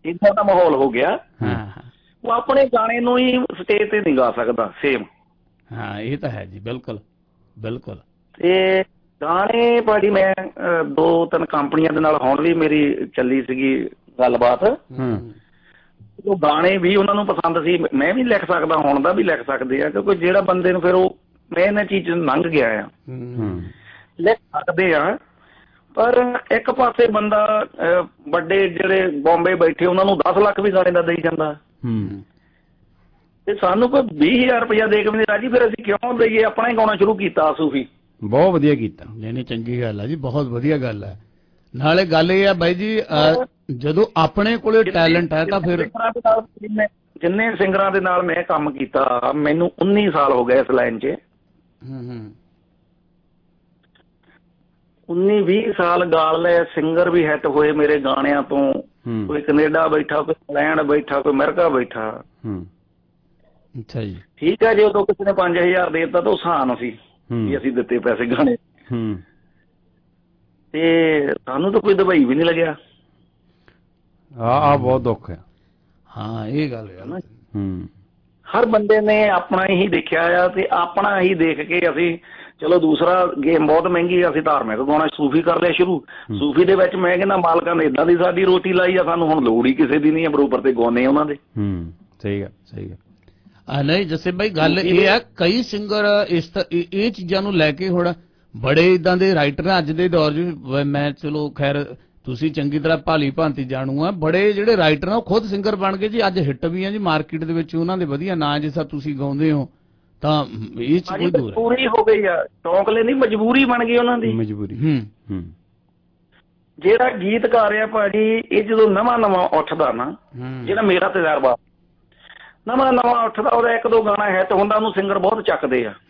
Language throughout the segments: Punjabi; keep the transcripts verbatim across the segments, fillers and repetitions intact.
ਇੱਦਾਂ ਦਾ ਮਾਹੌਲ ਹੋ ਗਿਆ। ਉਹ ਆਪਣੇ ਗਾਣੇ ਨੂੰ ਹੀ ਸਟੇਜ ਤੇ ਨਹੀਂ ਗਾ ਸਕਦਾ ਸੇਮ। ਹਾਂ ਇਹ ਤਾਂ ਹੈ ਜੀ, ਬਿਲਕੁਲ ਬਿਲਕੁਲ। ਤੇ ਗਾਣੇ ਭਾਜੀ ਮੈਂ ਦੋ ਤਿੰਨ ਕੰਪਨੀਆਂ ਦੇ ਨਾਲ ਹੁਣ ਵੀ ਮੇਰੀ ਚੱਲੀ ਸੀਗੀ ਗੱਲਬਾਤ। ਉਹ ਗਾਣੇ ਵੀ ਉਹਨਾਂ ਨੂੰ ਪਸੰਦ ਸੀ, ਮੈਂ ਵੀ ਲਿਖ ਸਕਦਾ, ਹੁਣ ਦਾ ਵੀ ਲਿਖ ਸਕਦੇ ਆ, ਕਿਉਂਕਿ ਜਿਹੜਾ ਬੰਦੇ ਨੂੰ ਫਿਰ ਉਹ ਮੈਂ ਇਹਨਾਂ ਚੀਜ਼ ਲੰਘ ਗਿਆ ਆ, ਲਿਖ ਸਕਦੇ ਆ। ਪਰ ਇੱਕ ਪਾਸੇ ਬੰਦਾ ਵੱਡੇ ਜਿਹੜੇ ਬੰਬੇ ਬੈਠੇ ਉਹਨਾਂ ਨੂੰ ਦਸ ਲੱਖ ਵੀ ਗਾਣੇ ਦਾ ਦੇਈ ਜਾਂਦਾ, ਤੇ ਸਾਨੂੰ ਕੋਈ ਵੀਹ ਹਜ਼ਾਰ ਰੁਪਇਆ ਦੇ ਕੇ ਵੀ ਨਹੀਂ ਰਾਜੀ, ਫਿਰ ਅਸੀਂ ਕਿਉਂ ਦਈਏ? ਆਪਣਾ ਹੀ ਗਾਉਣਾ ਸ਼ੁਰੂ ਕੀਤਾ ਸੂਫੀ। ਬਹੁਤ ਵਧੀਆ ਕੀਤਾ। ਨਹੀਂ ਨਹੀਂ ਚੰਗੀ ਗੱਲ ਹੈ ਜੀ, ਬਹੁਤ ਵਧੀਆ ਗੱਲ ਹੈ। ਨਾਲੇ ਗੱਲ ਇਹ ਆ ਬਾਈ ਜੀ, ਜਦੋਂ ਆਪਣੇ ਕੋਲੇ ਟੈਲੈਂਟ ਹੈ ਤਾਂ ਫਿਰ ਜਿੰਨੇ ਸਿੰਗਰਾਂ ਦੇ ਨਾਲ ਮੈਂ ਕੰਮ ਕੀਤਾ, ਮੈਨੂੰ ਉੱਨੀ ਸਾਲ ਹੋ ਗਏ ਇਸ ਲਾਈਨ 'ਚ। ਉੱਨੀ ਵੀਹ ਸਾਲ ਗਾਲ ਲਏ, ਸਿੰਗਰ ਵੀ ਹਿੱਟ ਹੋਏ ਮੇਰੇ ਗਾਣਿਆਂ ਤੋਂ। ਕੋਈ ਕੈਨੇਡਾ ਬੈਠਾ, ਕੋਈ ਇੰਗਲੈਂਡ ਬੈਠਾ, ਕੋਈ ਅਮਰੀਕਾ ਬੈਠਾ। ਅੱਛਾ ਜੀ, ਠੀਕ ਹੈ ਜੀ। ਉਦੋਂ ਕਿਸੇ ਨੇ ਪੰਜ ਹਜ਼ਾਰ ਦੇ ਦਿੱਤਾ ਤਾਂ ਉਹ ਆਸਾਨ ਸੀ ਵੀ ਅਸੀਂ ਦਿੱਤੇ ਪੈਸੇ ਗਾਣੇ, ਤੇ ਸਾਨੂੰ ਤਾਂ ਕੋਈ ਦਵਾਈ ਵੀ ਨਹੀਂ ਲੱਗਿਆ। ਆਹ ਬਹੁਤ ਦੁੱਖ ਹੈ। ਹਾਂ ਇਹ ਗੱਲ ਹੈ। ਹਰ ਬੰਦੇ ਨੇ ਆਪਣਾ ਹੀ ਦੇਖਿਆ ਆ, ਤੇ ਆਪਣਾ ਹੀ ਦੇਖ ਕੇ ਅਸੀਂ ਚਲੋ ਦੂਸਰਾ ਗੇਮ ਬਹੁਤ ਮਹਿੰਗੀ, ਅਸੀਂ ਧਾਰਮਿਕ ਗਾਉਣਾ ਸੂਫੀ ਕਰ ਲਿਆ ਸ਼ੁਰੂ। ਸੂਫੀ ਦੇ ਵਿੱਚ ਮੈਂ ਕਹਿੰਦਾ ਮਾਲਕਾਂ ਨੇ ਏਦਾਂ ਦੀ ਸਾਡੀ ਰੋਟੀ ਲਾਈ ਆ, ਸਾਨੂੰ ਹੁਣ ਲੋੜ ਹੀ ਕਿਸੇ ਦੀ ਨਹੀਂ ਹੈ, ਬਰੋਬਰ ਤੇ ਗਾਉਂਦੇ ਉਹਨਾਂ ਦੇ। ਸਹੀ ਗੱਲ, ਸਹੀ ਗੱਲ। ਨਹੀਂ ਜੱਸੇ ਬਾਈ ਗੱਲ ਇਹ ਆ, ਕਈ ਸਿੰਗਰ ਇਸ ਇਹ ਚੀਜ਼ਾਂ ਨੂੰ ਲੈ ਕੇ ਹੁਣ ਬੜੇ ਇਦਾਂ ਦੇ ਰਾਈਟਰ ਅੱਜ ਦੇ ਦੌਰ 'ਚ, ਮੈਂ ਚਲੋ ਖੈਰ ਤੁਸੀਂ ਚੰਗੀ ਤਰ੍ਹਾਂ ਭਾਲੀ ਭਾਂਤੀ ਜਾਣੂ ਆ, ਬੜੇ ਜਿਹੜੇ ਰਾਈਟਰ ਆ ਉਹ ਖੁਦ ਸਿੰਗਰ ਬਣ ਗਏ ਜੀ, ਅੱਜ ਹਿੱਟ ਵੀ ਆ ਜੀ ਮਾਰਕੀਟ ਦੇ ਵਿੱਚ, ਉਹਨਾਂ ਦੇ ਵਧੀਆ ਨਾਂ ਜਿਸ ਤਰ੍ਹਾਂ ਤੁਸੀਂ ਗਾਉਂਦੇ ਹੋ। ਤਾਂ ਇਹ ਚ ਕੋਈ ਦੂਰ ਮਜਬੂਰੀ ਹੋ ਗਈ ਆ, ਸ਼ੌਂਕ ਲਈ ਨਹੀਂ, ਮਜਬੂਰੀ ਬਣ ਗਈ ਉਹਨਾਂ ਦੀ, ਮਜਬੂਰੀ। ਹੂੰ ਜਿਹੜਾ ਗੀਤਕਾਰ ਆ ਭਾਜੀ, ਇਹ ਜਦੋਂ ਨਵਾਂ ਨਵਾਂ ਉੱਠਦਾ ਨਾ, ਜਿਹੜਾ ਮੇਰਾ ਤਜਰਬਾ, ਨਵਾਂ ਨਵਾਂ ਉੱਠਦਾ, ਉਹਦਾ ਇੱਕ ਦੋ ਗਾਣਾ ਹਿੱਟ ਹੁੰਦਾ, ਉਹਨੂੰ ਸਿੰਗਰ ਬਹੁਤ ਚੱਕਦੇ ਆ।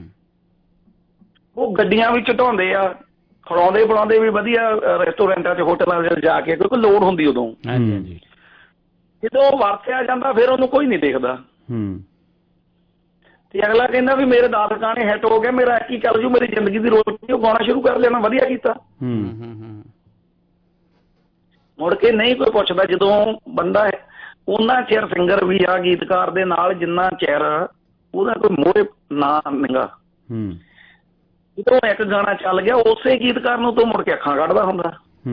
ਉਹ ਗੱਡੀਆਂ ਵੀ ਝਟਾਉਂਦੇ ਆ, ਖੜਾਉਂਦੇ ਬਣਾਉਂਦੇ ਵੀ ਵਧੀਆ ਰੈਸਟੋਰੈਂਟਾਂ 'ਚ, ਹੋਟਲਾਂ 'ਚ ਜਾ ਕੇ, ਕਿਉਂਕਿ ਲੋੜ ਹੁੰਦੀ ਉਦੋਂ। ਜਦੋਂ ਵਰਤਿਆ ਜਾਂਦਾ ਫਿਰ ਉਹਨੂੰ ਕੋਈ ਨਹੀਂ ਦੇਖਦਾ, ਤੇ ਅਗਲਾ ਕਹਿੰਦਾ ਵੀ ਮੇਰੇ ਦਸ ਗਾਣੇ ਹਿੱਟ ਹੋ ਗਏ, ਮੇਰਾ ਇੱਕ ਹੀ ਚੱਲ ਜੂ, ਮੇਰੀ ਜ਼ਿੰਦਗੀ ਦੀ ਰੋਟੀ, ਉਹ ਗਾਉਣਾ ਸ਼ੁਰੂ ਕਰ ਲੈਣਾ, ਵਧੀਆ ਕੀਤਾ। ਮੁੜ ਕੇ ਨਹੀਂ ਕੋਈ ਪੁੱਛਦਾ। ਜਦੋਂ ਬੰਦਾ ਉਹਨਾਂ ਚਿਰ ਸਿੰਗਰ ਵੀ ਆ ਗੀਤਕਾਰ ਦੇ ਨਾਲ ਜਿੰਨਾ ਚਿਰ ਉਹਦਾ ਕੋਈ ਮੋਹਰੇ ਨਾ ਨਿਗਾ, ਜਦੋਂ ਇੱਕ ਗਾਣਾ ਚੱਲ ਗਿਆ ਉਸੇ ਗੀਤਕਾਰ ਨੂੰ ਤੋਂ ਮੁੜ ਕੇ ਅੱਖਾਂ ਕੱਢਦਾ ਹੁੰਦਾ।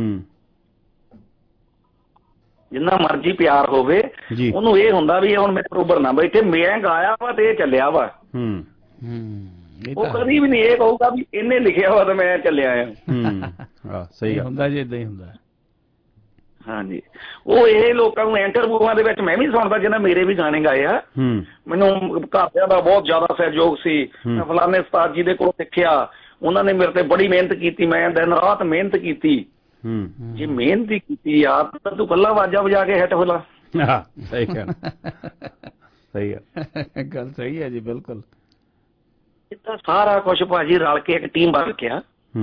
ਜਿੰਨਾ ਮਰਜ਼ੀ ਪਿਆਰ ਹੋਵੇ, ਉਹਨੂੰ ਇਹ ਹੁੰਦਾ ਵੀ ਹੁਣ ਮੇਰੇ ਬਰੋਬਰ ਨਾ ਬੈਠੇ, ਮੈਂ ਗਾਇਆ ਵਾ ਤੇ ਇਹ ਚੱਲਿਆ ਵਾ। ਉਹ ਕਦੀ ਵੀ ਨਹੀਂ ਇਹ ਕਹੂਗਾ ਵੀ ਇਹਨੇ ਲਿਖਿਆ ਵਾ ਤੇ ਮੈਂ ਚੱਲਿਆ ਆ। ਸਹੀ ਹੁੰਦਾ ਜੀ, ਏਦਾਂ ਹੀ ਹੁੰਦਾ। ਹਾਂਜੀ, ਉਹ ਇਹ ਲੋਕਾਂ ਨੂੰ ਇੰਟਰਵਿਊਆਂ ਦੇ ਵਿੱਚ ਮੈਂ ਵੀ ਸੁਣਦਾ, ਜਿਹਨਾਂ ਮੇਰੇ ਵੀ ਗਾਣੇ ਗਾਏ ਆ, ਮੈਨੂੰ ਘਰਦਿਆਂ ਦਾ ਬਹੁਤ ਜ਼ਿਆਦਾ ਸਹਿਯੋਗ ਸੀ। ਮੈਂ ਫਲਾਣੇ ਉਸਤਾਦ ਜੀ ਦੇ ਕੋਲ ਸਿੱਖਿਆ, ਉਹਨਾਂ ਨੇ ਮੇਰੇ ਤੇ ਬੜੀ ਮਿਹਨਤ ਕੀਤੀ, ਮੈਂ ਦਿਨ ਰਾਤ ਮਿਹਨਤ ਕੀਤੀ। ਜੇ ਮਿਹਨਤ ਹੀ ਕੀਤੀ ਯਾਰ ਤਾਂ ਤੂੰ ਇਕੱਲਾ ਆਵਾਜ਼ਾਂ ਵਜਾ ਕੇ ਹਿੱਟ ਹੋਲਾ। ਸਹੀ ਗੱਲ, ਸਹੀ ਗੱਲ, ਸਹੀ ਹੈ ਜੀ, ਬਿਲਕੁਲ। ਇਹ ਤਾਂ ਸਾਰਾ ਕੁਛ ਭਾਜੀ ਰਲ ਕੇ ਇੱਕ ਟੀਮ ਬਣ ਗਿਆ।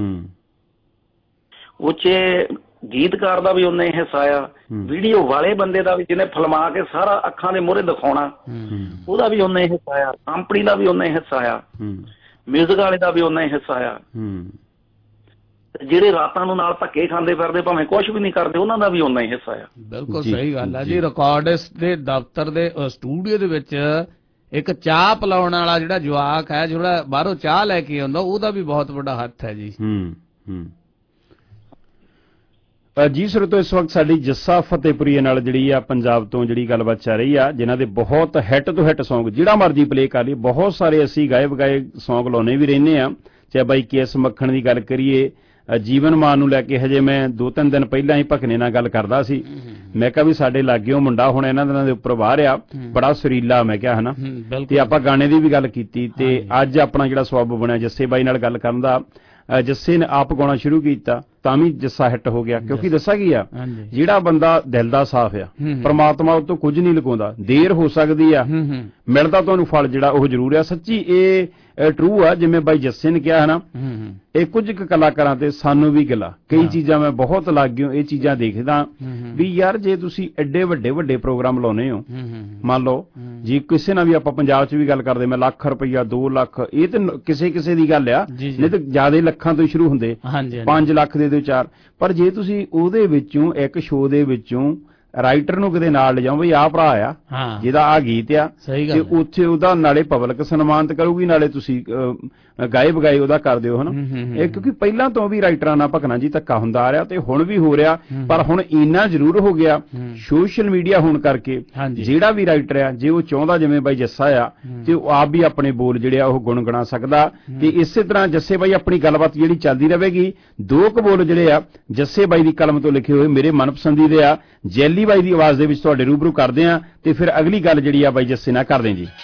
ਉਹ 'ਚ ਗੀਤਕਾਰ ਦਾ ਵੀ ਉਨਾ ਹੀ ਹਿੱਸਾ ਆ, ਵੀਡੀਓ ਵਾਲੇ ਬੰਦੇ ਦਾ ਵੀ, ਜਿਹਨੇ ਫਿਲਮਾ ਕੇ ਸਾਰਾ ਅੱਖਾਂ ਦੇ ਮੂਹਰੇ ਦਿਖਾਉਣਾ, ਉਹਦਾ ਵੀ ਉਨਾ ਹੀ ਹਿੱਸਾ ਆ, ਕੰਪਨੀ ਦਾ ਵੀ ਉਨਾ ਹੀ ਹਿੱਸਾ ਆ, ਮਿਊਜ਼ਿਕ ਵਾਲੇ ਦਾ ਵੀ ਉਨਾ ਹੀ ਹਿੱਸਾ ਆ, ਜਿਹੜੇ ਰਾਤਾਂ ਨੂੰ ਨਾਲ ਧੱਕੇ ਖਾਂਦੇ ਫਿਰਦੇ ਭਾਵੇਂ ਕੁਛ ਵੀ ਨਹੀਂ ਕਰਦੇ, ਉਹਨਾਂ ਦਾ ਵੀ ਉਨਾ ਹੀ ਹਿੱਸਾ ਆ। ਬਿਲਕੁਲ ਸਹੀ ਗੱਲ ਆ ਜੀ। ਰਿਕਾਰਡਿਸਟ ਦੇ ਦਫ਼ਤਰ ਦੇ ਸਟੂਡੀਓ ਦੇ ਵਿੱਚ ਇੱਕ ਚਾਹ ਪਿਲਾਉਣ ਵਾਲਾ ਜਿਹੜਾ ਜਵਾਕ ਹੈ, ਜਿਹੜਾ ਬਾਹਰੋਂ ਚਾਹ ਲੈ ਕੇ ਆਉਂਦਾ, ਉਹਦਾ ਵੀ ਬਹੁਤ ਵੱਡਾ ਹੱਥ ਹੈ ਜੀ। ਜੀ ਸਰੋਤੋ, ਇਸ ਵਕਤ ਸਾਡੀ ਜੱਸਾ ਫਤਿਹਪੁਰੀਏ ਨਾਲ ਜਿਹੜੀ ਆ ਪੰਜਾਬ ਤੋਂ ਜਿਹੜੀ ਗੱਲਬਾਤ ਚੱਲ ਰਹੀ ਆ, ਜਿਨ੍ਹਾਂ ਦੇ ਬਹੁਤ ਹਿੱਟ ਤੋਂ ਹਿੱਟ ਸੌਂਗ ਜਿਹੜਾ ਮਰਜ਼ੀ ਪਲੇ ਕਰ ਲਈ, ਬਹੁਤ ਸਾਰੇ ਅਸੀਂ ਗਾਏ ਵਗਾਏ ਸੌਂਗ ਲਾਉਣੇ ਵੀ ਰਹਿੰਦੇ ਆ। ਚਾਹੇ ਬਾਈ ਕੇ ਐਸ ਮੱਖਣ ਦੀ ਗੱਲ ਕਰੀਏ, ਜੀਵਨ ਮਾਨ ਨੂੰ ਲੈ ਕੇ ਹਜੇ ਮੈਂ ਦੋ ਤਿੰਨ ਦਿਨ ਪਹਿਲਾਂ ਹੀ ਭਕਨੇ ਨਾਲ ਗੱਲ ਕਰਦਾ ਸੀ। ਮੈਂ ਕਿਹਾ ਵੀ ਸਾਡੇ ਲਾਗਿਓ ਮੁੰਡਾ ਹੁਣ ਇਹਨਾਂ ਦਿਨਾਂ ਦੇ ਉੱਪਰ ਬਾਹਰ ਆ, ਬੜਾ ਸੁਰੀਲਾ, ਮੈਂ ਕਿਹਾ ਹਨਾ, ਤੇ ਆਪਾਂ ਗਾਣੇ ਦੀ ਵੀ ਗੱਲ ਕੀਤੀ। ਤੇ ਅੱਜ ਆਪਣਾ ਜਿਹੜਾ ਸਬੱਬ ਬਣਿਆ ਜੱਸੇ ਬਾਈ ਨਾਲ ਗੱਲ ਕਰਨ ਦਾ, ਜੱਸੇ ਨੇ ਆਪ ਗਾਉਣਾ ਸ਼ੁਰੂ ਕੀਤਾ ਤਾਂ ਵੀ ਜੱਸਾ ਹਿੱਟ ਹੋ ਗਿਆ। ਕਿਉਂਕਿ ਦੱਸਾਂ ਕੀ ਆ, ਜਿਹੜਾ ਬੰਦਾ ਦਿਲ ਦਾ ਸਾਫ਼ ਆ, ਪਰਮਾਤਮਾ ਉਹ ਤੋਂ ਕੁਝ ਨਹੀਂ ਲੁਕਾਉਂਦਾ। ਦੇਰ ਹੋ ਸਕਦੀ ਆ, ਮਿਲਦਾ ਤੁਹਾਨੂੰ ਫਲ ਜਿਹੜਾ ਉਹ ਜ਼ਰੂਰ ਆ। ਸੱਚੀ ਇਹ ਟਰੂ ਆ, ਜਿਵੇਂ ਬਾਈ ਜੱਸੇ ਨੇ ਕਿਹਾ ਹੈ ਨਾ, ਇਹ ਕੁਝ ਕੁ ਕਲਾਕਾਰਾਂ ਤੇ ਸਾਨੂੰ ਵੀ ਗਿਲਾ, ਕਈ ਚੀਜ਼ਾਂ ਮੈਂ ਬਹੁਤ ਲੱਗ ਗਿਆ ਇਹ ਚੀਜ਼ਾਂ ਦੇਖਦਾ ਵੀ ਯਾਰ, ਜੇ ਤੁਸੀਂ ਐਡੇ ਵੱਡੇ ਵੱਡੇ ਪ੍ਰੋਗਰਾਮ ਲਾਉਨੇ ਹੋ, ਮੰਨ ਲਓ ਜੇ ਕਿਸੇ ਨਾਲ ਵੀ ਆਪਾਂ ਪੰਜਾਬ 'ਚ ਵੀ ਗੱਲ ਕਰਦੇ, ਮੈਂ ਲੱਖ ਰੁਪਈਆ, ਦੋ ਲੱਖ, ਇਹ ਤੇ ਕਿਸੇ ਕਿਸੇ ਦੀ ਗੱਲ ਆ, ਨਹੀਂ ਤਾਂ ਜ਼ਿਆਦਾ ਲੱਖਾਂ ਤੋਂ ਸ਼ੁਰੂ ਹੁੰਦੇ, ਪੰਜ ਲੱਖ ਦੇ ਦਿਓ, ਚਾਰ, ਪਰ ਜੇ ਤੁਸੀਂ ਉਹਦੇ ਵਿੱਚੋਂ ਇੱਕ ਸ਼ੋਅ ਦੇ ਵਿੱਚੋਂ ਰਾਈਟਰ ਨੂੰ ਕਿਤੇ ਨਾਲ ਲਿਜਾਓ ਬਈ ਆਹ ਭਰਾ ਆ ਜਿਹਦਾ ਆਹ ਗੀਤ ਆ, ਤੇ ਉੱਥੇ ਉਹਦਾ ਨਾਲੇ ਪਬਲਿਕ ਸਨਮਾਨਿਤ ਕਰੂਗੀ, ਨਾਲੇ ਤੁਸੀਂ ਗਾਏ ਬਗਾਏ ਉਹਦਾ ਕਰ ਦਿਓ ਹਨਾ। ਇਹ ਕਿਉਂਕਿ ਪਹਿਲਾਂ ਤੋਂ ਵੀ ਰਾਈਟਰਾਂ ਨਾਲ ਭਕਨਾ ਜੀ ਧੱਕਾ ਹੁੰਦਾ ਆ ਰਿਹਾ ਤੇ ਹੁਣ ਵੀ ਹੋ ਰਿਹਾ, ਪਰ ਹੁਣ ਇੰਨਾ ਜ਼ਰੂਰ ਹੋ ਗਿਆ ਸੋਸ਼ਲ ਮੀਡੀਆ ਹੋਣ ਕਰਕੇ ਜਿਹੜਾ ਵੀ ਰਾਈਟਰ ਆ ਜੇ ਉਹ ਚਾਹੁੰਦਾ ਜਿਵੇਂ ਬਾਈ ਜੱਸਾ ਆ ਤੇ ਉਹ ਆਪ ਵੀ ਆਪਣੇ ਬੋਲ ਜਿਹੜੇ ਆ ਉਹ ਗੁਣਗੁਣਾ ਸਕਦਾ। ਤੇ ਇਸੇ ਤਰ੍ਹਾਂ ਜੱਸੇ ਬਾਈ ਆਪਣੀ ਗੱਲਬਾਤ ਜਿਹੜੀ ਚੱਲਦੀ ਰਹੇਗੀ। ਦੋ ਕੁ ਬੋਲ ਜਿਹੜੇ ਆ ਜੱਸੇ ਬਾਈ ਦੀ ਕਲਮ ਤੋਂ ਲਿਖੇ ਹੋਏ ਮੇਰੇ ਮਨਪਸੰਦੀਦੇ ਆ, ਜੈਲੀ ਬਾਈ ਦੀ ਆਵਾਜ਼ ਦੇ ਵਿੱਚ ਤੁਹਾਡੇ ਰੂਬਰੂ ਕਰਦੇ ਆ ਤੇ ਫਿਰ ਅਗਲੀ ਗੱਲ ਜਿਹੜੀ ਆ ਬਾਈ ਜੱਸੇ ਨਾਲ ਕਰਦੇ ਜੀ।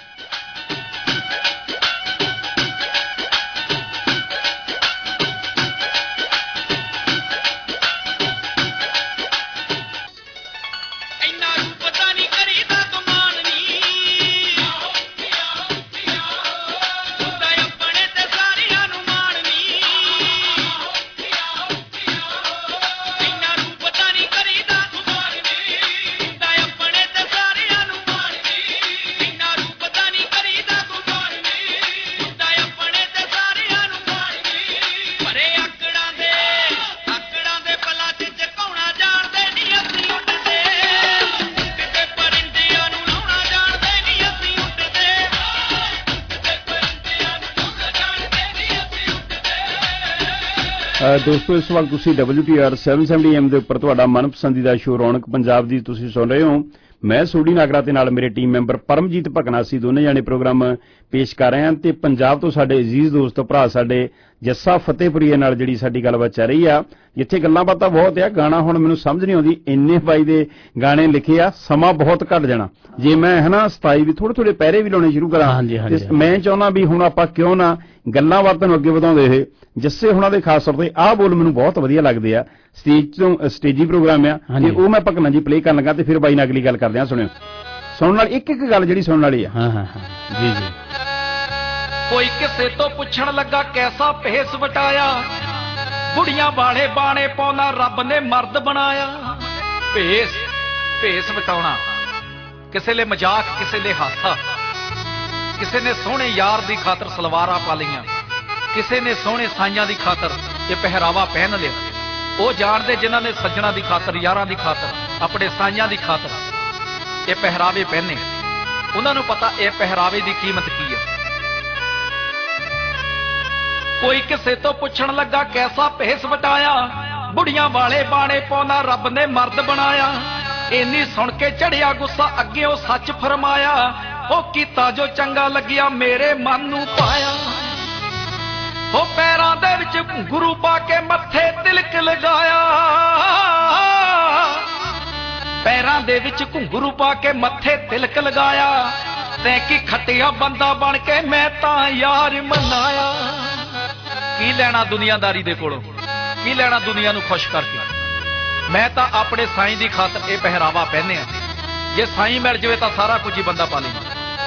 ਦੋਸਤੋ ਇਸ ਵਕਤ ਤੁਸੀਂ ਡਬਲਯੂ ਟੀ ਆਰ ਸੱਤ ਸੌ ਸੱਤਰ ਐਮ ਦੇ ਉੱਪਰ ਤੁਹਾਡਾ ਮਨਪਸੰਦੀਦਾ ਸ਼ੋਅ ਰੌਣਕ ਪੰਜਾਬ ਦੀ ਤੁਸੀਂ ਸੁਣ ਰਹੇ ਹੋ। ਮੈਂ ਸੋਢੀ ਨਾਗਰਾ ਤੇ ਨਾਲ ਮੇਰੇ ਟੀਮ ਮੈਂਬਰ ਪਰਮਜੀਤ ਭਕਨਾ ਸੀ ਦੋਨੇ ਜਾਣੇ ਪ੍ਰੋਗਰਾਮ ਪੇਸ਼ ਕਰ ਰਹੇ ਹਾਂ ਤੇ ਪੰਜਾਬ ਤੋਂ ਸਾਡੇ ਅਜ਼ੀਜ਼ ਦੋਸਤ ਭਰਾ ਸਾਡੇ ਜੱਸਾ ਫਤਿਹਪੁਰੀਏ ਨਾਲ ਜਿਹੜੀ ਸਾਡੀ ਗੱਲਬਾਤ ਚੱਲ ਰਹੀ ਆ, ਜਿੱਥੇ ਗੱਲਾਂ ਬਾਤਾਂ ਬਹੁਤ ਆ। ਗਾਣਾ ਹੁਣ ਮੈਨੂੰ ਸਮਝ ਨਹੀਂ ਆਉਂਦੀ, ਇੰਨੇ ਬਾਈ ਦੇ ਗਾਣੇ ਲਿਖੇ ਆ, ਸਮਾਂ ਬਹੁਤ ਘੱਟ ਜਾਣਾ ਜੇ ਮੈਂ ਹਨਾ ਸਤਾਈ ਵੀ ਥੋੜੇ ਥੋੜੇ ਪਹਿਰੇ ਵੀ ਲਾਉਣੇ ਸ਼ੁਰੂ ਕਰਾਂ ਤੇ ਮੈਂ ਚਾਹੁੰਦਾ ਵੀ ਹੁਣ ਆਪਾਂ ਕਿਉਂ ਨਾ ਗੱਲਾਂ ਬਾਤਾਂ ਨੂੰ ਅੱਗੇ ਵਧਾਉਂਦੇ ਹੋਏ ਜੱਸੇ ਹੁਣਾਂ ਦੇ ਖਾਸ ਤੌਰ ਤੇ ਆਹ ਬੋਲ ਮੈਨੂੰ ਬਹੁਤ ਵਧੀਆ ਲੱਗਦੇ ਆ। ਸਟੇਜ ਤੋਂ ਸਟੇਜੀ ਪ੍ਰੋਗਰਾਮ ਆ ਤੇ ਉਹ ਮੈਂ ਭਕਨਾ ਜੀ ਪਲੇ ਕਰਨ ਲੱਗਾ ਤੇ ਫਿਰ ਬਾਈ ਨਾਲ ਅਗਲੀ ਗੱਲ ਕਰਦੇ ਆ। ਸੁਣਿਓ, ਸੁਣਨ ਵਾਲੀ ਇੱਕ ਇੱਕ ਗੱਲ ਜਿਹੜੀ ਸੁਣਨ ਵਾਲੀ ਆ। ਹਾਂ ਹਾਂ ਜੀ ਜੀ। ਕੋਈ ਕਿਸੇ ਤੋਂ ਪੁੱਛਣ ਲੱਗਾ ਕੈਸਾ ਭੇਸ ਵਟਾਇਆ, ਬੁੜੀਆਂ ਵਾਲੇ ਬਾਣੇ ਪਾਉਣਾ ਰੱਬ ਨੇ ਮਰਦ ਬਣਾਇਆ। ਭੇਸ ਭੇਸ ਵਟਾਉਣਾ ਕਿਸੇ ਲਈ ਮਜ਼ਾਕ, ਕਿਸੇ ਲਈ ਹਾਸਾ। ਕਿਸੇ ਨੇ ਸੋਹਣੇ ਯਾਰ ਦੀ ਖਾਤਰ ਸਲਵਾਰਾਂ ਪਾ ਲਈਆਂ, ਕਿਸੇ ਨੇ ਸੋਹਣੇ ਸਾਈਆਂ ਦੀ ਖਾਤਰ ਇਹ ਪਹਿਰਾਵਾ ਪਹਿਨ ਲਿਆ। ਉਹ ਜਾਣਦੇ ਜਿਨ੍ਹਾਂ ਨੇ ਸੱਜਣਾ ਦੀ ਖਾਤਰ, ਯਾਰਾਂ ਦੀ ਖਾਤਰ, ਆਪਣੇ ਸਾਈਆਂ ਦੀ ਖਾਤਰ ਇਹ ਪਹਿਰਾਵੇ ਪਹਿਨੇ, ਉਹਨਾਂ ਨੂੰ ਪਤਾ ਇਹ ਪਹਿਰਾਵੇ ਦੀ ਕੀਮਤ ਕੀ ਹੈ। ਕੋਈ ਕਿਸੇ ਤੋਂ ਪੁੱਛਣ ਲੱਗਾ ਕੈਸਾ ਭੇਸ ਵਟਾਇਆ, ਬੁੜੀਆਂ ਵਾਲੇ ਬਾਣੇ ਪਾਉਣਾ ਰੱਬ ਨੇ ਮਰਦ ਬਣਾਇਆ। ਇੰਨੀ ਸੁਣ ਕੇ ਚੜਿਆ ਗੁੱਸਾ, ਅੱਗੇ ਉਹ ਸੱਚ ਫਰਮਾਇਆ, ਉਹ ਕੀਤਾ ਜੋ ਚੰਗਾ ਲੱਗਿਆ ਮੇਰੇ ਮਨ ਨੂੰ ਪਾਇਆ। ਉਹ ਪੈਰਾਂ ਦੇ ਵਿੱਚ ਗੁਰੂ ਪਾ ਕੇ ਮੱਥੇ ਤਿਲਕ ਲਗਾਇਆ, ਪੈਰਾਂ ਦੇ ਵਿੱਚ ਘੁੰਗਰੂ ਪਾ ਕੇ ਮੱਥੇ ਤਿਲਕ ਲਗਾਇਆ। ਤੈਂ ਕੀ ਖੱਟਿਆ ਬੰਦਾ ਬਣ ਕੇ ਮੈਂ ਤਾਂ ਯਾਰ ਮਨਾਇਆ। ਕੀ ਲੈਣਾ ਦੁਨੀਆਦਾਰੀ ਦੇ ਕੋਲੋਂ, ਕੀ ਲੈਣਾ ਦੁਨੀਆ ਨੂੰ ਖੁਸ਼ ਕਰਕੇ। ਮੈਂ ਤਾਂ ਆਪਣੇ ਸਾਈਂ ਦੀ ਖਾਤਰ ਇਹ ਪਹਿਰਾਵਾ ਪਹਿਨਿਆ। ਜੇ ਸਾਈਂ ਮਿਲ ਜਾਵੇ ਤਾਂ ਸਾਰਾ ਕੁਝ ਹੀ ਬੰਦਾ ਪਾ ਲੇਗਾ।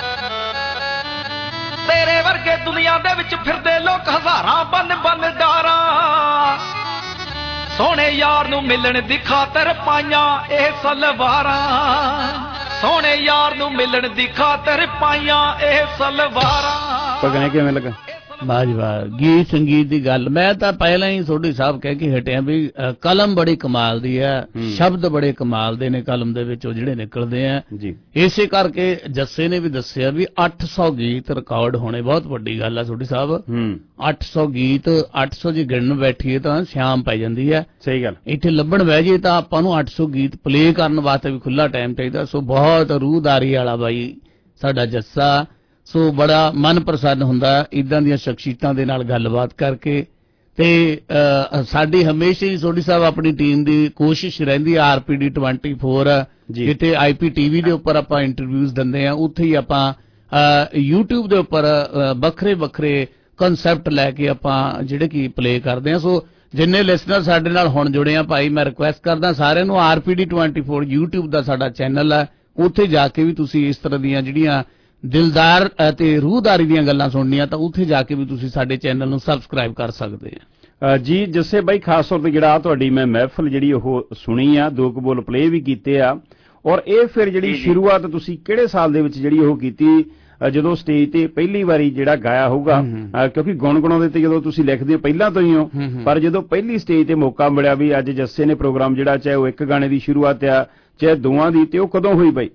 ਤੇਰੇ ਵਰਗੇ ਦੁਨੀਆ ਦੇ ਵਿੱਚ ਫਿਰਦੇ ਲੋਕ ਹਜ਼ਾਰਾਂ ਬੰਨ ਬੰਨ ਡਾਰਾਂ, ਸੋਹਣੇ ਯਾਰ ਨੂੰ ਮਿਲਣ ਦੀ ਖਾਤਰ ਪਾਈਆਂ ਇਹ ਸਲਵਾਰਾਂ। ਸੋਹਣੇ ਯਾਰ ਨੂੰ ਮਿਲਣ ਦੀ ਖਾਤਰ ਪਾਈਆਂ ਇਹ ਸਲਵਾਰਾਂ। ਪਗਨੇ ਕਿਵੇਂ ਲੱਗਾ? ਬਾਜੀ ਵਾਹ, ਗੀਤ ਸੰਗੀਤ ਦੀ ਗੱਲ ਮੈਂ ਤਾਂ ਪਹਿਲਾਂ ਹੀ ਸੋਢੀ ਸਾਹਿਬ ਕਹਿ ਕੇ ਹਟਿਆ ਵੀ ਕਲਮ ਬੜੀ ਕਮਾਲ ਦੀ ਹੈ, ਸ਼ਬਦ ਬੜੇ ਕਮਾਲ ਦੇ ਨੇ ਕਲਮ ਦੇ ਵਿੱਚੋਂ ਜਿਹੜੇ ਨਿਕਲਦੇ ਆ ਜੀ। ਇਸੇ ਕਰਕੇ ਜੱਸੇ ਨੇ ਵੀ ਦੱਸਿਆ ਵੀ ਅੱਠ ਸੌ ਗੀਤ ਰਿਕਾਰਡ ਹੋਣੇ ਬਹੁਤ ਵੱਡੀ ਗੱਲ ਆ ਸੋਢੀ ਸਾਹਿਬ। ਅੱਠ ਸੌ ਗੀਤ, ਅੱਠ ਸੌ ਜੇ ਗਿਣਨ ਬੈਠੀਏ ਤਾਂ ਸ਼ਾਮ ਪੈ ਜਾਂਦੀ ਹੈ। ਸਹੀ ਗੱਲ। ਇੱਥੇ ਲੱਭਣ ਬਹਿ ਜੇ ਤਾਂ ਆਪਾਂ ਨੂੰ ਅੱਠ ਸੌ ਗੀਤ ਪਲੇ ਕਰਨ ਵਾਸਤੇ ਵੀ ਖੁੱਲਾ ਟਾਈਮ ਚਾਹੀਦਾ। ਸੋ ਬਹੁਤ ਰੂਹਦਾਰੀ ਵਾਲਾ ਬਾਈ ਸਾਡਾ ਜੱਸਾ। ਸੋ ਬੜਾ ਮਨ ਪ੍ਰਸੰਨ ਹੁੰਦਾ ਇੱਦਾਂ ਦੀਆਂ ਸ਼ਖਸੀਅਤਾਂ ਦੇ ਨਾਲ ਗੱਲਬਾਤ ਕਰਕੇ। ਤੇ ਸਾਡੀ ਹਮੇਸ਼ਾ ਹੀ ਸੋਢੀ ਸਾਹਿਬ ਆਪਣੀ ਟੀਮ ਦੀ ਕੋਸ਼ਿਸ਼ ਰਹਿੰਦੀ R P D twenty four ਜਿੱਥੇ ਆਈ ਪੀ ਟੀ ਵੀ ਦੇ ਉੱਪਰ ਆਪਾਂ ਇੰਟਰਵਿਊਜ਼ ਦਿੰਦੇ ਆ, ਉੱਥੇ ਹੀ ਆਪਾਂ ਯੂਟਿਊਬ ਦੇ ਉੱਪਰ ਵੱਖਰੇ ਵੱਖਰੇ ਕਨਸੈਪਟ ਲੈ ਕੇ ਆਪਾਂ ਜਿਹੜੇ ਕਿ ਪਲੇ ਕਰਦੇ ਆ। ਸੋ ਜਿੰਨੇ ਲਿਸਨਰ ਸਾਡੇ ਨਾਲ ਹੁਣ ਜੁੜੇ ਆ ਭਾਈ, ਮੈਂ ਰਿਕੁਐਸਟ ਕਰਦਾ ਸਾਰਿਆਂ ਨੂੰ R P D twenty four YouTube ਦਾ ਸਾਡਾ ਚੈਨਲ ਹੈ, ਉੱਥੇ ਜਾ ਕੇ ਵੀ ਤੁਸੀਂ ਇਸ ਤਰ੍ਹਾਂ ਦੀਆਂ ਜਿਹੜੀਆਂ ਦਿਲਦਾਰ ਅਤੇ ਰੂਹਦਾਰੀ ਦੀਆਂ ਗੱਲਾਂ ਸੁਣਨੀਆਂ ਤਾਂ ਉੱਥੇ ਜਾ ਕੇ ਵੀ ਤੁਸੀਂ ਸਾਡੇ ਚੈਨਲ ਨੂੰ ਸਬਸਕ੍ਰਾਈਬ ਕਰ ਸਕਦੇ ਆ ਜੀ। ਜੱਸੇ ਬਾਈ ਖਾਸ ਤੌਰ ਤੇ ਜਿਹੜਾ ਤੁਹਾਡੀ ਮੈਂ ਮਹਿਫਲ ਜਿਹੜੀ ਉਹ ਸੁਣੀ ਆ, ਦੋ ਕੁ ਬੋਲ ਪਲੇ ਵੀ ਕੀਤੇ ਆ, ਔਰ ਇਹ ਫਿਰ ਜਿਹੜੀ ਸ਼ੁਰੂਆਤ ਤੁਸੀਂ ਕਿਹੜੇ ਸਾਲ ਦੇ ਵਿੱਚ ਜਿਹੜੀ ਉਹ ਕੀਤੀ ਜਦੋਂ ਸਟੇਜ ਤੇ ਪਹਿਲੀ ਵਾਰੀ ਜਿਹੜਾ ਗਾਇਆ ਹੋਊਗਾ, ਕਿਉਂਕਿ ਗੁਣਗੁਣਾਉਂਦੇ ਤੇ ਜਦੋਂ ਤੁਸੀਂ ਲਿਖਦੇ ਹੋ ਪਹਿਲਾਂ ਤੋਂ ਹੀ ਹੋ, ਪਰ ਜਦੋਂ ਪਹਿਲੀ ਸਟੇਜ ਤੇ ਮੌਕਾ ਮਿਲਿਆ ਵੀ ਅੱਜ ਜੱਸੇ ਨੇ ਪ੍ਰੋਗਰਾਮ ਜਿਹੜਾ ਚਾਹੇ ਉਹ ਇੱਕ ਗਾਣੇ ਦੀ ਸ਼ੁਰੂਆਤ ਆ ਚਾਹੇ ਦੋਵਾਂ ਦੀ, ਤੇ ਉਹ ਕਦੋਂ ਹੋਈ ਬਾਈ?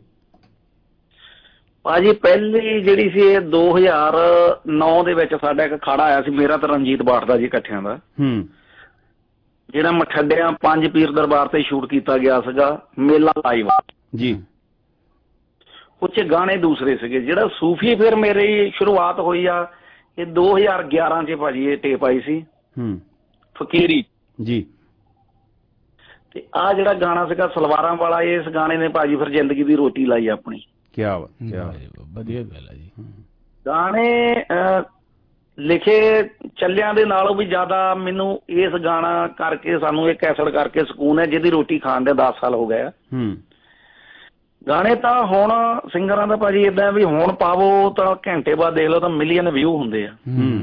ਭਾਜੀ ਪਹਿਲੀ ਜਿਹੜੀ ਸੀ ਇਹ ਦੋ ਹਜ਼ਾਰ ਨੌ ਦੇ ਵਿੱਚ ਸਾਡਾ ਇੱਕ ਅਖਾੜਾ ਆਇਆ ਸੀ, ਮੇਰਾ ਤੇ ਰਣਜੀਤ ਬਾਠ ਦਾ ਜੀ, ਇਕੱਠਿਆਂ ਦਾ, ਹੂੰ, ਜਿਹੜਾ ਮਠੱਡਿਆਂ ਪੰਜ ਪੀਰ ਦਰਬਾਰ ਤੇ ਸ਼ੂਟ ਕੀਤਾ ਗਿਆ ਸੀਗਾ, ਮੇਲਾ ਲਾਈਵ ਜੀ। ਉੱਚ ਗਾਣੇ ਦੂਸਰੇ ਸੀਗੇ। ਜਿਹੜਾ ਸੂਫੀ ਫਿਰ ਮੇਰੀ ਸ਼ੁਰੂਆਤ ਹੋਈ ਆ ਇਹ ਦੋ ਹਜ਼ਾਰ ਗਿਆਰਾਂ ਚ ਭਾਜੀ, ਇਹ ਟੇਪ ਆਈ ਸੀ ਹੂੰ, ਫਕੀਰੀ ਜੀ। ਤੇ ਆ ਜਿਹੜਾ ਗਾਣਾ ਸੀਗਾ ਸਲਵਾਰਾਂ ਵਾਲਾ, ਇਸ ਗਾਣੇ ਨੇ ਭਾਜੀ ਫਿਰ ਜ਼ਿੰਦਗੀ ਦੀ ਰੋਟੀ ਲਾਈ ਆਪਣੀ। ਕਿਆ ਬਾਤ, ਕਿਆ ਵਧੀਆ ਗੱਲ ਹੈ ਜੀ। ਗਾਣੇ ਲਿਖੇ ਚੱਲਿਆਂ ਦੇ ਨਾਲੋਂ ਵੀ ਜ਼ਿਆਦਾ ਮੈਨੂੰ ਇਸ ਗਾਣਾ ਕਰਕੇ, ਸਾਨੂੰ ਇਹ ਕੈਸਟ ਕਰਕੇ ਸਕੂਨ ਹੈ, ਜਿਹਦੀ ਰੋਟੀ ਖਾਣ ਦੇ ਦਸ ਸਾਲ ਹੋ ਗਏ ਆ। ਹੂੰ, ਗਾਣੇ ਤਾਂ ਹੁਣ ਸਿੰਗਰਾਂ ਦਾ ਭਾਜੀ ਏਦਾਂ ਵੀ ਹੁਣ ਪਾਵੋ ਤਾਂ ਘੰਟੇ ਬਾਅਦ ਦੇਖ ਲਓ ਤਾਂ ਮਿਲੀਅਨ ਵਿਊ ਹੁੰਦੇ ਆ।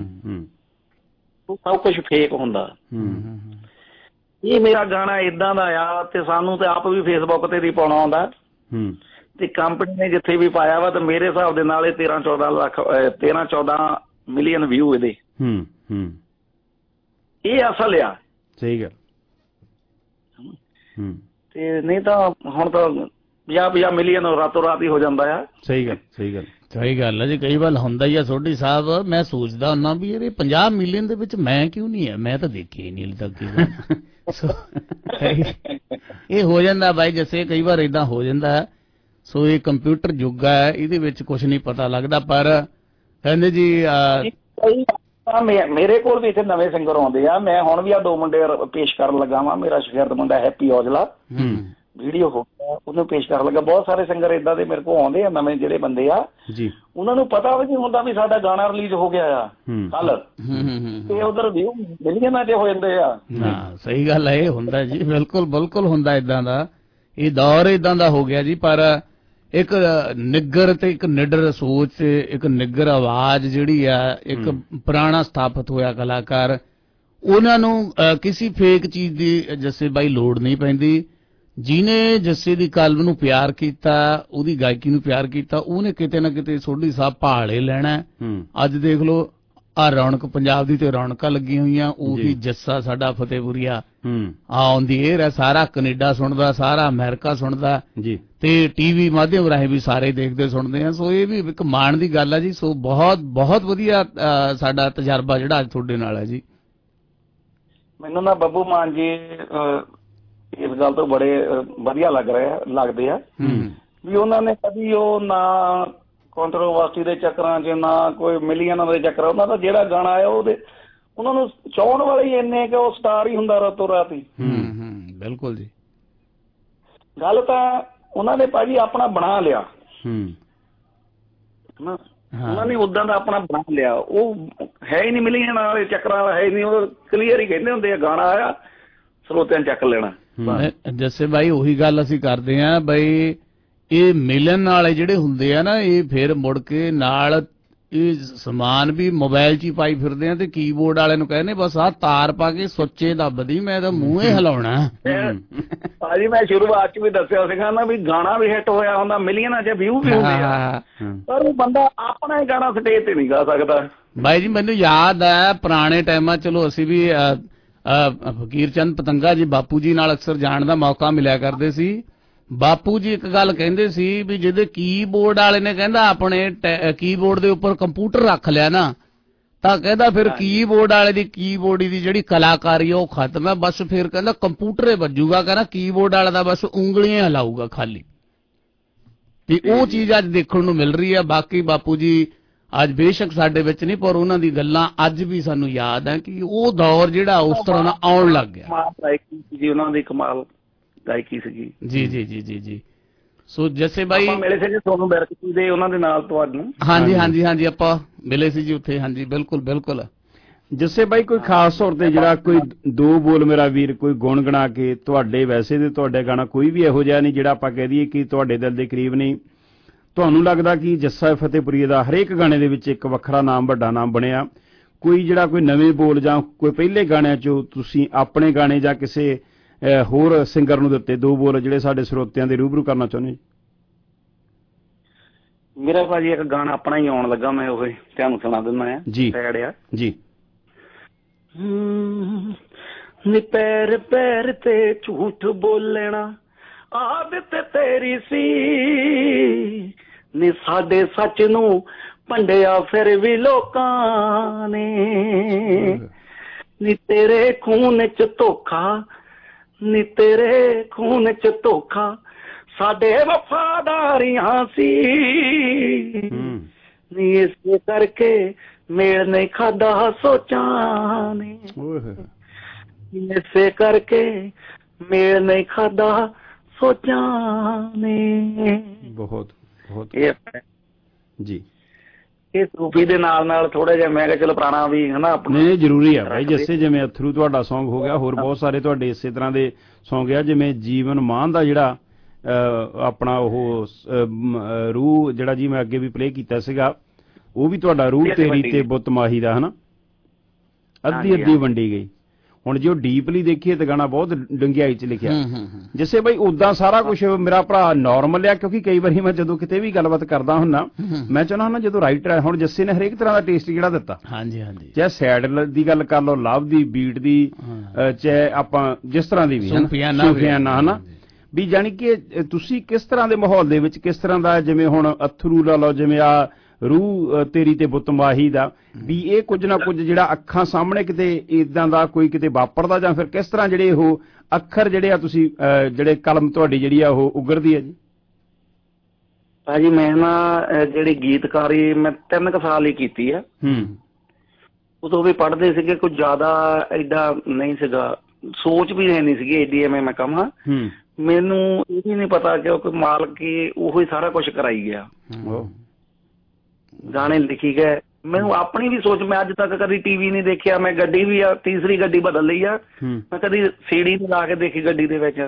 ਸਭ ਕੁਛ ਫੇਕ ਹੁੰਦਾ। ਇਹ ਮੇਰਾ ਗਾਣਾ ਏਦਾਂ ਦਾ ਆ ਤੇ ਸਾਨੂੰ ਤੇ ਆਪ ਵੀ ਫੇਸਬੁੱਕ ਤੇ ਵੀ ਪਾਉਣਾ ਆਉਂਦਾ, ਤੇ ਕੰਪਨੀ ਨੇ ਜਿੱਥੇ ਵੀ ਪਾਇਆ ਵਾ, ਤੇ ਮੇਰੇ ਹਿਸਾਬ ਦੇ ਨਾਲ ਇਹ ਤੇਰਾਂ ਚੌਦਾਂ ਲੱਖ ਤੇਰਾਂ ਚੌਦਾਂ ਮਿਲੀਅਨ ਵਿਊ ਇਹਦੇ। ਇਹ ਅਸਲ ਆ। ਸਹੀ ਗੱਲ। ਤੇ ਨਹੀਂ ਤਾਂ ਹੁਣ ਤਾਂ ਪੰਜਾਹ ਪੰਜਾਹ ਮਿਲੀਅਨ ਰਾਤੋਂ ਰਾਤ ਹੀ ਹੋ ਜਾਂਦਾ ਆ। ਸਹੀ ਗੱਲ, ਸਹੀ ਗੱਲ, ਸਹੀ ਗੱਲ ਹੈ ਜੀ। ਕਈ ਵਾਰ ਹੁੰਦਾ ਹੀ ਆ ਸੋਢੀ ਸਾਹਿਬ, ਮੈਂ ਸੋਚਦਾ ਹੁੰਦਾ ਵੀ ਇਹਦੇ ਪੰਜਾਹ ਮਿਲੀਅਨ ਦੇ ਵਿੱਚ ਮੈਂ ਕਿਉਂ ਨਹੀਂ ਹੈ, ਮੈਂ ਤਾਂ ਦੇਖਿਆ ਹੀ ਨਹੀਂ ਹਲੇ ਤੱਕ। ਇਹ ਹੋ ਜਾਂਦਾ ਬਾਈ ਜੱਸੇ, ਕਈ ਵਾਰ ਏਦਾਂ ਹੋ ਜਾਂਦਾ। ਸੋ ਇਹ ਕੰਪਿਊਟਰ ਯੁੱਗ ਹੈ, ਇਹਦੇ ਵਿੱਚ ਕੁਛ ਨਹੀਂ ਪਤਾ ਲੱਗਦਾ। ਪਰ ਕਹਿੰਦੇ ਜੀ ਮੇਰੇ ਕੋਲ ਵੀ ਇੱਥੇ ਨਵੇਂ ਸਿੰਗਰ ਆਉਂਦੇ ਆ, ਮੈਂ ਹੁਣ ਵੀ ਆ ਦੋ ਮੁੰਡੇ ਪੇਸ਼ ਕਰਨ ਲੱਗਾ ਵਾਂ। ਮੇਰਾ ਸ਼ਾਗਿਰਦ ਮੁੰਡਾ ਹੈਪੀ ਔਜਲਾ, ਵੀਡੀਓ ਹੋ ਗਿਆ, ਉਹਨੂੰ ਪੇਸ਼ ਕਰਨ ਲੱਗਾ। ਬਹੁਤ ਸਾਰੇ ਸਿੰਗਰ ਏਦਾਂ ਦੇ ਮੇਰੇ ਕੋਲ ਆਉਂਦੇ ਆ, ਨਵੇਂ ਜਿਹੜੇ ਬੰਦੇ ਆ ਜੀ, ਉਹਨਾਂ ਨੂੰ ਪਤਾ ਵੀ ਨਹੀਂ ਹੁੰਦਾ ਵੀ ਸਾਡਾ ਗਾਣਾ ਰਿਲੀਜ਼ ਹੋ ਗਿਆ ਆ ਕੱਲ, ਤੇ ਉਧਰ ਵਿਊ ਮਿਲੀਅਨਾਂ ਚ ਹੋ ਜਾਂਦੇ ਆ। ਹਾਂ ਸਹੀ ਗੱਲ ਹੈ, ਇਹ ਹੁੰਦਾ ਜੀ, ਬਿਲਕੁਲ ਬਿਲਕੁਲ ਹੁੰਦਾ ਏਦਾਂ ਦਾ। ਇਹ ਦੌਰ ਏਦਾਂ ਦਾ ਹੋ ਗਿਆ ਜੀ। ਪਰ ਇੱਕ ਨਿੱਗਰ ਤੇ ਇੱਕ ਨਿਡਰ ਸੋਚ ਤੇ ਇੱਕ ਨਿੱਗਰ ਆਵਾਜ਼ ਜਿਹੜੀ ਆ, ਇੱਕ ਪੁਰਾਣਾ ਸਥਾਪਿਤ ਹੋਇਆ ਕਲਾਕਾਰ, ਉਹਨਾਂ ਨੂੰ ਕਿਸੇ ਫੇਕ ਚੀਜ਼ ਦੀ ਜੱਸੇ ਬਾਈ ਲੋੜ ਨਹੀਂ ਪੈਂਦੀ। ਜਿਹਨੇ ਜੱਸੇ ਦੀ ਕਲਮ ਨੂੰ ਪਿਆਰ ਕੀਤਾ, ਉਹਦੀ ਗਾਇਕੀ ਨੂੰ ਪਿਆਰ ਕੀਤਾ, ਉਹਨੇ ਕਿਤੇ ਨਾ ਕਿਤੇ ਸੋਢੀ ਸਾਹਿਬ ਭਾਲੇ ਲੈਣਾ। ਅੱਜ ਦੇਖ ਲਓ ਆ ਰੌਣਕ ਪੰਜਾਬ ਦੀ ਤੇ ਰੌਣਕਾਂ ਲੱਗੀਆਂ ਹੋਈਆਂ, ਉਹੀ ਜੱਸਾ ਸਾਡਾ ਫਤਿਹਪੁਰੀਆ ਆਉਂਦੀ ਇਹ ਹੈ, ਸਾਰਾ ਕੈਨੇਡਾ ਸੁਣਦਾ, ਸਾਰਾ ਅਮਰੀਕਾ ਸੁਣਦਾ ਜੀ, ਤੇ ਟੀਵੀ ਮਾਧਿਅਮ ਰਾਹੀਂ ਵੀ ਸਾਰੇ ਦੇਖਦੇ ਸੁਣਦੇ ਆ। ਸੋ ਇਹ ਵੀ ਇੱਕ ਮਾਣ ਦੀ ਗੱਲ ਹੈ ਜੀ। ਸੋ ਬਹੁਤ ਬਹੁਤ ਵਧੀਆ ਸਾਡਾ ਤਜਰਬਾ ਜਿਹੜਾ ਅੱਜ ਤੁਹਾਡੇ ਨਾਲ ਹੈ ਜੀ। ਮੈਨੂੰ ਨਾ ਬੱਬੂ ਮਾਨ ਜੀ ਇਸ ਗੱਲ ਤੋਂ ਬੜੇ ਵਧੀਆ ਲੱਗ ਰਿਹਾ ਲੱਗਦੇ ਆ ਵੀ ਉਹਨਾਂ ਨੇ ਕਦੀ ਉਹ ਨਾ ਕੰਟਰੋਵਰਸੀ ਦੇ ਚੱਕਰਾਂ 'ਚ, ਨਾ ਕੋਈ ਮਿਲੀਅਨਾਂ ਦੇ ਚੱਕਰ। ਉਹਨਾਂ ਦਾ ਜਿਹੜਾ ਗਾਣਾ ਆਇਆ ਉਹਦੇ ਉਹਨਾਂ ਨੂੰ ਚਾਹੁਣ ਵਾਲੇ ਹੀ ਇੰਨੇ ਕਿ ਉਹ ਸਟਾਰ ਹੀ ਹੁੰਦਾ ਰਾਤੋਂ ਰਾਤ ਹੀ। ਬਿਲਕੁਲ ਜੀ। ਗੱਲ ਤਾਂ ਉਹਨਾਂ ਨੇ ਭਾਜੀ ਆਪਣਾ ਬਣਾ ਲਿਆ, ਉਹਨਾਂ ਨੇ ਉਦਾਂ ਦਾ ਆਪਣਾ ਬਣਾ ਲਿਆ। ਉਹ ਹੈ ਹੀ ਨਹੀਂ ਮਿਲੀਅਨਾਂ ਵਾਲੇ ਚੱਕਰਾਂ ਵਾਲਾ, ਹੈ ਹੀ ਨਹੀਂ। ਉਹ ਕਲੀਅਰ ਹੀ ਕਹਿੰਦੇ ਹੁੰਦੇ ਆ ਗਾਣਾ ਆਇਆ ਸਰੋਤਿਆਂ ਨੇ ਚੱਕ ਲੈਣਾ। ਜੱਸੇ ਬਾਈ ਉਹੀ ਗੱਲ ਅਸੀਂ ਕਰਦੇ ਹਾਂ ਬਈ, ਇਹ ਮਿਲਣ ਵਾਲੇ ਜਿਹੜੇ ਹੁੰਦੇ ਆ ਨਾ, ਇਹ ਫਿਰ ਮੁੜ ਕੇ ਨਾਲ ਇਹ ਸਮਾਨ ਵੀ ਮੋਬਾਈਲ 'ਚ ਹੀ ਪਾਈ ਫਿਰਦੇ ਆ, ਤੇ ਕੀਬੋਰਡ ਵਾਲੇ ਨੂੰ ਕਹਿੰਦੇ ਬਸ ਆਹ ਤਾਰ ਪਾ ਕੇ ਸੁੱਚੇ ਦੱਬਦੀ, ਮੈਂ ਤਾਂ ਮੂੰਹੇ ਹਿਲਾਉਣਾ। ਭਾਜੀ ਮੈਂ ਸ਼ੁਰੂਆਤ 'ਚ ਵੀ ਦੱਸਿਆ ਸੀਗਾ ਨਾ ਵੀ ਗਾਣਾ ਵੀ ਹਿੱਟ ਹੋਇਆ ਹੁੰਦਾ, ਮਿਲੀਅਨਾਂ 'ਚ ਵਿਊ ਵੀ ਹੁੰਦੇ ਆ, ਪਰ ਉਹ ਬੰਦਾ ਆਪਣਾ ਹੀ ਗਾਣਾ ਸਟੇਜ ਤੇ ਨਹੀਂ ਗਾ ਸਕਦਾ। ਬਾਈ ਜੀ ਮੈਨੂੰ ਯਾਦ ਹੈ ਪੁਰਾਣੇ ਟਾਈਮਾਂ, ਚਲੋ ਅਸੀਂ ਵੀ ਫਕੀਰ ਚੰਦ ਪਤੰਗਾ ਜੀ ਬਾਪੂ ਜੀ ਨਾਲ ਅਕਸਰ ਜਾਣ ਦਾ ਮੌਕਾ ਮਿਲਿਆ ਕਰਦੇ ਸੀ। ਬਾਪੂ ਜੀ ਇੱਕ ਗੱਲ ਕਹਿੰਦੇ ਸੀ ਵੀ ਜਿਹਦੇ ਕੀਬੋਰਡ ਵਾਲੇ ਨੇ ਕਹਿੰਦਾ ਆਪਣੇ ਕੀਬੋਰਡ ਦੇ ਉੱਪਰ ਕੰਪਿਊਟਰ ਰੱਖ ਲਿਆ ਨਾ, ਤਾਂ ਕਹਿੰਦਾ ਫਿਰ ਕੀਬੋਰਡ ਵਾਲੇ ਦੀ ਕੀਬੋਰਡ ਦੀ ਜਿਹੜੀ ਕਲਾਕਾਰੀ ਉਹ ਖਤਮ ਹੈ, ਬਸ ਫਿਰ ਕਹਿੰਦਾ ਕੰਪਿਊਟਰ ਹੀ ਵੱਜੂਗਾ। ਕਹਿੰਦਾ ਕੀਬੋਰਡ ਵਾਲਾ ਦਾ ਬਸ ਉਂਗਲੀਆਂ ਹਿਲਾਊਗਾ ਖਾਲੀ। ਤੇ ਉਹ ਚੀਜ਼ ਅੱਜ ਦੇਖਣ ਨੂੰ ਮਿਲ ਰਹੀ ਹੈ। ਬਾਕੀ ਬਾਪੂ ਜੀ ਅੱਜ ਬੇਸ਼ੱਕ ਸਾਡੇ ਵਿੱਚ ਨਹੀਂ, ਪਰ ਉਹਨਾਂ ਦੀ ਗੱਲਾਂ ਅੱਜ ਵੀ ਸਾਨੂੰ ਯਾਦ ਹੈ ਕਿ ਉਹ ਦੌਰ ਜਿਹੜਾ ਉਸ ਤਰ੍ਹਾਂ ਦਾ ਆਉਣ ਲੱਗ ਗਿਆ। ਜੀ ਉਹਨਾਂ ਦੀ ਕਮਾਲ ਗਾਇਕੀ ਸੀਗੀ। ਜੀ ਜੀ ਜੀ ਜੀ ਜੀ। ਸੋ ਜੱਸੇ ਬਾਈ ਮਿਲੇ ਸੀ ਜੀ ਤੁਹਾਨੂੰ ਬੈਰਕੀ ਦੇ ਉਹਨਾਂ ਦੇ ਨਾਲ ਤੁਹਾਨੂੰ? ਹਾਂਜੀ ਹਾਂਜੀ ਹਾਂਜੀ ਆਪਾਂ ਮਿਲੇ ਸੀ ਜੀ ਉੱਥੇ। ਹਾਂਜੀ ਬਿਲਕੁਲ ਬਿਲਕੁਲ। ਜੱਸੇ ਬਾਈ ਕੋਈ ਖਾਸ ਤੌਰ ਤੇ ਜਿਹੜਾ ਕੋਈ ਦੋ ਬੋਲ ਮੇਰਾ ਵੀਰ ਕੋਈ ਗੁਣਗੁਣਾ ਕੇ ਤੁਹਾਡੇ, ਵੈਸੇ ਤੇ ਤੁਹਾਡੇ ਗਾਣਾ ਕੋਈ ਵੀ ਇਹੋ ਜਿਹਾ ਨਹੀਂ ਜਿਹੜਾ ਆਪਾਂ ਕਹਿ ਦਈਏ ਕਿ ਤੁਹਾਡੇ ਦਿਲ ਦੇ ਕਰੀਬ ਨਹੀਂ, ਤੁਹਾਨੂੰ ਲੱਗਦਾ ਕਿ ਜੱਸਾ ਫਤਿਹਪੁਰੀਏ ਦਾ ਹਰੇਕ ਗਾਣੇ ਦੇ ਵਿੱਚ ਇੱਕ ਵੱਖਰਾ ਨਾਮ, ਵੱਡਾ ਨਾਮ ਬਣਿਆ? ਕੋਈ ਜਿਹੜਾ ਕੋਈ ਨਵੇਂ ਬੋਲ ਜਾਂ ਕੋਈ ਪਹਿਲੇ ਗਾਣਿਆਂ 'ਚੋਂ ਤੁਸੀਂ ਆਪਣੇ ਗਾਣੇ ਜਾਂ ਕਿਸੇ ਹੋਰ ਸਿੰਗਰ ਨੂੰ ਦਿੱਤੇ ਦੋ ਬੋਲ ਜਿਹੜੇ ਸਾਡੇ ਸਰੋਤਿਆਂ ਦੇ ਰੂਬਰੂ ਕਰਨਾ ਚਾਹੁੰਦੇ? ਮੇਰਾ ਭਾਜੀ ਇੱਕ ਗਾਣਾ ਆਪਣਾ ਹੀ ਆਉਣ ਲੱਗਾ, ਮੈਂ ਉਹ ਤੁਹਾਨੂੰ ਸੁਣਾ ਦਿੰਦਾ ਆ ਜੀ ਸੈਡ ਆ ਜੀ। ਨੀ ਪੈਰ ਪੈਰ ਤੇ ਝੂਠ ਬੋਲਣਾ ਆਦਤ ਤੇਰੀ ਸੀ, ਨੀ ਸਾਡੇ ਸੱਚ ਨੂੰ ਭੰਡਿਆ ਫਿਰ ਵੀ ਲੋਕਾਂ ਨੇ, ਨੀ ਤੇਰੇ ਖੂਨ ਚ ਧੋਖਾ, ਨੀ ਤੇਰੇ ਖੂਨ ਚ ਧੋਖਾ ਸਾਡੇ ਵਫਾਦਾਰੀਆਂ ਸੀ, ਨੀ ਇਸੇ ਕਰਕੇ ਮੇਲ ਨਹੀਂ ਖਾਦਾ ਸੋਚਾਂ ਨੇ, ਇਸੇ ਕਰਕੇ ਮੇਲ ਨਹੀਂ ਖਾਦਾ ਸੋਚਾਂ ਨੇ। ਬਹੁਤ ਬਹੁਤ ਇਹ ਜੀ। ਇਹ ਸੂਫੀ ਦੇ ਨਾਲ ਨਾਲ ਥੋੜਾ ਜਿਹਾ ਮੈਂ ਕਿਹਾ ਚਲੋ ਪੁਰਾਣਾ ਵੀ ਹਨਾ ਆਪਣਾ ਨਹੀਂ ਜ਼ਰੂਰੀ ਆ ਭਾਈ। ਜੱਸੇ ਜਿਵੇਂ ਅਥਰੂ ਤੁਹਾਡਾ ਸੌਂਗ ਹੋ ਗਿਆ, ਹੋਰ ਬਹੁਤ ਸਾਰੇ ਤੁਹਾਡੇ ਇਸੇ ਤਰ੍ਹਾਂ ਦੇ ਸੌਂਗ ਆ, ਜਿਵੇਂ ਜੀਵਨ ਮਾਨ ਦਾ ਜਿਹੜਾ ਆਪਣਾ ਉਹ ਰੂਹ ਜਿਹੜਾ ਜੀ ਮੈਂ ਅੱਗੇ ਵੀ ਪਲੇ ਕੀਤਾ ਸੀਗਾ, ਉਹ ਵੀ ਤੁਹਾਡਾ ਰੂਹ ਤੇਰੀ ਤੇ ਬੁੱਤ ਮਾਹੀ ਦਾ ਹਨਾ, ਅੱਧੀ ਅੱਧੀ ਵੰਡੀ ਗਈ। ਹੁਣ ਜੇ ਉਹ ਡੀਪਲੀ ਦੇਖੀਏ ਤਾਂ ਗਾਣਾ ਬਹੁਤ ਡੰਗਿਆਈ ਚ ਲਿਖਿਆ। ਜਿਸੇ ਬਈ ਉਦਾਂ ਸਾਰਾ ਕੁਝ ਮੇਰਾ ਭਰਾ ਨੋਰਮਲ ਆ, ਕਿਉਂਕਿ ਕਈ ਵਾਰੀ ਮੈਂ ਜਦੋਂ ਕਿਤੇ ਵੀ ਗੱਲਬਾਤ ਕਰਦਾ ਹੁੰਨਾ ਮੈਂ ਚਾਹੁੰਦਾ ਹੁੰਦਾ ਜਦੋਂ ਰਾਈਟਰ ਹੈ, ਹੁਣ ਜੱਸੇ ਨੇ ਹਰੇਕ ਤਰ੍ਹਾਂ ਦਾ ਟੇਸਟ ਜਿਹੜਾ ਦਿੱਤਾ, ਹਾਂਜੀ ਹਾਂਜੀ, ਚਾਹੇ ਸੈਡ ਦੀ ਗੱਲ ਕਰ ਲਓ, ਲਵ ਦੀ, ਬੀਟ ਦੀ, ਚਾਹੇ ਆਪਾਂ ਜਿਸ ਤਰ੍ਹਾਂ ਦੀ ਵੀ ਸੂਫੀਆਨਾ ਹਨਾ, ਵੀ ਜਾਣੀ ਕਿ ਤੁਸੀਂ ਕਿਸ ਤਰ੍ਹਾਂ ਦੇ ਮਾਹੌਲ ਦੇ ਵਿੱਚ ਕਿਸ ਤਰ੍ਹਾਂ ਦਾ, ਜਿਵੇਂ ਹੁਣ ਅਥਰੂ ਲਾ ਲਓ, ਜਿਵੇਂ ਆ ਰੂਹ ਤੇਰੀ ਤੇ ਬੁੱਤ ਮਾਹੀ ਦਾ, ਵੀ ਇਹ ਕੁਝ ਨਾ ਕੁਝ ਜਿਹੜਾ ਅੱਖਾਂ ਸਾਹਮਣੇ ਕਿਤੇ ਇਦਾਂ ਦਾ ਕੋਈ ਕਿਤੇ ਵਾਪਰਦਾ, ਜਾਂ ਫਿਰ ਕਿਸ ਤਰ੍ਹਾਂ ਜਿਹੜੇ ਉਹ ਅੱਖਰ ਜਿਹੜੇ ਆ ਤੁਸੀਂ ਜਿਹੜੇ ਕਲਮ ਤੁਹਾਡੀ ਜਿਹੜੀ ਆ ਉਹ ਉਗਰਦੀ ਹੈ ਜੀ? ਭਾਜੀ ਮੈਂ ਨਾ ਜਿਹੜੀ ਗੀਤਕਾਰੀ ਮੈਂ ਤਿੰਨ ਕੁ ਸਾਲ ਹੀ ਕੀਤੀ ਆ। ਹੂੰ। ਉਦੋਂ ਵੀ ਪੜ੍ਹਦੇ ਸੀਗੇ, ਕੁਝ ਜ਼ਿਆਦਾ ਏਡਾ ਨਹੀਂ ਸੀਗਾ, ਸੋਚ ਵੀ ਨਹੀਂ ਸੀਗੀ ਏਡੀ ਐਵੇਂ ਮੈਂ ਕਹਾਂ। ਹੂੰ। ਮੈਨੂੰ ਇਹ ਵੀ ਨਹੀਂ ਪਤਾ ਕਿ ਕੋਈ ਮਾਲਕ ਹੀ ਉਹੋ ਹੀ ਸਾਰਾ ਕੁਝ ਕਰਾਈ ਗਿਆ, ਗਾਣੇ ਲਿਖੀ ਗਏ। ਮੈਨੂੰ ਆਪਣੀ ਵੀ ਸੋਚ, ਮੈਂ ਅੱਜ ਤੱਕ ਕਦੀ ਟੀਵੀ ਨਹੀਂ ਦੇਖਿਆ, ਮੈਂ ਗੱਡੀ ਵੀ ਆ ਤੀਸਰੀ ਗੱਡੀ ਬਦਲ ਲਈ ਆ, ਮੈਂ ਕਦੀ ਸੀਡੀ ਨਹੀਂ ਲਾ ਕੇ ਦੇਖੀ ਗੱਡੀ ਦੇ ਵਿੱਚ,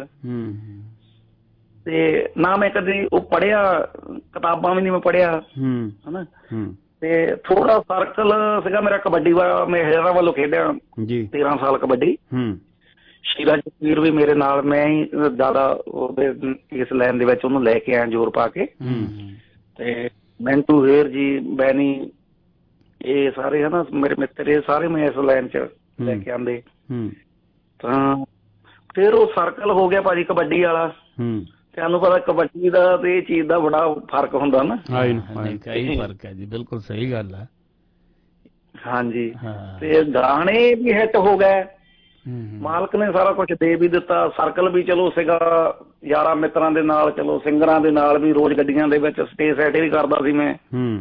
ਤੇ ਨਾ ਮੈਂ ਕਦੀ ਉਹ ਪੜ੍ਹਿਆ, ਕਿਤਾਬਾਂ ਵੀ ਨਹੀਂ ਮੈਂ ਪੜ੍ਹਿਆ ਹਨਾ। ਤੇ ਥੋੜਾ ਸਰਕਲ ਸੀਗਾ ਮੇਰਾ ਕਬੱਡੀ ਵਾਲਾ, ਮੈਂ ਹਜ਼ਾਰਾਂ ਵੱਲੋਂ ਖੇਡਿਆ ਤੇਰਾਂ ਸਾਲ ਕਬੱਡੀ। ਸ਼ੀਰਾ ਜਸਵੀਰ ਵੀ ਮੇਰੇ ਨਾਲ, ਮੈਂ ਹੀ ਜ਼ਿਆਦਾ ਉਹਦੇ ਇਸ ਲਾਈਨ ਦੇ ਵਿੱਚ ਉਹਨੂੰ ਲੈ ਕੇ ਆਇਆ ਜ਼ੋਰ ਪਾ ਕੇ, ਤੇ ਮੈਂਟੂ ਹੇਰ ਜੀ, ਬੈਨੀ, ਇਹ ਸਾਰੇ ਹਨਾ ਮੇਰੇ ਮਿੱਤਰ, ਇਹ ਸਾਰੇ ਮੈਂ ਇਸ ਲਾਈਨ ਚ ਲੈ ਕੇ ਆਂਦੇ। ਤਾਂ ਫਿਰ ਉਹ ਸਰਕਲ ਹੋ ਗਿਆ ਭਾਜੀ ਕਬੱਡੀ ਵਾਲਾ। ਤੁਹਾਨੂੰ ਪਤਾ ਕਬੱਡੀ ਦਾ ਤੇ ਇਹ ਚੀਜ਼ ਦਾ ਬੜਾ ਫਰਕ ਹੁੰਦਾ ਨਾ। ਕਈ ਫਰਕ ਹੈ ਜੀ, ਬਿਲਕੁਲ ਸਹੀ ਗੱਲ ਹੈ। ਹਾਂਜੀ, ਤੇ ਗਾਣੇ ਵੀ ਹਿੱਟ ਹੋ ਗਏ, ਮਾਲਕ ਨੇ ਸਾਰਾ ਕੁਝ ਦੇ ਵੀ ਦਿੱਤਾ, ਸਰਕਲ ਵੀ ਚਲੋ ਸੀਗਾ ਯਾਰਾਂ ਮਿੱਤਰਾਂ ਦੇ ਨਾਲ, ਚਲੋ ਸਿੰਗਰਾਂ ਦੇ ਨਾਲ ਵੀ ਰੋਜ਼ ਗੱਡੀਆਂ ਦੇ ਵਿੱਚ ਸਟੇਜ ਸੈਟ ਵੀ ਕਰਦਾ ਸੀ ਮੈਂ।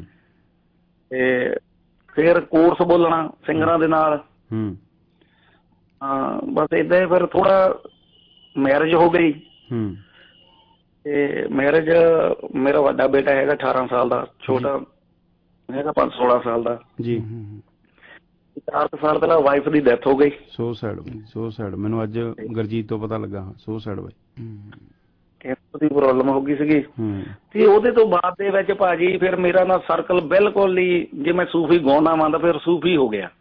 ਤੇ ਫਿਰ ਕੋਰਸ ਬੋਲਣਾ ਸਿੰਗਰਾਂ ਦੇ ਨਾਲ। ਹਾਂ ਬਸ ਏਦਾਂ ਹੀ ਫਿਰ ਥੋੜਾ ਮੈਰਿਜ ਹੋ ਗਈ, ਤੇ ਮੈਰਿਜ ਮੇਰਾ ਵੱਡਾ ਬੇਟਾ ਹੈਗਾ ਅਠਾਰਾਂ ਸਾਲ ਦਾ, ਛੋਟਾ ਹੈਗਾ ਪੰਜ ਸੋਲਾਂ ਸਾਲ ਦਾ ਜੀ। ਚਾਰ ਕੁ ਸਾਲ ਪਹਿਲਾਂ ਵਾਈਫ ਦੀ ਡੈਥ ਹੋ ਗਈ। ਸੋ ਸੈਡ, ਸੋ ਸੈਡ, ਮੈਨੂੰ ਅੱਜ ਗੁਰਜੀਤ ਤੋਂ ਪਤਾ ਲੱਗਾ। ਸੋ ਸੈਡ ਬਾਈ, ਕੈਂਸਰ ਦੀ ਪ੍ਰੋਬਲਮ ਹੋ ਗਈ ਸੀਗੀ। ਤੇ ਉਹਦੇ ਤੋਂ ਬਾਅਦ ਦੇ ਵਿੱਚ ਭਾਜੀ ਫਿਰ ਮੇਰਾ ਨਾ ਸਰਕਲ ਬਿਲਕੁਲ ਹੀ, ਜੇ ਮੈਂ ਸੂਫੀ ਗਾਉਣਾ ਮੰਨਦਾ ਫਿਰ ਸੂਫੀ ਹੋ ਗਿਆ,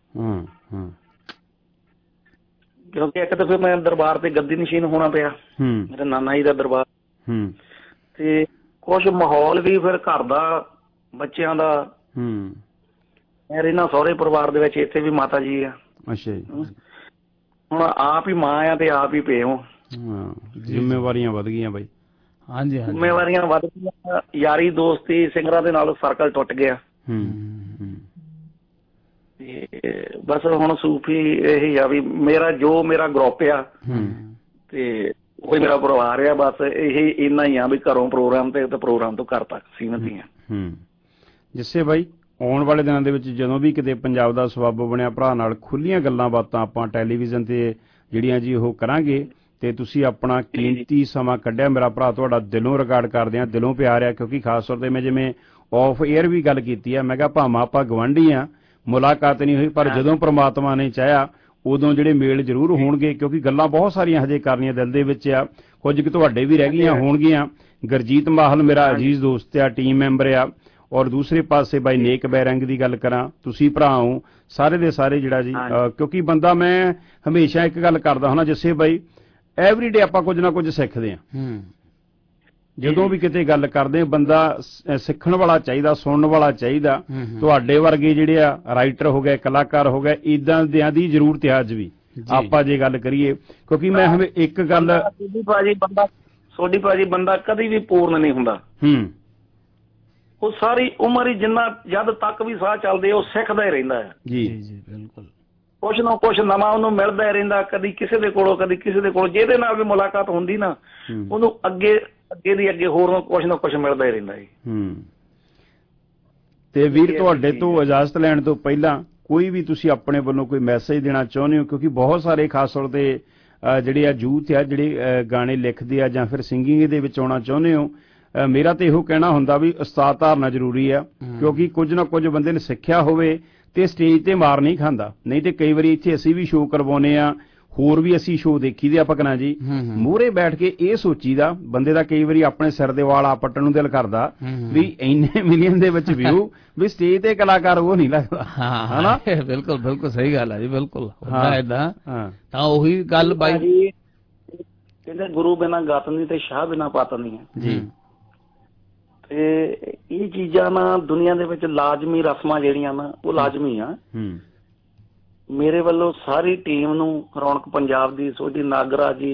ਕਿਉਂਕਿ ਇੱਕ ਤਾਂ ਫਿਰ ਮੈਂ ਦਰਬਾਰ ਤੇ ਗੱਦੀ ਨਸ਼ੀਨ ਹੋਣਾ ਪਿਆ, ਮੇਰੇ ਨਾਨਾ ਜੀ ਦਾ ਦਰਬਾਰ, ਤੇ ਕੁਛ ਮਾਹੌਲ ਵੀ ਫਿਰ ਘਰ ਦਾ, ਬੱਚਿਆਂ ਦਾ। ਮੈਂ ਰਹਿਣਾ ਸਹੁਰੇ ਪਰਿਵਾਰ ਦੇ ਵਿੱਚ, ਇੱਥੇ ਵੀ ਮਾਤਾ ਜੀ ਆ। ਅੱਛਾ ਜੀ। ਹੁਣ ਆਪ ਹੀ ਮਾਂ ਆ ਤੇ ਆਪ ਹੀ ਪਿਓ, ਜ਼ਿੰਮੇਵਾਰੀਆਂ ਵੱਧ ਗਈਆਂ ਬਾਈ। ਹਾਂਜੀ, ਜ਼ਿੰਮੇਵਾਰੀਆਂ ਵੱਧ ਗਈਆਂ, ਯਾਰੀ ਦੋਸਤੀ ਸਿੰਗਰਾਂ ਦੇ ਨਾਲ ਸਰਕਲ ਟੁੱਟ ਗਿਆ। ਤੇ ਬਸ ਹੁਣ ਸੂਫੀ ਇਹੀ ਆ ਵੀ ਮੇਰਾ ਜੋ ਮੇਰਾ ਗਰੁੱਪ ਆ, ਤੇ ਉਹੀ ਮੇਰਾ ਪਰਿਵਾਰ ਆ। ਬਸ ਇਹ ਇੰਨਾ ਹੀ ਆ ਵੀ ਘਰੋਂ ਪ੍ਰੋਗਰਾਮ ਤੇ ਪ੍ਰੋਗਰਾਮ ਤੋਂ ਘਰ ਤੱਕ ਸੀਮਿਤ ਹੀ ਆ। ਜਿਸੇ ਬਾਈ ਆਉਣ ਵਾਲੇ ਦਿਨਾਂ ਦੇ ਵਿੱਚ ਜਦੋਂ ਵੀ ਕਿਤੇ ਪੰਜਾਬ ਦਾ ਸਬੱਬ ਬਣਿਆ, ਭਰਾ ਨਾਲ ਖੁੱਲੀਆਂ ਗੱਲਾਂ ਬਾਤਾਂ ਆਪਾਂ ਟੈਲੀਵਿਜ਼ਨ ਤੇ ਜਿਹੜੀਆਂ ਜੀ ਉਹ ਕਰਾਂਗੇ, ਤੇ ਤੁਸੀਂ ਆਪਣਾ ਕੀਮਤੀ ਸਮਾਂ ਕੱਢਿਆ ਮੇਰਾ ਭਰਾ, ਤੁਹਾਡਾ ਦਿਲੋਂ ਰਿਕਾਰਡ ਕਰਦੇ ਆ, ਦਿਲੋਂ ਪਿਆਰ ਆ। ਕਿਉਂਕਿ ਖਾਸ ਤੌਰ ਤੇ ਮੈਂ ਜਿਵੇਂ ਆਫ ਏਅਰ ਵੀ ਗੱਲ ਕੀਤੀ ਆ, ਮੈਂ ਕਿਹਾ ਭਾਵੇਂ ਆਪਾਂ ਗਵਾਂਢੀ ਆ, ਮੁਲਾਕਾਤ ਨਹੀਂ ਹੋਈ, ਪਰ ਜਦੋਂ ਪ੍ਰਮਾਤਮਾ ਨੇ ਚਾਹਿਆ ਉਦੋਂ ਜਿਹੜੇ ਮੇਲ ਜ਼ਰੂਰ ਹੋਣਗੇ, ਕਿਉਂਕਿ ਗੱਲਾਂ ਬਹੁਤ ਸਾਰੀਆਂ ਹਜੇ ਕਰਨੀਆਂ ਦਿਲ ਦੇ ਵਿੱਚ ਆ, ਕੁਝ ਕੁ ਤੁਹਾਡੇ ਵੀ ਰਹਿ ਗਈਆਂ ਹੋਣਗੀਆਂ। ਗੁਰਜੀਤ ਮਾਹਲ ਮੇਰਾ ਅਜ਼ੀਜ਼ ਦੋਸਤ ਆ, ਟੀਮ ਮੈਂਬਰ ਆ, ਔਰ ਦੂਸਰੇ ਪਾਸੇ ਬਾਈ ਨੇਕ ਬੈਰੰਗ ਦੀ ਗੱਲ ਕਰਾਂ, ਤੁਸੀਂ ਭਰਾ ਹੋ ਸਾਰੇ ਦੇ ਸਾਰੇ ਜਿਹੜਾ ਜੀ, ਕਿਉਂਕਿ ਬੰਦਾ, ਮੈਂ ਹਮੇਸ਼ਾ ਇੱਕ ਗੱਲ ਕਰਦਾ ਹੁੰਦਾ ਜਿਸੇ ਬਾਈ, ਐਵਰੀਡੇ ਆਪਾਂ ਕੁਝ ਨਾ ਕੁਝ ਸਿੱਖਦੇ ਹਾਂ। ਜਦੋਂ ਵੀ ਕਿਤੇ ਗੱਲ ਕਰਦੇ ਬੰਦਾ ਸਿੱਖਣ ਵਾਲਾ ਚਾਹੀਦਾ, ਸੁਣਨ ਵਾਲਾ ਚਾਹੀਦਾ। ਤੁਹਾਡੇ ਵਰਗੇ ਜਿਹੜੇ ਆ ਰਾਈਟਰ ਹੋ ਗਏ, ਕਲਾਕਾਰ ਹੋ ਗਏ, ਇਦਾਂ ਦਿਆਂ ਦੀ ਜ਼ਰੂਰਤ ਹੈ ਅੱਜ ਵੀ ਆਪਾਂ ਜੇ ਗੱਲ ਕਰੀਏ। ਕਿਉਂਕਿ ਮੈਂ ਹਮੇ ਇੱਕ ਗੱਲ ਭਾਜੀ ਬੰਦਾ ਸੋਡੀ ਭਾਜੀ ਬੰਦਾ ਕਦੀ ਵੀ ਪੂਰਨ ਨਹੀਂ ਹੁੰਦਾ। ਹੂੰ ਉਹ ਸਾਰੀ ਉਮਰ ਹੀ ਜਿੰਨਾ ਜਦ ਤੱਕ ਵੀ ਸਾਹ ਚੱਲਦੇ ਉਹ ਸਿੱਖਦਾ ਹੀ ਰਹਿੰਦਾ ਹੈ। ਜੀ ਜੀ ਬਿਲਕੁਲ। ਕੁਛ ਨਾ ਕੁਛ ਨਵਾਂ ਉਹਨੂੰ ਮਿਲਦਾ ਹੀ ਰਹਿੰਦਾ, ਕਦੀ ਕਿਸੇ ਦੇ ਕੋਲੋਂ ਕਦੀ ਕਿਸੇ ਦੇ ਕੋਲੋਂ। ਜਿਹਦੇ ਨਾਲ ਵੀ ਮੁਲਾਕਾਤ ਹੁੰਦੀ ਨਾ ਉਹਨੂੰ ਅੱਗੇ ਅੱਗੇ ਦੀ ਅੱਗੇ ਹੋਰ ਨੂੰ ਕੁਛ ਨਾ ਕੁਛ ਮਿਲਦਾ ਹੀ ਰਹਿੰਦਾ ਜੀ। ਹੂੰ ਤੇ ਵੀਰ ਤੁਹਾਡੇ ਤੋਂ ਇਜਾਜ਼ਤ ਲੈਣ ਤੋਂ ਪਹਿਲਾਂ ਕੋਈ ਵੀ ਤੁਸੀਂ ਆਪਣੇ ਵੱਲੋਂ ਕੋਈ ਮੈਸੇਜ ਦੇਣਾ ਚਾਹੁੰਦੇ ਹੋ? ਕਿਉਂਕਿ ਬਹੁਤ ਸਾਰੇ ਖਾਸ ਤੌਰ ਤੇ ਜਿਹੜੇ ਆ ਯੂਥ ਆ ਜਿਹੜੇ ਗਾਣੇ ਲਿਖਦੇ ਆ ਜਾਂ ਫਿਰ ਸਿੰਗਿੰਗ ਦੇ ਵਿੱਚ ਆਉਣਾ ਚਾਹੁੰਦੇ ਹੋ, ਮੇਰਾ ਤਾਂ ਇਹੋ ਕਹਿਣਾ ਹੁੰਦਾ ਵੀ ਉਸਤਾਦ ਧਾਰਨਾ ਜ਼ਰੂਰੀ ਆ। ਕਿਉਂਕਿ ਕੁਝ ਨਾ ਕੁਝ ਬੰਦੇ ਨੇ ਸਿੱਖਿਆ ਹੋਵੇ ਤੇ ਸਟੇਜ ਤੇ ਮਾਰ ਨਹੀਂ ਖਾਂਦਾ। ਨਹੀਂ ਤੇ ਕਈ ਵਾਰੀ ਇੱਥੇ ਅਸੀਂ ਵੀ ਸ਼ੋਅ ਕਰਵਾਉਂਦੇ ਆ, ਹੋਰ ਵੀ ਅਸੀਂ ਸ਼ੋਅ ਦੇਖੀ ਦੇ ਆ ਪਕਣਾ ਜੀ, ਮੂਹਰੇ ਬੈਠ ਕੇ ਇਹ ਸੋਚੀਦਾ ਬੰਦੇ ਦਾ ਕਈ ਵਾਰੀ ਆਪਣੇ ਸਿਰ ਦੇ ਵਾਲ ਆ ਪੱਟਣ ਨੂੰ ਦਿਲ ਕਰਦਾ ਵੀ ਇੰਨੇ ਮਿਲੀਅਨ ਦੇ ਵਿੱਚ ਵਿਊ ਵੀ ਸਟੇਜ ਤੇ ਕਲਾਕਾਰ ਉਹ ਨਹੀਂ ਲੱਗਦਾ। ਹਨਾ ਬਿਲਕੁਲ ਬਿਲਕੁਲ ਸਹੀ ਗੱਲ ਹੈ ਜੀ। ਬਿਲਕੁਲ ਏਦਾਂ ਤਾਂ ਉਹੀ ਗੱਲ ਬਾਈ ਜੀ ਕਹਿੰਦੇ ਗੁਰੂ ਬਿਨਾਂ ਗਤ ਨਹੀਂ ਤੇ ਸ਼ਾਹ ਬਿਨਾਂ ਪਤ ਨਹੀਂ ਹੈ ਜੀ। ਤੇ ਇਹ ਚੀਜ਼ਾਂ ਨਾ ਦੁਨੀਆ ਦੇ ਵਿੱਚ ਲਾਜ਼ਮੀ ਰਸਮਾਂ ਜਿਹੜੀਆਂ ਨਾ ਉਹ ਲਾਜ਼ਮੀ ਆ। ਮੇਰੇ ਵੱਲੋਂ ਸਾਰੀ ਟੀਮ ਨੂੰ, ਰੌਣਕ ਪੰਜਾਬ ਦੀ, ਸੋਢੀ ਨਾਗਰਾ ਜੀ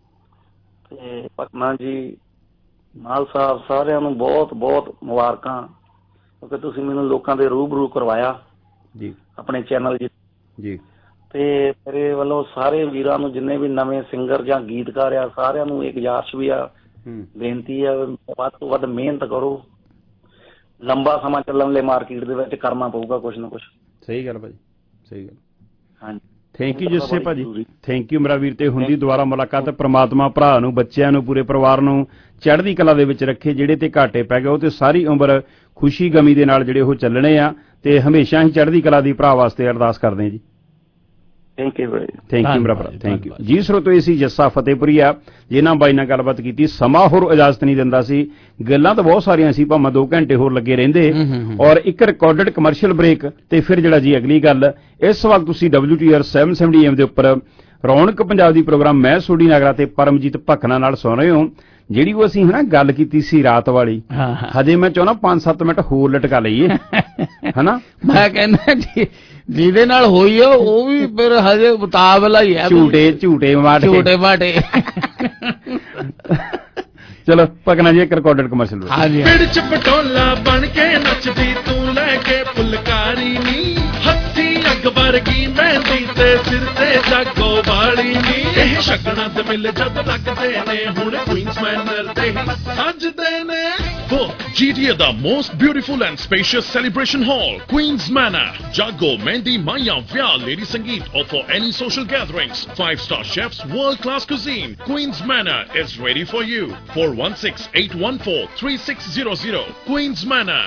ਤੇ ਪਟਨਾ ਜੀ, ਮਾਲ ਸਾਹਿਬ, ਸਾਰਿਆਂ ਨੂੰ ਬਹੁਤ ਬਹੁਤ ਮੁਬਾਰਕਾਂ। ਕਿਉਂਕਿ ਤੁਸੀਂ ਮੈਨੂੰ ਲੋਕਾਂ ਦੇ ਰੂਬਰੂ ਕਰਵਾਇਆ ਜੀ ਆਪਣੇ ਚੈਨਲ ਜੀ। ਤੇ ਮੇਰੇ ਵੱਲੋਂ ਸਾਰੇ ਵੀਰਾਂ ਨੂੰ, ਜਿੰਨੇ ਵੀ ਨਵੇਂ ਸਿੰਗਰ ਜਾਂ ਗੀਤਕਾਰ ਆ, ਸਾਰਿਆਂ ਨੂੰ ਇੱਕ ਗੁਜ਼ਾਰਿਸ਼ ਵੀ ਆ, ਬੇਨਤੀ ਆ, ਵੱਧ ਤੋਂ ਵੱਧ ਮਿਹਨਤ ਕਰੋ। ਲੰਬਾ ਸਮਾਂ ਚੱਲਣ ਲਈ ਮਾਰਕੀਟ ਦੇ ਵਿੱਚ ਕਰਨਾ ਪਊਗਾ ਕੁਛ ਨਾ ਕੁਛ। ਸਹੀ ਗੱਲ ਭਾਜੀ, ਸਹੀ ਗੱਲ। ਹਾਂਜੀ ਥੈਂਕ ਯੂ ਜੱਸੇ ਭਾਜੀ, ਥੈਂਕ ਯੂ ਮੇਰਾ ਵੀਰ। ਤੇ ਹੁੰਦੀ ਦੁਬਾਰਾ ਮੁਲਾਕਾਤ। ਪ੍ਰਮਾਤਮਾ ਭਰਾ ਨੂੰ, ਬੱਚਿਆਂ ਨੂੰ, ਪੂਰੇ ਪਰਿਵਾਰ ਨੂੰ ਚੜ੍ਹਦੀ ਕਲਾ ਦੇ ਵਿੱਚ ਰੱਖੇ। ਜਿਹੜੇ ਤੇ ਘਾਟੇ ਪੈ ਗਏ ਉਹ ਤੇ ਸਾਰੀ ਉਮਰ ਖੁਸ਼ੀ ਗਮੀ ਦੇ ਨਾਲ ਜਿਹੜੇ ਉਹ ਚੱਲਣੇ ਆ ਤੇ ਹਮੇਸ਼ਾ ਹੀ ਚੜ੍ਹਦੀ ਕਲਾ ਦੀ ਭਰਾ ਵਾਸਤੇ ਅਰਦਾਸ ਕਰਦੇ ਆ ਜੀ। ਥੈਂਕ ਯੂ ਥੈਂਕ ਯੂ ਮੇਰਾ ਭਰਾ, ਥੈਂਕ ਯੂ ਜੀ। ਸਰੋਤੋ ਇਹ ਸੀ ਜੱਸਾ ਫਤਿਹਪੁਰੀਆ ਜਿਨ੍ਹਾਂ ਬਾਈ ਨਾਲ ਗੱਲਬਾਤ ਕੀਤੀ। ਸਮਾਂ ਹੋਰ ਇਜਾਜ਼ਤ ਨਹੀਂ ਦਿੰਦਾ ਸੀ, ਗੱਲਾਂ ਤਾਂ ਬਹੁਤ ਸਾਰੀਆਂ ਸੀ, ਭਾਵੇਂ ਦੋ ਘੰਟੇ ਹੋਰ ਲੱਗੇ ਰਹਿੰਦੇ। ਔਰ ਇੱਕ ਰਿਕਾਰਡਡ ਕਮਰਸ਼ੀਅਲ ਬ੍ਰੇਕ ਤੇ ਫਿਰ ਜਿਹੜਾ ਜੀ ਅਗਲੀ ਗੱਲ। ਇਸ ਵਕਤ ਤੁਸੀਂ ਡਬਲਿਊ ਟੀ ਆਰ ਸੱਤ ਸੌ ਸੱਤਰ ਐਮ ਦੇ ਉੱਪਰ ਰੌਣਕ ਪੰਜਾਬ ਦੀ ਪ੍ਰੋਗਰਾਮ ਮੈਂ ਸੋਢੀ ਨਾਗਰਾ ਤੇ ਪਰਮਜੀਤ ਭਕਨਾ ਨਾਲ ਸੁਣ ਰਹੇ ਹੋ। ਜਿਹੜੀ ਉਹ ਅਸੀਂ ਹਨਾ ਗੱਲ ਕੀਤੀ ਸੀ ਰਾਤ ਵਾਲੀ, ਹਜੇ ਮੈਂ ਚਾਹੁੰਦਾ ਪੰਜ ਸੱਤ ਮਿੰਟ ਹੋਰ ਲਟਕਾ ਲਈਏ ਹਨਾ। ਮੈਂ ਕਹਿੰਦਾ ਜੀ ਜਿਹਦੇ ਨਾਲ ਹੋਈ ਆ ਉਹ ਵੀ ਫਿਰ ਹਜੇ ਮੁਤਾਬਲਾ ਹੀ ਹੈ। ਝੂਟੇ ਝੂਟੇ ਮਾਟੇ ਝੂਟੇ ਮਾਟੇ। ਚਲੋ ਭਕਨਾ ਜੀ ਇੱਕ ਰਿਕਾਰਡਡ ਕਮਰਸ਼ੀਅਲ। ਹਾਂਜੀ। ਪਿੰਡ ਚ ਪਟੋਲਾ ਬਣ ਕੇ ਨੱਚਦੀ ਤੂੰ ਲੈ ਕੇ ਫੁਲਕਾਰੀ ਨੀ, ਹੱਥੀ ਅੱਗ ਵਰਗੀ ਮਹਿੰਦੀ ਤੇ ਸਿਰ ਤੇ ਜਾਗੋ ਵਾਲੀ ਨੀ। ਇਹ ਸ਼ਗਨਾਂ ਤੇ ਮਿਲ ਜਦ ਲੱਗਦੇ ਨੇ ਹੁਣ ਕੁਈਨਸ ਮੈਨਰ ਤੇ ਸੱਜਦੇ ਨੇ। वो G T A the most beautiful and spacious celebration hall, Queen's Manor, Jago, Mehndi, Maya, Vyah, Lady Sangeet, or for any social gatherings. Five-star chefs, world-class cuisine. Queen's Manor is ready for you. four one six, eight one four, three six zero zero. Queen's Manor.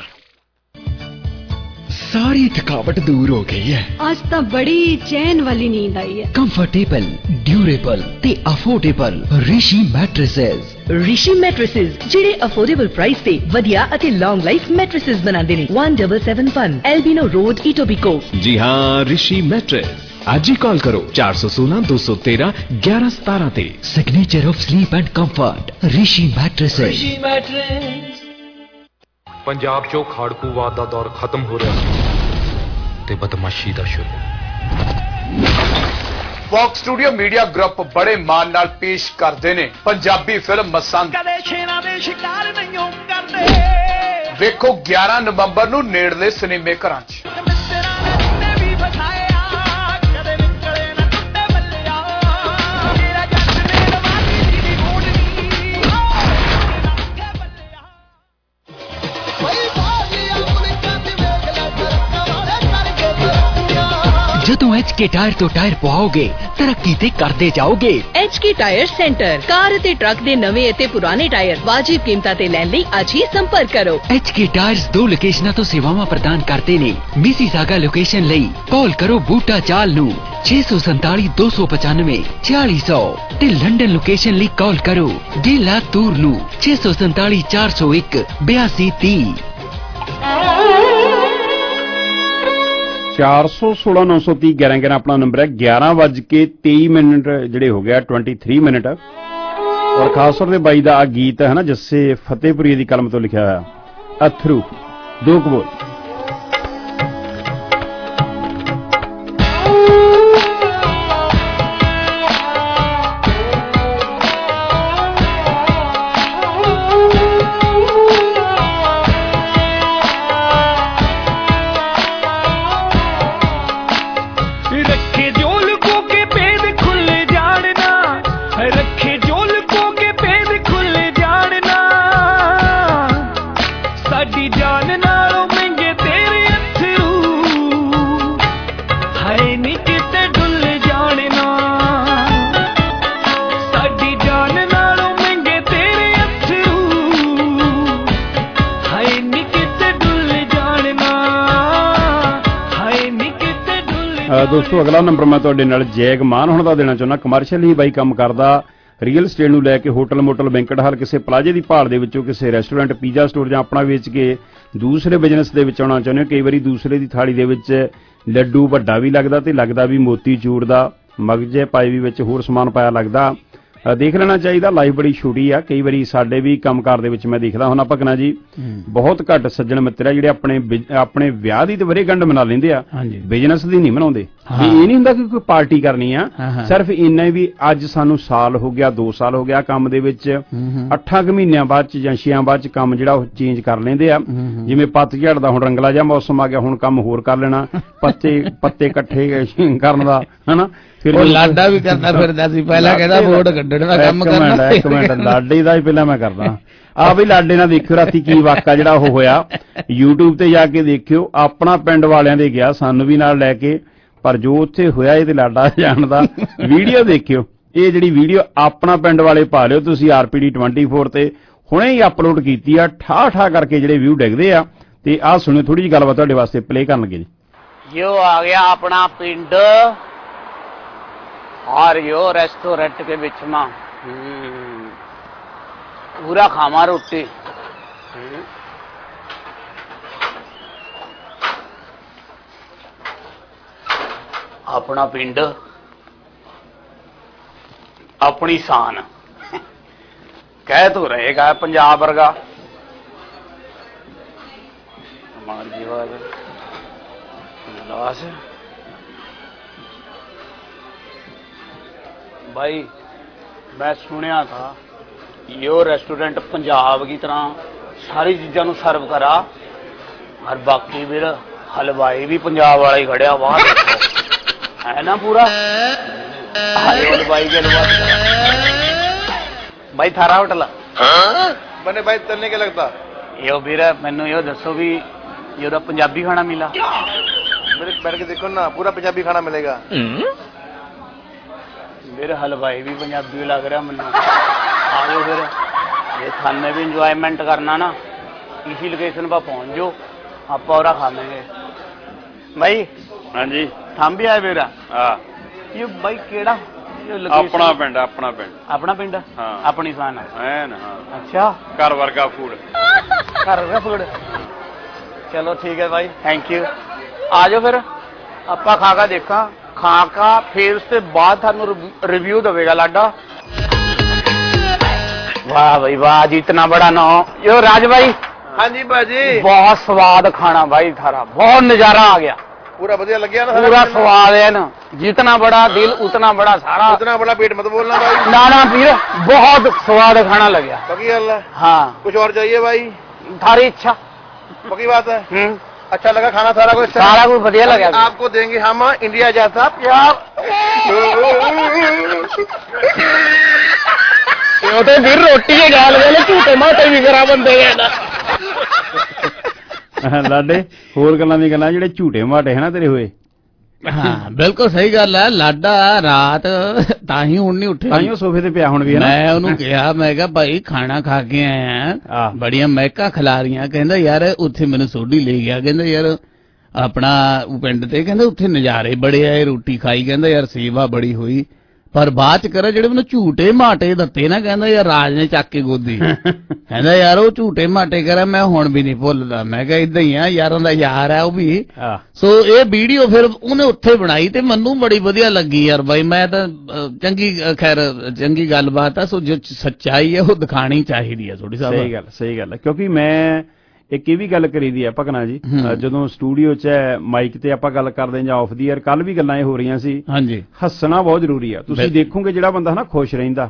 सारी थकावट दूर हो गई है। आज तो बड़ी चैन वाली नींद आई है। कंफर्टेबल, ड्यूरेबल ते affordable Rishi mattresses. Rishi mattresses ਜਿਹੜੇ ਅਫੋਰਡੇਬਲ ਪ੍ਰਾਈਸ ਤੇ ਵਧੀਆ ਅਤੇ ਲੌਂਗ ਲਾਈਫ ਮੈਟ੍ਰੈਸਸ ਬਣਾਉਂਦੇ ਨੇ। one seven seven one Albion road Etobicoke. जी हाँ, ऋषि मैट्रेस। आज ही कॉल करो चार सौ सोलह दो सौ तेरह ग्यारह सतारह ते। Signature of sleep and comfort, Rishi mattresses. Rishi mattress. Punjab 'ਚੋਂ ਖਾੜਕੂਵਾਦ ਦਾ ਦੌਰ ਖਤਮ ਹੋ ਰਿਹਾ ਤੇ ਬਦਮਾਸ਼ੀ ਦਾ ਸ਼ੁਰੂ। ਫੌਕਸ ਸਟੂਡੀਓ ਮੀਡੀਆ ਗਰੁੱਪ ਬੜੇ ਮਾਣ ਨਾਲ ਪੇਸ਼ ਕਰਦੇ ਨੇ ਪੰਜਾਬੀ ਫਿਲਮ ਮਸੰਦ। ਕਦੇ ਸ਼ੇਰਾਂ ਦੇ ਸ਼ਿਕਾਰ ਨਹੀਂ ਕਰਦੇ। ਵੇਖੋ ਗਿਆਰਾਂ ਨਵੰਬਰ ਨੂੰ ਨੇੜਲੇ ਸਿਨੇਮੇ ਘਰਾਂ 'ਚ। ਜਦੋਂ ਐਚ ਕੇ ਟਾਇਰ ਤੋਂ ਟਾਇਰ ਪਵਾਓਗੇ ਤਰੱਕੀ ਤੇ ਕਰਦੇ ਜਾਓਗੇ। H K tyre centre, car ਅਤੇ ਟਰੱਕ ਦੇ ਨਵੇਂ ਅਤੇ ਪੁਰਾਣੇ ਟਾਇਰ ਵਾਜਿਬ ਕੀਮਤਾਂ ਤੇ ਲੈਣ ਲਈ ਅੱਜ ਹੀ ਸੰਪਰਕ ਕਰੋ। ਐਚ ਕੇ ਟਾਇਰਸ ਦੋ ਲੋਕੇਸ਼ਨਾਂ ਤੋਂ ਸੇਵਾਵਾਂ ਪ੍ਰਦਾਨ ਕਰਦੇ ਨੇ। ਮਿਸੀਸਾਗਾ ਲੋਕੇਸ਼ਨ ਲਈ ਕਾਲ ਕਰੋ ਬੂਟਾ ਚਾਲ ਨੂੰ ਛੇ ਸੌ ਸੰਤਾਲੀ ਦੋ ਸੌ ਪਚਾਨਵੇਂ छियाली सौ ਤੇ ਲੰਡਨ ਲੋਕੇਸ਼ਨ ਲਈ ਕਾਲ ਕਰੋ ਡੇਲਾ ਤੂਰ ਨੂੰ ਛੇ ਸੌ ਸੰਤਾਲੀ ਚਾਰ ਸੌ ਇੱਕ ਬਿਆਸੀ ਤੀਹ। ਚਾਰ ਸੌ ਸੋਲਾਂ ਨੌ ਸੌ ਤੀਹ ਗਿਆਰਾਂ ਗਿਆਰਾਂ ਆਪਣਾ ਨੰਬਰ ਹੈ। ਗਿਆਰਾਂ ਵੱਜ ਕੇ ਤੇਈ ਮਿੰਟ ਜਿਹੜੇ ਹੋ ਗਿਆ, ਟਵੈਂਟੀ ਥ੍ਰੀ ਮਿੰਟ। ਔਰ ਖਾਸ ਤੌਰ ਤੇ ਬਾਈ ਦਾ ਆ ਗੀਤ ਹੈ ਨਾ ਜੱਸੇ ਫਤਿਹਪੁਰੀ ਦੀ ਕਲਮ ਤੋਂ ਲਿਖਿਆ ਹੋਇਆ ਅਥਰੂ ਦੋ ਕਬੋਲ। ਦੋਸਤੋ ਅਗਲਾ ਨੰਬਰ ਮੈਂ ਤੁਹਾਡੇ ਨਾਲ ਜੈਗ ਮਾਨ ਹੁਣ ਦਾ ਦੇਣਾ ਚਾਹੁੰਦਾ। ਕਮਰਸ਼ੀਅਲ ਹੀ ਬਾਈ ਕੰਮ ਕਰਦਾ, ਰੀਅਲ ਸਟੇਟ ਨੂੰ ਲੈ ਕੇ ਹੋਟਲ ਮੋਟਲ ਬੈਂਕਟ ਹਾਲ ਕਿਸੇ ਪਲਾਜੇ ਦੀ ਭਾਲ ਦੇ ਵਿੱਚੋਂ ਕਿਸੇ ਰੈਸਟੋਰੈਂਟ ਪੀਜ਼ਾ ਸਟੋਰ ਜਾਂ ਆਪਣਾ ਵੇਚ ਕੇ ਦੂਸਰੇ ਬਿਜ਼ਨਸ ਦੇ ਵਿੱਚ ਆਉਣਾ ਚਾਹੁੰਦੇ ਹੋ। ਕਈ ਵਾਰੀ ਦੂਸਰੇ ਦੀ ਥਾਲੀ ਦੇ ਵਿੱਚ ਲੱਡੂ ਵੱਡਾ ਵੀ ਲੱਗਦਾ ਤੇ ਲੱਗਦਾ ਵੀ ਮੋਤੀ ਚੂਰ ਦਾ, ਮਗਜੇ ਪਾਏ ਵੀ ਵਿੱਚ ਹੋਰ ਸਮਾਨ ਪਾਇਆ ਲੱਗਦਾ। ਦੇਖ ਲੈਣਾ ਚਾਹੀਦਾ, ਲਾਈਫ ਬੜੀ ਛੋਟੀ ਆ। ਕਈ ਵਾਰੀ ਸਾਡੇ ਵੀ ਕੰਮਕਾਰ ਦੇ ਵਿੱਚ ਮੈਂ ਦੇਖਦਾ ਹੁਣ ਭਗਨਾ ਜੀ ਬਹੁਤ ਘੱਟ ਸੱਜਣ ਮਿੱਤਰ ਆ ਜਿਹੜੇ ਆਪਣੇ ਆਪਣੇ ਵਿਆਹ ਦੀ ਤੇ ਵਰ੍ਹੇਗੰਢ ਮਨਾ ਲੈਂਦੇ ਆ, ਬਿਜ਼ਨਸ ਦੀ ਨਹੀਂ ਮਨਾਉਂਦੇ। ਵੀ ਇਹ ਨਹੀਂ ਹੁੰਦਾ ਕਿ ਕੋਈ ਪਾਰਟੀ ਕਰਨੀ ਆ, ਸਿਰਫ ਇੰਨਾ ਵੀ ਅੱਜ ਸਾਨੂੰ ਸਾਲ ਹੋ ਗਿਆ, ਦੋ ਸਾਲ ਹੋ ਗਿਆ ਕੰਮ ਦੇ ਵਿੱਚ, ਅੱਠਾਂ ਕੁ ਮਹੀਨਿਆਂ ਬਾਅਦ ਚ ਜਾਂ ਛੇਆਂ ਬਾਅਦ ਚ ਕੰਮ ਜਿਹੜਾ ਉਹ ਚੇਂਜ ਕਰ ਲੈਂਦੇ ਆ। ਜਿਵੇਂ ਪੱਤਝੜ ਦਾ ਹੁਣ ਰੰਗਲਾ ਜਿਹਾ ਮੌਸਮ ਆ ਗਿਆ, ਹੁਣ ਕੰਮ ਹੋਰ ਕਰ ਲੈਣਾ, ਪੱਤੇ ਪੱਤੇ ਇਕੱਠੇ ਕਰਨ ਦਾ ਹਨਾ। ਫਿਰ ਉਹ ਲਾਡਾ ਵੀ ਕਰਨਾ ਫਿਰਦਾ ਸੀ ਪਹਿਲਾਂ, ਕਹਿੰਦਾ ਵੋਟ ਕੱਢਣ ਦਾ ਕੰਮ ਕਰਨਾ। ਇੱਕ ਮਿੰਟ, ਲਾਡੇ ਦਾ ਹੀ ਪਹਿਲਾਂ ਮੈਂ ਕਰਦਾ ਆ ਵੀ ਲਾਡੇ ਨਾਲ ਦੇਖਿਓ ਰਾਤੀ ਕੀ ਵਾਕਾ ਜਿਹੜਾ ਉਹ ਹੋਇਆ, YouTube ਤੇ ਜਾ ਕੇ ਦੇਖਿਓ। ਆਪਣਾ ਪਿੰਡ ਵਾਲਿਆਂ ਦੇ ਗਿਆ, ਸਾਨੂੰ ਵੀ ਨਾਲ ਲੈ ਕੇ, ਪਰ ਜੋ ਉੱਥੇ ਹੋਇਆ ਇਹ ਤੇ ਲਾਡਾ ਜਾਣਦਾ। ਵੀਡੀਓ ਦੇਖਿਓ, ਇਹ ਜਿਹੜੀ ਵੀਡੀਓ ਆਪਣਾ ਪਿੰਡ ਵਾਲੇ ਪਾ ਲਿਓ ਤੁਸੀਂ R P D twenty four ਤੇ, ਹੁਣੇ ਹੀ ਅਪਲੋਡ ਕੀਤੀ ਆ। ਠਾ ਠਾ ਕਰਕੇ ਜਿਹੜੇ ਵਿਊ ਡਿੱਗਦੇ ਆ। ਤੇ ਆਹ ਸੁਣਿਓ ਥੋੜੀ ਜਿਹੀ ਗੱਲਬਾਤ ਤੁਹਾਡੇ ਵਾਸਤੇ ਪਲੇ ਕਰਨ ਲੱਗੇ ਜੀ। ਜੋ ਆ ਗਿਆ ਆਪਣਾ ਪਿੰਡ और यो रेस्टोरेंट के बीच में पूरा खामा रोटी। अपना पिंड अपनी शान कह तो रहेगा पंजाब वर्गा हमारी जीवन लाश। भाई मैं सुनिया था यो रेस्टोरेंट पंजाब की तरह सारी चीज़ों को सर्व करा, और बाकी फिर हलवाई भी पंजाब वाला ही खड़िया वहां देखो है ना पूरा हलवाई के भाई थारा होटल मैंने भाई तलने के लगता यो फिर मैनू यो दसो भी यो पंजाबी खाना मिला। मेरे बैठ के देखो ना, पूरा पंजाबी खाना मिलेगा। फिर हलवाई भी पंजाबी लग रहा मैनू। आओ फिर ये खाने भी इंजॉयमेंट करना ना, इसी लोकेशन पर पहुंच जाओ, आप और खावेंगे। भाई हाँ जी थम भी आए मेरा। हाँ ये भाई केड़ा अपना पिंड अपना पिंड अपना पिंड हाँ अपनी शान है ना। हाँ अच्छा घर वर्गा फूड घर वर्गा फूड। चलो ठीक है भाई, थैंक यू। आ जाओ फिर आपा खा का देखा, खा का फिर उसके बाद थानू रिव्यू देगा लाडा। वाह भाई वाह जी, इतना बड़ा ना यो राज भाई। हाँ जी भाजी, बहुत स्वाद खाना भाई थारा, बहुत नजारा आ गया, पूरा बढ़िया लग गया ना, पूरा स्वाद है ना। जितना बड़ा दिल उतना बड़ा सारा, उतना बड़ा पेट मत बोलना भाई। ना ना फिर बहुत स्वाद खाना लग गया। पक्की गल है? हाँ कुछ और चाहिए भाई? थारी इच्छा। पक्की बात है। हम्म अच्छा लगा खाना, सारा कुछ सारा कुछ बढ़िया लगा। आपको देंगे हम इंडिया जैसा प्यार। तो फिर रोटी के गाल गए झूठे माटे भी करा बंदे लाडे होर गल्लां दी गल्लां जेहड़े झूठे माटे है ना तेरे होए। हाँ बिल्कुल सही गल है। लाडा रात ताही हुण नहीं उठे, ताही सोफे ते पिया हुण भी है ना। मैं उन्होंने कहा, मैं कहा भाई खाना खा के आए हैं, बड़िया महका खिला रही। कहंदा यार उत्थे मैनू सोडी ले गया, कहंदा यार अपना पिंड ते, कहंदा उत्थे नज़ारे बड़े आए, रोटी खाई, कहंदा यार सेवा बड़ी हुई। ਪਰ ਬਾਅਦ ਚ ਕਰਿਆ ਜਿਹੜੇ ਮੈਨੂੰ ਝੂਟੇ ਮਾਟੇ ਦਿੱਤੇ ਨਾ, ਕਹਿੰਦਾ ਯਾਰ ਰਾਜ ਨੇ ਚੱਕ ਕੇ ਗੋਦੀ ਕਹਿੰਦਾ ਯਾਰ ਉਹ ਝੂਟੇ ਮਾਟੇ ਕਰਿਆ ਮੈਂ ਹੁਣ ਵੀ ਨਹੀਂ ਭੁੱਲਦਾ। ਮੈਂ ਕਿਹਾ ਇਦਾਂ ਹੀ ਆ, ਯਾਰਾਂ ਦਾ ਯਾਰ ਹੈ ਉਹ ਵੀ। ਸੋ ਇਹ ਵੀਡੀਓ ਫਿਰ ਉਹਨੇ ਉੱਥੇ ਬਣਾਈ ਤੇ ਮੈਨੂੰ ਬੜੀ ਵਧੀਆ ਲੱਗੀ ਯਾਰ ਬਾਈ। ਮੈਂ ਤਾਂ ਚੰਗੀ ਖੈਰ ਚੰਗੀ ਗੱਲਬਾਤ ਆ। ਸੋ ਜੋ ਸੱਚਾਈ ਹੈ ਉਹ ਦਿਖਾਣੀ ਚਾਹੀਦੀ ਹੈ ਥੋੜੀ ਸਾਹਿਬ। ਸਹੀ ਗੱਲ ਸਹੀ ਗੱਲ। ਕਿਉਂਕਿ ਮੈਂ ਇੱਕ ਇਹ ਵੀ ਗੱਲ ਕਰੀਦੀ ਆ ਭਗਨਾ ਜੀ, ਜਦੋਂ ਸਟੂਡੀਓ 'ਚ ਮਾਈਕ ਤੇ ਆਪਾਂ ਗੱਲ ਕਰਦੇ ਜਾਂ ਆਫ ਦੀ ਏਅਰ, ਕੱਲ ਵੀ ਗੱਲਾਂ ਇਹ ਹੋ ਰਹੀਆਂ ਸੀ। ਹਾਂਜੀ, ਹੱਸਣਾ ਬਹੁਤ ਜ਼ਰੂਰੀ ਆ। ਤੁਸੀਂ ਦੇਖੋਗੇ ਜਿਹੜਾ ਬੰਦਾ ਨਾ ਖੁਸ਼ ਰਹਿੰਦਾ,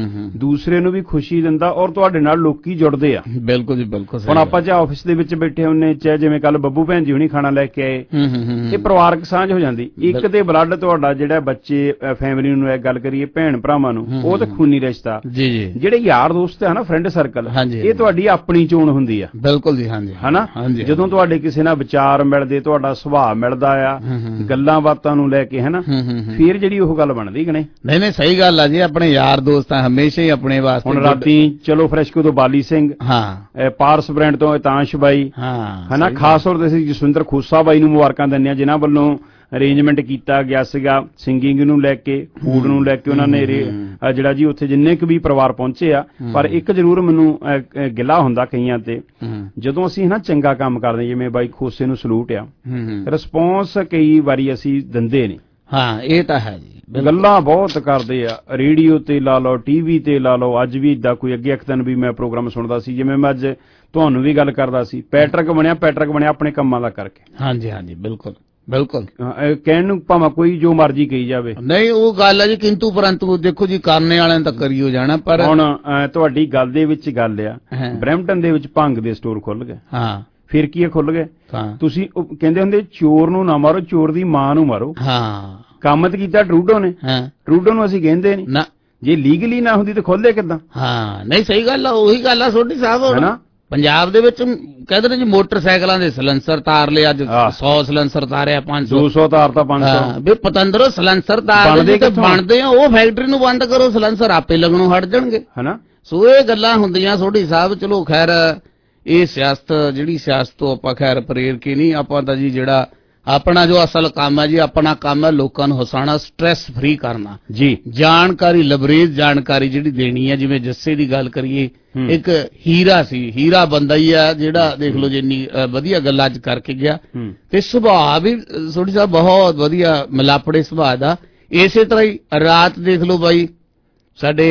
ਦੂਸਰੇ ਨੂੰ ਵੀ ਖੁਸ਼ੀ ਦਿੰਦਾ ਔਰ ਤੁਹਾਡੇ ਨਾਲ ਲੋਕੀ ਜੁੜਦੇ ਆ। ਬਿਲਕੁਲ ਜੀ ਬਿਲਕੁਲ। ਹੁਣ ਆਪਾਂ ਜੇ ਆਫਿਸ ਦੇ ਵਿੱਚ ਬੈਠੇ ਹੁੰਨੇ, ਚਾਹੇ ਜਿਵੇਂ ਕੱਲ ਬੱਬੂ ਭੈਣ ਜੀ ਹੁਣੀ ਖਾਣਾ ਲੈ ਕੇ ਆਏ, ਇਹ ਪਰਿਵਾਰਕ ਸਾਂਝ ਹੋ ਜਾਂਦੀ। ਇੱਕ ਤੇ ਬਲੱਡ ਤੁਹਾਡਾ ਜਿਹੜਾ ਬੱਚੇ ਫੈਮਿਲੀ ਨੂੰ ਇਹ ਗੱਲ ਕਰੀਏ ਭੈਣ ਭਰਾਵਾਂ ਨੂੰ, ਉਹ ਤਾਂ ਖੂਨੀ ਰਿਸ਼ਤਾ। ਜੀ ਜੀ। ਜਿਹੜੇ ਯਾਰ ਦੋਸਤ ਆ ਨਾ, ਫਰੈਂਡ ਸਰਕਲ, ਇਹ ਤੁਹਾਡੀ ਆਪਣੀ ਚੋਣ ਹੁੰਦੀ ਆ। ਬਿਲਕੁਲ ਜੀ। ਹਨਾ, ਜਦੋਂ ਤੁਹਾਡੇ ਕਿਸੇ ਨਾਲ ਵਿਚਾਰ ਮਿਲਦੇ, ਤੁਹਾਡਾ ਸੁਭਾਅ ਮਿਲਦਾ ਆ, ਗੱਲਾਂ ਬਾਤਾਂ ਨੂੰ ਲੈ ਕੇ, ਹਨਾ, ਫਿਰ ਜਿਹੜੀ ਉਹ ਗੱਲ ਬਣਦੀ ਕਿ ਨਹੀਂ? ਨਹੀਂ ਨਹੀਂ ਸਹੀ ਗੱਲ ਆ ਜੀ। ਆਪਣੇ ਯਾਰ ਦੋਸਤ ਹਮੇਸ਼ਾ ਹੀ ਆਪਣੇ ਵਾਸਤੇ। ਹੁਣ ਰਾਤੀ ਚਲੋ ਫਰੈਸ਼ਕੋ ਤੋਂ ਬਾਲੀ ਸਿੰਘ, ਹਾਂ, ਪਾਰਸ ਬ੍ਰਾਂਡ ਤੋਂ ਇਤਾਂਸ਼ ਬਾਈ, ਹਨਾ, ਖਾਸ ਤੌਰ ਤੇ ਅਸੀਂ ਜਸਵਿੰਦਰ ਖੋਸਾ ਬਾਈ ਨੂੰ ਮੁਬਾਰਕਾਂ ਦਿੰਦੇ ਆ, ਜਿਨ੍ਹਾਂ ਵੱਲੋਂ ਅਰੇਂਜਮੈਂਟ ਕੀਤਾ ਗਿਆ ਸੀਗਾ ਸਿੰਗਿੰਗ ਨੂੰ ਲੈ ਕੇ, ਫੂਡ ਨੂੰ ਲੈ ਕੇ। ਉਹਨਾਂ ਨੇ ਜਿਹੜਾ ਜੀ ਉੱਥੇ ਜਿੰਨੇ ਕੁ ਵੀ ਪਰਿਵਾਰ ਪਹੁੰਚੇ ਆ, ਪਰ ਇੱਕ ਜ਼ਰੂਰ ਮੈਨੂੰ ਗਿਲਾ ਹੁੰਦਾ ਕਈਆਂ ਤੇ, ਜਦੋਂ ਅਸੀਂ ਨਾ ਚੰਗਾ ਕੰਮ ਕਰਦੇ, ਜਿਵੇਂ ਬਾਈ ਖੋਸੇ ਨੂੰ ਸਲੂਟ ਆ, ਰਿਸਪੌਂਸ ਕਈ ਵਾਰੀ ਅਸੀਂ ਦਿੰਦੇ ਨੇ। ਹਾਂ ਇਹ ਤਾਂ ਹੈ ਜੀ। ਗੱਲਾਂ ਬਹੁਤ ਕਰਦੇ ਆ, ਰੇਡੀਓ ਤੇ ਲਾ ਲਓ, ਟੀਵੀ ਤੇ ਲਾ ਲਓ। ਅੱਜ ਵੀ ਏਦਾਂ ਕੋਈ ਅੱਗੇ ਇੱਕ ਦਿਨ ਵੀ ਮੈਂ ਪ੍ਰੋਗਰਾਮ ਸੁਣਦਾ ਸੀ, ਜਿਵੇਂ ਮੈਂ ਅੱਜ ਤੁਹਾਨੂੰ ਵੀ ਗੱਲ ਕਰਦਾ ਸੀ, ਪੈਟਰਕ ਬਣਿਆ ਪੈਟਰਕ ਬਣਿਆ ਆਪਣੇ ਕੰਮਾਂ ਦਾ ਕਰਕੇ। ਹਾਂਜੀ ਹਾਂਜੀ ਬਿਲਕੁਲ ਬਿਲਕੁਲ। ਕਹਿਣ ਨੂੰ ਭਾਵੇਂ ਕੋਈ ਜੋ ਮਰਜ਼ੀ ਕਹੀ ਜਾਵੇ, ਨਹੀਂ ਉਹ ਗੱਲ ਹੈ ਜੀ, ਕਿੰਤੂ ਪਰੰਤੂ ਦੇਖੋ ਜੀ, ਕਰਨੇ ਵਾਲਿਆਂ ਤਾਂ ਕਰੀਓ ਜਾਣਾ। ਪਰ ਹੁਣ ਤੁਹਾਡੀ ਗੱਲ ਦੇ ਵਿੱਚ ਗੱਲ ਆ, ਬਰੈਂਪਟਨ ਦੇ ਵਿੱਚ ਭੰਗ ਦੇ ਸਟੋਰ ਖੁੱਲ ਗਏ। ਹਾਂ ਫਿਰ ਕੀ ਖੁੱਲ ਗਏ? ਤੁਸੀਂ ਕਹਿੰਦੇ ਹੁੰਦੇ ਚੋਰ ਨੂੰ ਨਾ ਮਾਰੋ, ਚੋਰ ਦੀ ਮਾਂ ਨੂੰ ਮਾਰੋ। ਹਾਂ ਕੰਮ ਤੇ ਕੀਤਾ ਟਰੂਡੋ ਨੇ, ਟਰੂਡੋ ਨੂੰ ਅਸੀਂ ਕਹਿੰਦੇ ਨਹੀਂ। ਜੇ ਲੀਗਲੀ ਨਾ ਹੁੰਦੀ ਤਾਂ ਖੋਲੇ ਕਿੱਦਾਂ? ਹਾਂ ਨਹੀਂ ਸਹੀ ਗੱਲ ਆ, ਉਹੀ ਗੱਲ ਆ ਸੋਢੀ ਸਾਹਿਬ। ਹਨਾ, ਪੰਜਾਬ ਦੇ ਵਿੱਚ ਕਹਿੰਦੇ ਨੇ ਜੀ ਮੋਟਰਸਾਈਕਲਾਂ ਦੇ ਸਲੈਂਸਰ ਤਾਰ ਲਏ, ਅੱਜ ਸੌ ਸਲੈਂਸਰ ਤਾਰਿਆ, ਪੰਜ ਸੌ ਦੋ ਸੌ ਤਾਰਤਾ, ਪੰਜ ਸੌ ਵੀ ਪਤੰਦਰੋ ਸਲੈਂਸਰ ਤਾਰਦੇ ਤੇ ਬਣਦੇ ਆ, ਉਹ ਫੈਕਟਰੀ ਨੂੰ ਬੰਦ ਕਰੋ, ਸਲੈਂਸਰ ਆਪੇ ਲੱਗਣੋਂ ਹਟ ਜਾਣਗੇ। ਹਨਾ, ਸੋ ਇਹ ਗੱਲਾਂ ਹੁੰਦੀਆਂ ਸੋਢੀ ਸਾਹਿਬ। ਚਲੋ ਖੈਰ ਇਹ ਸਿਆਸਤ, ਜਿਹੜੀ ਸਿਆਸਤ ਤੋਂ ਆਪਾਂ ਖੈਰ ਪ੍ਰੇਰ ਕੇ ਨਹੀਂ, ਆਪਾਂ ਤਾਂ ਜੀ ਜਿਹੜਾ ਆਪਣਾ ਜੋ ਅਸਲ ਕੰਮ ਹੈ ਜੀ, ਆਪਣਾ ਕੰਮ ਹੈ ਲੋਕਾਂ ਨੂੰ ਹਸਾਉਣਾ, ਸਟ੍ਰੈਸ ਫ੍ਰੀ ਕਰਨਾ ਜੀ, ਜਾਣਕਾਰੀ ਲਬਰੇਜ ਜਾਣਕਾਰੀ ਜਿਹੜੀ ਦੇਣੀ ਹੈ। ਜਿਵੇਂ ਜੱਸੇ ਦੀ ਗੱਲ ਕਰੀਏ, ਇੱਕ ਹੀਰਾ ਸੀ, ਹੀਰਾ ਬੰਦਾ ਹੀ ਆ ਜਿਹੜਾ ਦੇਖ ਲਓ ਜਿੰਨੀ ਵਧੀਆ ਗੱਲਾਂ ਅੱਜ ਕਰਕੇ ਗਿਆ, ਤੇ ਸੁਭਾਅ ਵੀ ਸੋਢੀ ਸਾਹਿਬ ਬਹੁਤ ਵਧੀਆ, ਮਿਲਾਪੜੇ ਸੁਭਾਅ ਦਾ। ਇਸੇ ਤਰ੍ਹਾਂ ਹੀ ਰਾਤ ਦੇਖ ਲਓ ਬਾਈ, ਸਾਡੇ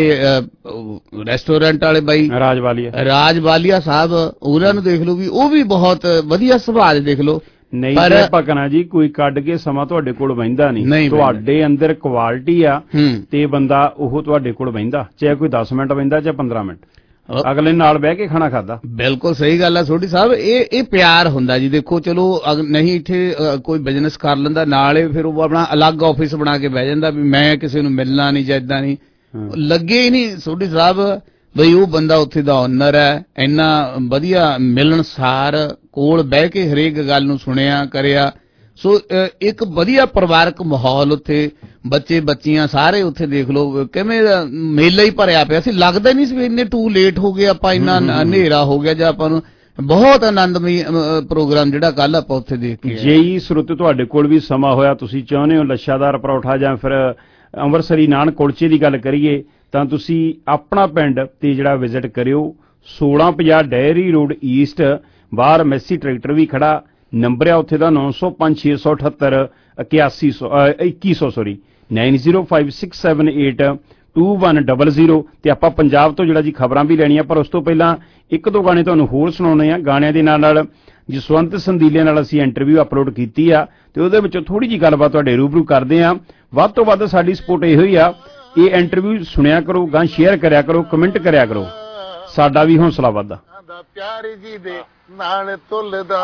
ਰੈਸਟੋਰੈਂਟ ਵਾਲੇ ਬਾਈ ਰਾਜ ਵਾਲੀਆ ਰਾਜ ਵਾਲੀਆ ਸਾਹਿਬ, ਉਹਨਾਂ ਨੂੰ ਦੇਖ ਲਓ ਵੀ ਉਹ ਵੀ ਬਹੁਤ ਵਧੀਆ ਸੁਭਾਅ ਦੇ ਦੇਖ ਲਓ। ਨਹੀਂ ਭਗਨਾ ਜੀ, ਕੋਈ ਕੱਢ ਕੇ ਸਮਾਂ ਤੁਹਾਡੇ ਕੋਲ ਬਹਿੰਦਾ ਨਹੀਂ, ਤੁਹਾਡੇ ਅੰਦਰ ਕੁਆਲਿਟੀ ਆ ਤੇ ਬੰਦਾ ਉਹ ਤੁਹਾਡੇ ਕੋਲ ਬਹਿੰਦਾ, ਚਾਹੇ ਕੋਈ ਦਸ ਮਿੰਟ ਬਹਿੰਦਾ ਚਾਹੇ ਪੰਦਰਾਂ ਮਿੰਟ, ਅਗਲੇ ਨਾਲ ਬਹਿ ਕੇ ਖਾਣਾ ਖਾਦਾ। ਬਿਲਕੁਲ ਸਹੀ ਗੱਲ ਆ ਸੋਢੀ ਸਾਹਿਬ। ਇਹ ਇਹ ਪਿਆਰ ਹੁੰਦਾ ਜੀ। ਦੇਖੋ ਚਲੋ ਨਹੀਂ ਇੱਥੇ ਕੋਈ ਬਿਜ਼ਨਸ ਕਰ ਲੈਂਦਾ ਨਾਲ, ਫਿਰ ਉਹ ਆਪਣਾ ਅਲੱਗ ਆਫਿਸ ਬਣਾ ਕੇ ਬਹਿ ਜਾਂਦਾ ਵੀ ਮੈਂ ਕਿਸੇ ਨੂੰ ਮਿਲਣਾ ਨਹੀਂ ਜਾਂ ਏਦਾਂ ਨਹੀਂ, ਲੱਗੇ ਹੀ ਨਹੀਂ ਸੋਢੀ ਸਾਹਿਬ ਬਈ ਉਹ ਬੰਦਾ ਉੱਥੇ ਦਾ ਓਨਰ ਹੈ, ਇੰਨਾ ਵਧੀਆ ਮਿਲਣਸਾਰ, ਕੋਲ ਬਹਿ ਕੇ ਹਰੇਕ ਗੱਲ ਨੂੰ ਸੁਣਿਆ ਕਰਿਆ। ਸੋ ਇੱਕ ਵਧੀਆ ਪਰਿਵਾਰਕ ਮਾਹੌਲ ਉੱਥੇ, ਬੱਚੇ ਬੱਚੀਆਂ ਸਾਰੇ ਉੱਥੇ ਦੇਖ ਲਓ ਕਿਵੇਂ ਮੇਲਾ ਹੀ ਭਰਿਆ ਪਿਆ ਸੀ। ਲੱਗਦਾ ਨਹੀਂ ਸੀ ਵੀ ਇੰਨੇ ਟੂ ਲੇਟ ਹੋ ਗਏ ਆਪਾਂ, ਇੰਨਾ ਹਨੇਰਾ ਹੋ ਗਿਆ, ਜਾਂ ਆਪਾਂ ਨੂੰ ਬਹੁਤ ਆਨੰਦਮਈ ਪ੍ਰੋਗਰਾਮ ਜਿਹੜਾ ਕੱਲ ਆਪਾਂ ਉੱਥੇ ਦੇਖ ਕੇ। ਜੇਈ ਸਰੁੱਤ ਤੁਹਾਡੇ ਕੋਲ ਵੀ ਸਮਾਂ ਹੋਇਆ, ਤੁਸੀਂ ਚਾਹੁੰਦੇ ਹੋ ਲੱਛਾਦਾਰ ਪਰੌਠਾ ਜਾਂ ਫਿਰ ਅੰਮ੍ਰਿਤਸਰੀ ਨਾਨ ਕੁਲਚੇ ਦੀ ਗੱਲ ਕਰੀਏ, ਤਾਂ ਤੁਸੀਂ ਆਪਣਾ ਪਿੰਡ ਤੇ ਜਿਹੜਾ ਵਿਜ਼ਿਟ ਕਰਿਓ। ਸੋਲਾਂ ਪੰਜਾਹ ਡੈਰੀ ਰੋਡ ਈਸਟ, ਬਾਹਰ ਮੈਸੀ ਟਰੈਕਟਰ ਵੀ ਖੜਾ, ਨੰਬਰ ਆ ਉੱਥੇ ਦਾ ਨੌ ਸੌ ਪੰਜ ਛੇ ਸੌ ਅਠੱਤਰ ਇਕਿਆਸੀ ਸੌ ਇੱਕੀ ਸੌ sorry nine zero five six seven eight two one double zero. ਤੇ ਆਪਾਂ ਪੰਜਾਬ ਤੋਂ ਜਿਹੜਾ ਜੀ ਖਬਰਾਂ ਵੀ ਲੈਣੀਆਂ, ਪਰ ਉਸ ਤੋਂ ਪਹਿਲਾਂ ਇੱਕ ਦੋ ਗਾਣੇ ਤੁਹਾਨੂੰ ਹੋਰ ਸੁਣਾਉਣੇ ਆ। ਗਾਣਿਆਂ ਦੇ ਨਾਲ ਨਾਲ ਜਸਵੰਤ ਸੰਦੀਲੇ ਨਾਲ ਅਸੀਂ ਇੰਟਰਵਿਊ ਅਪਲੋਡ ਕੀਤੀ ਆ, ਤੇ ਉਹਦੇ ਵਿੱਚੋਂ ਥੋੜੀ ਜਿਹੀ ਗੱਲਬਾਤ ਤੁਹਾਡੇ ਰੂਬਰੂ ਕਰਦੇ ਆ। ਵੱਧ ਤੋਂ ਵੱਧ ਸਾਡੀ ਸਪੋਰਟ ਇਹੋ ਹੀ ਆ, ਇਹ ਇੰਟਰਵਿਊ ਸੁਣਿਆ ਕਰੋ, ਗਾਂ ਸ਼ੇਅਰ ਕਰਿਆ ਕਰੋ, ਕਮੈਂਟ ਕਰਿਆ ਕਰੋ, ਸਾਡਾ ਵੀ ਹੌਸਲਾ ਵੱਧਦਾ। ਪਿਆਰ ਜੀ ਦੇ ਨਾਲ ਤੁਲਦਾ,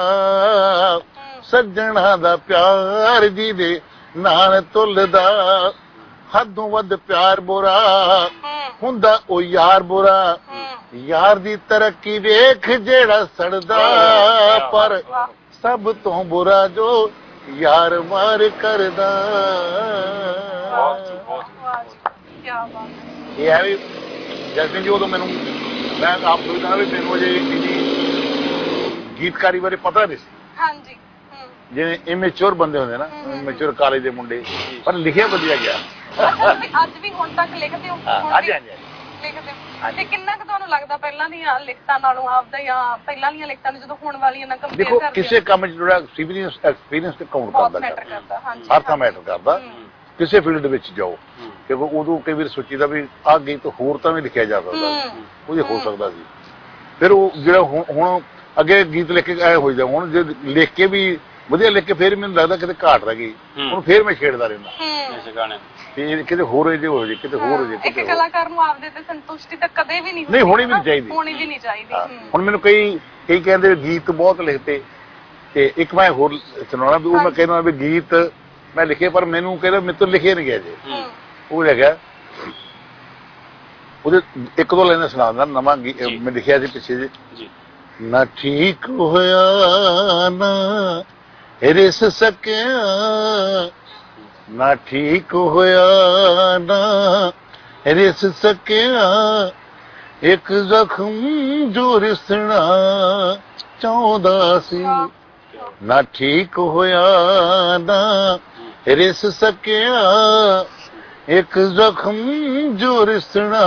ਸੱਜਣਾ ਦਾ ਪਿਆਰ ਜੀ ਦੇ ਨਾਲ ਤੁਲਦਾ, ਹੱਦੋਂ ਵੱਧ ਪਿਆਰ ਬੁਰਾ ਹੁੰਦਾ ਉਹ ਯਾਰ ਬੁਰਾ, ਯਾਰ ਦੀ ਤਰੱਕੀ ਵੇਖ ਜਿਹੜਾ ਸੜਦਾ, ਪਰ ਸਭ ਤੋਂ ਬੁਰਾ ਜੋ ਯਾਰ ਮਾਰ ਕਰਦਾ। ਇਹ ਹੈ ਵੀ ਜੈਸੇ ਜੀ ਉਦੋਂ ਮੈਨੂੰ, ਮੈਂ ਆਪ ਸੋਚਦਾ ਵੀ ਮੈਨੂੰ ਅਜੇ ਗੀਤਕਾਰੀ ਬਾਰੇ ਪਤਾ ਨਹੀਂ ਸੀ। ਜਿਵੇਂ ਇਮੈਚੁਰ ਬੰਦੇ ਹੁੰਦੇ ਨਾ, ਇਮੈਚੁਰ ਕਾਲਜ ਦੇ ਮੁੰਡੇ, ਪਰ ਲਿਖਿਆ ਵਧੀਆ ਗਿਆ। ਅੱਜ ਵੀ ਹੁਣ ਤੱਕ ਲਿਖਦੇ ਹੋ? ਹਾਂਜੀ ਹਾਂਜੀ ਲਿਖਦੇ ਹੋ। ਤੇ ਕਿੰਨਾ ਕੁ ਤੁਹਾਨੂੰ ਲੱਗਦਾ ਪਹਿਲਾਂ ਦੀਆਂ ਲਿਖਤਾਂ ਨਾਲੋਂ ਆਪਦਾ ਜਾਂ ਪਹਿਲਾਂ ਦੀਆਂ ਲਿਖਤਾਂ ਨੂੰ ਜਦੋਂ ਹੁਣ ਵਾਲੀਆਂ ਨਾਲ ਕੰਪੇਅਰ ਦੇਖੋ ਕਰਦੇ ਕਿਸੇ ਕੰਮ 'ਚ ਜਿਹੜਾ ਐਕਸਪੀਰੀਅੰਸ ਐਕਸਪੀਰੀਅੰਸ ਤੇ ਕਾਊਂਟ ਕਰਦਾ, ਹਰ ਕੰਮ ਮੈਟਰ ਕਰਦਾ। ਕਿਸੇ ਫੀਲਡ ਵਿੱਚ ਜਾਓ ਕਿਉਂਕਿ ਉਦੋਂ ਕਈ ਵਾਰ ਸੋਚੀਦਾ ਵੀ ਆਹ ਗੀਤ ਹੋਰ ਤਾਂ ਵੀ ਲਿਖਿਆ ਜਾ ਸਕਦਾ, ਉਹ ਹੋ ਸਕਦਾ ਸੀ। ਫਿਰ ਉਹ ਜਿਹੜਾ ਹੁਣ ਅੱਗੇ ਗੀਤ ਲਿਖ ਕੇ ਆਏ ਹੋ ਜਾਂਦਾ, ਹੁਣ ਜੇ ਲਿਖ ਕੇ ਵੀ ਵਧੀਆ ਲਿਖ ਕੇ ਫਿਰ ਮੈਨੂੰ ਲੱਗਦਾ ਕਿਤੇ ਘਾਟ ਰਹਿ ਗਈ, ਹੁਣ ਫਿਰ ਮੈਂ ਛੇੜਦਾ ਰਹਿੰਦਾ ਤੇ ਕਿਤੇ ਹੋਰ ਜੇ ਹੋ ਜੇ ਕਿਤੇ ਹੋਰ ਹੋ ਜੇ। ਇੱਕ ਕਲਾਕਾਰ ਨੂੰ ਆਪਦੇ ਤੇ ਸੰਤੁਸ਼ਟੀ ਤਾਂ ਕਦੇ ਵੀ ਨਹੀਂ ਨਹੀਂ ਹੋਣੀ ਵੀ ਨਹੀਂ ਚਾਹੀਦੀ, ਹੋਣੀ ਵੀ ਨਹੀਂ ਚਾਹੀਦੀ। ਹੁਣ ਮੈਨੂੰ ਕਈ ਕਈ ਕਹਿੰਦੇ ਗੀਤ ਬਹੁਤ ਲਿਖਤੇ, ਤੇ ਇੱਕ ਮੈਂ ਹੋਰ ਸੁਣਾਉਣਾ ਵੀ ਉਹ ਮੈਂ ਕਹਿੰਦਾ ਵੀ ਗੀਤ ਮੈਂ ਲਿਖੇ ਪਰ ਮੈਨੂੰ ਕਹਿੰਦਾ ਮੇਰੇ ਤੋਂ ਲਿਖੇ ਨਹੀਂ ਗਿਆ ਜੇ। ਉਹ ਹੈਗਾ ਉਹਦੇ ਇੱਕ ਦੋ ਲਾਈਨਾਂ ਸੁਣਾ ਦਿੰਦਾ, ਨਵਾਂ ਮੈਂ ਲਿਖਿਆ ਸੀ ਪਿੱਛੇ ਜੇ। ਨਾ ਠੀਕ ਹੋਇਆ ਨਾ ਰਿਸ ਸਕਿਆ, ਨਾ ਠੀਕ ਹੋਇਆ ਨਾ ਰਿਸ ਸਕਿਆ, ਇੱਕ ਜ਼ਖਮ ਜੋ ਰਿਸਣਾ ਚਾਹੁੰਦਾ ਸੀ। ਨਾ ਠੀਕ ਹੋਇਆ ਨਾ ਰਿਸ ਸਕਿਆ, ਇੱਕ ਜ਼ਖਮ ਜੋ ਰਿਸਣਾ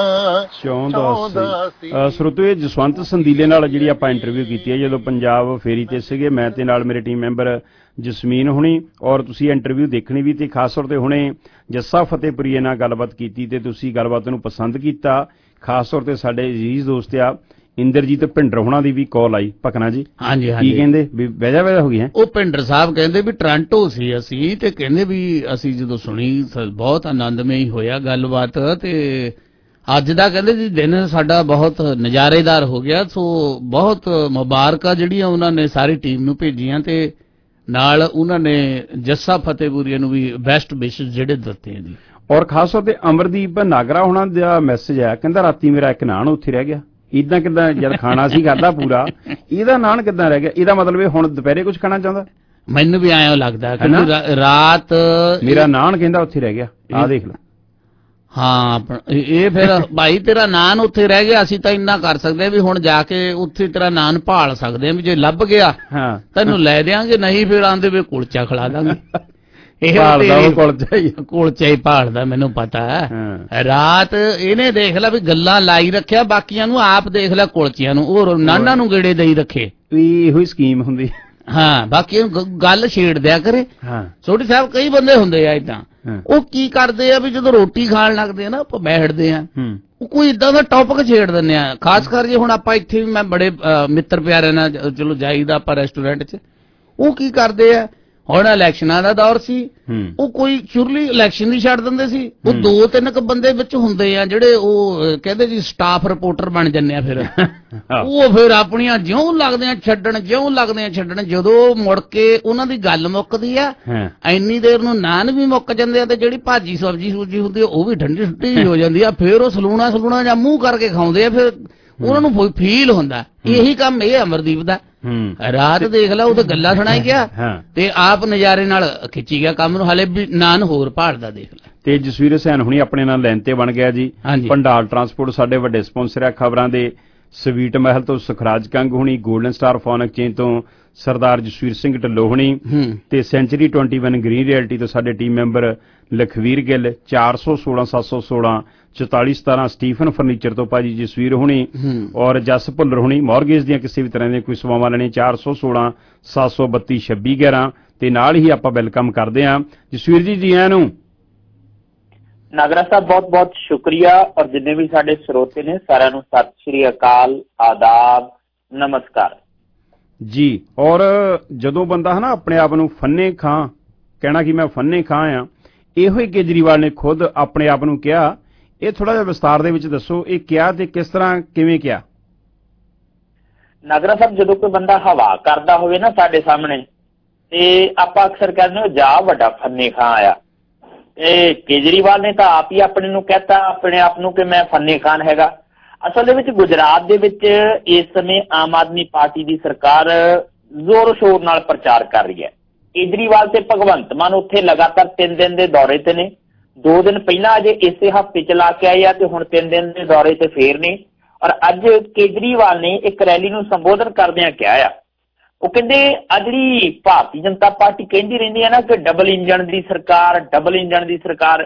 ਚਾਹੁੰਦਾ ਸੀ। ਸਰੋਤੋ ਇਹ ਜਸਵੰਤ ਸੰਦੀਲੇ ਨਾਲ ਜਿਹੜੀ ਆਪਾਂ ਇੰਟਰਵਿਊ ਕੀਤੀ ਹੈ ਜਦੋਂ ਪੰਜਾਬ ਫੇਰੀ ਤੇ ਸੀਗੇ, ਮੈਂ ਤੇ ਨਾਲ ਮੇਰੇ ਟੀਮ ਮੈਂਬਰ ਜਸਮੀਨ ਹੁਣੀ, ਔਰ ਤੁਸੀਂ ਇੰਟਰਵਿਊ ਦੇਖਣੀ ਵੀ ਤੇ ਖਾਸ ਤੌਰ ਤੇ ਹੁਣੇ ਜੱਸਾ ਫਤਿਹਪੁਰੀਏ ਨਾਲ ਗੱਲਬਾਤ ਕੀਤੀ ਤੇ ਤੁਸੀਂ ਗੱਲਬਾਤ ਨੂੰ ਪਸੰਦ ਕੀਤਾ। ਖਾਸ ਤੌਰ ਤੇ ਸਾਡੇ ਅਜ਼ੀਜ਼ ਦੋਸਤ ਆ ਇੰਦਰਜੀਤ ਭਿੰਡਰ ਹੋਣਾ ਦੀ ਵੀ ਕਾਲ ਆਈ। ਭਕਨਾ ਜੀ ਹਾਂਜੀ ਹਾਂਜੀ ਕੀ ਕਹਿੰਦੇ ਵੀ ਵਜਾ ਵਜਾ ਹੋ ਗਈ ਹੈ? ਉਹ ਭਿੰਡਰ ਸਾਹਿਬ ਕਹਿੰਦੇ ਵੀ ਟੋਰਾਂਟੋ ਸੀ ਅਸੀਂ, ਤੇ ਕਹਿੰਦੇ ਵੀ ਅਸੀਂ ਜਦੋਂ ਸੁਣੀ ਬਹੁਤ ਆਨੰਦਮਈ ਹੋਇਆ ਗੱਲਬਾਤ, ਤੇ ਅੱਜ ਦਾ ਕਹਿੰਦੇ ਜੀ ਦਿਨ ਸਾਡਾ ਬਹੁਤ ਨਜ਼ਾਰੇਦਾਰ ਹੋ ਗਿਆ। ਸੋ ਬਹੁਤ ਮੁਬਾਰਕਾਂ ਜਿਹੜੀਆਂ ਉਹਨਾਂ ਨੇ ਸਾਰੀ ਟੀਮ ਨੂੰ ਭੇਜੀਆਂ, ਤੇ ਨਾਲ ਉਹਨਾਂ ਨੇ ਜੱਸਾ ਫਤਿਹਪੁਰੀਏ ਨੂੰ ਵੀ ਬੈਸਟ ਵਿਸ਼ੇਸ ਜਿਹੜੇ ਦਿੱਤੇ ਜੀ। ਔਰ ਖਾਸ ਤੌਰ ਤੇ ਅਮਰਦੀਪ ਨਾਗਰਾ ਹੋਣਾ ਦਾ ਮੈਸੇਜ ਆਇਆ, ਕਹਿੰਦਾ ਰਾਤੀ ਮੇਰਾ ਇੱਕ ਨਾਨ ਉੱਥੇ ਰਹਿ ਗਿਆ। ਇਦਾਂ ਕਿੱਦਾਂ ਜਦ ਖਾਣਾ ਸੀ ਖਾਦਾ ਪੂਰਾ, ਇਹਦਾ ਨਾਨ ਕਿੱਦਾਂ ਰਹਿ ਗਿਆ? ਇਹਦਾ ਮਤਲਬ ਇਹ ਹੁਣ ਦੁਪਹਿਰੇ ਕੁਝ ਖਾਣਾ ਚਾਹੁੰਦਾ? ਮੈਨੂੰ ਵੀ ਐਂ ਲੱਗਦਾ ਕਿ ਰਾਤ ਮੇਰਾ ਨਾਨ ਕਹਿੰਦਾ ਉੱਥੇ ਰਹਿ ਗਿਆ। ਆਹ ਦੇਖ ਲਓ। ਹਾਂ ਇਹ ਫਿਰ ਭਾਈ ਤੇਰਾ ਨਾਨ ਉੱਥੇ ਰਹਿ ਗਿਆ, ਅਸੀਂ ਤਾਂ ਇੰਨਾ ਕਰ ਸਕਦੇ ਵੀ ਹੁਣ ਜਾ ਕੇ ਉੱਥੇ ਤੇਰਾ ਨਾਨ ਭਾਲ ਸਕਦੇ ਆ ਵੀ ਜੇ ਲੱਭ ਗਿਆ ਤੈਨੂੰ ਲੈ ਦਿਆਂਗੇ, ਨਹੀਂ ਫਿਰ ਆਂਦੇ ਵੀ ਕੁਲਚਾ ਖਿਲਾ ਦਾਂਗੇ। ਇਹ ਕੁਲਚਾ ਹੀ ਭਾਲਦਾ, ਮੈਨੂੰ ਪਤਾ ਹੈ। ਰਾਤ ਇਹਨੇ ਦੇਖ ਲਿਆ ਵੀ ਗੱਲਾਂ ਲਾਈ ਰੱਖਿਆ, ਬਾਕੀਆਂ ਨੂੰ ਆਪ ਦੇਖ ਲਿਆ ਕੁਲਚਿਆਂ ਨੂੰ, ਉਹ ਨਾਨਾ ਨੂੰ ਗੇੜੇ ਦੇਈ ਰੱਖੇ। ਇਹੋ ਹੀ ਸਕੀਮ ਹੁੰਦੀ। ਹਾਂ ਬਾਕੀ ਗੱਲ ਛੇੜ ਦਿਆ ਕਰੇ। ਛੋਟੀ ਸਾਹਿਬ ਕਈ ਬੰਦੇ ਹੁੰਦੇ ਆ ਏਦਾਂ, ਉਹ ਕੀ ਕਰਦੇ ਆ ਵੀ ਜਦੋਂ ਰੋਟੀ ਖਾਣ ਲੱਗਦੇ ਆ ਨਾ ਆਪਾਂ ਬੈਠਦੇ ਆ, ਉਹ ਕੋਈ ਏਦਾਂ ਦਾ ਟੌਪਿਕ ਛੇੜ ਦਿੰਦੇ ਆ। ਖਾਸ ਕਰ ਜੇ ਹੁਣ ਆਪਾਂ ਇੱਥੇ ਵੀ ਮੈਂ ਬੜੇ ਮਿੱਤਰ ਪਿਆਰਿਆਂ ਨਾਲ ਚਲੋ ਜਾਈਦਾ ਆਪਾਂ ਰੈਸਟੋਰੈਂਟ 'ਚ, ਉਹ ਕੀ ਕਰਦੇ ਆ ਹੁਣ ਇਲੈਕਸ਼ਨਾਂ ਦਾ ਦੌਰ ਸੀ, ਉਹ ਕੋਈ ਚੁਰਲੀ ਇਲੈਕਸ਼ਨ ਦੀ ਛੱਡ ਦਿੰਦੇ ਸੀ। ਉਹ ਦੋ ਤਿੰਨ ਕ ਬੰਦੇ ਵਿੱਚ ਹੁੰਦੇ ਆ ਜਿਹੜੇ ਉਹ ਕਹਿੰਦੇ ਜੀ ਸਟਾਫ ਰਿਪੋਰਟਰ ਬਣ ਜਾਂਦੇ ਆ। ਫਿਰ ਉਹ ਫਿਰ ਆਪਣੀਆਂ ਜਿਉਂ ਲੱਗਦੇ ਆ ਛੱਡਣ, ਜਿਉਂ ਲੱਗਦੇ ਆ ਛੱਡਣ। ਜਦੋਂ ਮੁੜ ਕੇ ਉਹਨਾਂ ਦੀ ਗੱਲ ਮੁੱਕਦੀ ਆ, ਇੰਨੀ ਦੇਰ ਨੂੰ ਨਾਨ ਵੀ ਮੁੱਕ ਜਾਂਦੇ ਆ, ਤੇ ਜਿਹੜੀ ਭਾਜੀ ਸਬਜ਼ੀ ਸੂਜੀ ਹੁੰਦੀ ਆ ਉਹ ਵੀ ਠੰਡੀ ਠੰਡੀ ਹੋ ਜਾਂਦੀ ਆ। ਫਿਰ ਉਹ ਸਲੂਣਾ ਸਲੂਣਾ ਜਾਂ ਮੂੰਹ ਕਰਕੇ ਖਾਉਂਦੇ ਆ, ਫਿਰ ਉਹਨਾਂ ਨੂੰ ਫੀਲ ਹੁੰਦਾ। ਇਹੀ ਕੰਮ ਇਹ ਅਮਰਦੀਪ ਦਾ। ਰਾਤ ਦੇਖ ਲਾ ਉਹ ਤਾਂ ਗੱਲਾਂ ਸੁਣਾਈ ਗਿਆ ਤੇ ਆਪ ਨਜ਼ਾਰੇ ਨਾਲ ਖਿੱਚੀ ਗਿਆ ਕੰਮ ਨੂੰ, ਹਾਲੇ ਵੀ ਨਾਨ ਹੋਰ ਭਾਲਦਾ ਦੇਖ ਲੈ। ਤੇ ਜਸਵੀਰ ਹੁਸੈਨ ਹੁਣੀ ਆਪਣੇ ਨਾਲ ਲਾਈਨ ਤੇ ਬਣ ਗਿਆ ਜੀ। ਭੰਡਾਲ ਟਰਾਂਸਪੋਰਟ ਸਾਡੇ ਵੱਡੇ ਸਪਾਂਸਰ ਆ ਖਬਰਾਂ ਦੇ। ਸਵੀਟ ਮਹਿਲ ਤੋਂ ਸੁਖਰਾਜ ਕੰਗ ਹੁਣੀ, ਗੋਲਡਨ ਸਟਾਰ ਫੋਨ ਐਕਸਚੇਂਜ ਤੋਂ ਸਰਦਾਰ ਜਸਵੀਰ ਸਿੰਘ ਢਿੱਲੋਂ ਹੁਣੀ, ਤੇ ਸੈਂਚਰੀ ਇਕੱਤੀ ਗ੍ਰੀਨ ਰਿਐਲਟੀ ਤੋਂ ਸਾਡੇ ਟੀਮ ਮੈਂਬਰ ਲਖਵੀਰ ਗਿੱਲ, ਚਾਰ ਸੌ ਸੋਲਾਂ ਸੱਤ ਸੌ ਸੋਲਾਂ ਚੁਤਾਲੀ ਸਤਾਰਾਂ ਸਟੀਫਨ ਫਰਨੀਚਰ ਤੋਂ ਭਾਜੀ ਜਸਵੀਰ ਹੁਣੀ, ਔਰ ਜਸ ਭੁੱਲਰ ਹੁਣੀ ਮੌਰਗੇਜ ਦੀਆਂ ਕਿਸੇ ਵੀ ਤਰ੍ਹਾਂ ਦੀਆਂ ਕੋਈ ਸੇਵਾਵਾਂ ਲੈਣੀਆਂ ਚਾਰ ਸੌ ਸੋਲਾਂ ਸੱਤ ਸੌ ਬੱਤੀ ਛੱਬੀ ਗਿਆਰਾਂ। ਤੇ ਨਾਲ ਹੀ ਆਪਾਂ ਵੈਲਕਮ ਕਰਦੇ ਹਾਂ ਜਸਵੀਰ ਜੀ। ਜੀ ਆਇਆਂ ਨੂੰ। ਨਾਗਰਾ ਸਾਹਿਬ ਬਹੁਤ ਬਹੁਤ ਸ਼ੁਕਰੀਆ, ਔਰ ਜਿੰਨੇ ਵੀ ਸਾਡੇ ਸਰੋਤੇ ਨੇ ਸਾਰਿਆਂ ਨੂੰ ਸਤਿ ਸ਼੍ਰੀ ਅਕਾਲ, ਆਦਾਬ, ਨਮਸਕਾਰ ਜੀ। ਔਰ ਜਦੋਂ ਬੰਦਾ ਹੈ ਨਾ ਆਪਣੇ ਆਪ ਨੂੰ ਫੰਨੇ ਖਾਂ ਕਹਿਣਾ ਕਿ ਮੈਂ ਫੰਨੇ ਖਾਂ ਆ, ਇਹੋ ਹੀ ਕੇਜਰੀਵਾਲ ਨੇ ਖੁਦ ਆਪਣੇ ਆਪ ਨੂੰ ਕਿਹਾ। ਇਹ ਥੋੜਾ ਜਿਹਾ ਵਿਸਤਾਰ ਦੇ ਵਿੱਚ ਦੱਸੋ, ਇਹ ਕਿਹਾ ਤੇ ਕਿਸ ਤਰ੍ਹਾਂ ਕਿਵੇਂ ਕਿਹਾ? ਨਾਗਰਾ ਸਾਹਿਬ ਜਦੋਂ ਕੋਈ ਬੰਦਾ ਹਵਾ ਕਰਦਾ ਹੋਵੇ ਨਾ ਸਾਡੇ ਸਾਹਮਣੇ, ਤੇ ਆਪਾਂ ਅਕਸਰ ਕਹਿੰਦੇ ਹਾਂ ਜਾ ਵੱਡਾ ਫੰਨੇ ਖਾਂ ਆਇਆ। ਇਹ ਕੇਜਰੀਵਾਲ ਨੇ ਤਾਂ ਆਪ ਹੀ ਆਪਣੇ ਨੂੰ ਕਹਿਤਾ ਆਪਣੇ ਆਪ ਨੂੰ ਕਿ ਮੈਂ ਫੰਨੇ ਖਾਨ ਹੈਗਾ। ਅਸਲ ਦੇ ਵਿੱਚ ਗੁਜਰਾਤ ਦੇ ਵਿੱਚ ਇਸ ਸਮੇਂ ਆਮ ਆਦਮੀ ਪਾਰਟੀ ਦੀ ਸਰਕਾਰ ਜ਼ੋਰ ਸ਼ੋਰ ਨਾਲ ਪ੍ਰਚਾਰ ਕਰ ਰਹੀ ਹੈ। ਕੇਜਰੀਵਾਲ ਤੇ ਭਗਵੰਤ ਮਾਨ ਉੱਥੇ ਲਗਾਤਾਰ ਤਿੰਨ ਦਿਨ ਦੇ ਦੌਰੇ ਤੇ ਨੇ। ਦੋ ਦਿਨ ਪਹਿਲਾਂ ਅਜੇ ਇਸੇ ਹਫ਼ਤੇ ਚਲਾ ਕੇ ਆਏ ਆ, ਤੇ ਹੁਣ ਤਿੰਨ ਦਿਨ ਦੇ ਦੌਰੇ ਤੇ ਫੇਰ ਨੇ। ਔਰ ਅੱਜ ਕੇਜਰੀਵਾਲ ਨੇ ਇੱਕ ਰੈਲੀ ਨੂੰ ਸੰਬੋਧਨ ਕਰਦਿਆਂ ਕਿਹਾ ਆ, ਉਹ ਕਹਿੰਦੇ ਆ ਜਿਹੜੀ ਭਾਰਤੀ ਜਨਤਾ ਪਾਰਟੀ ਕਹਿੰਦੀ ਰਹਿੰਦੀ ਹੈ ਨਾ ਕਿ ਡਬਲ ਇੰਜਣ ਦੀ ਸਰਕਾਰ, ਡਬਲ ਇੰਜਣ ਦੀ ਸਰਕਾਰ,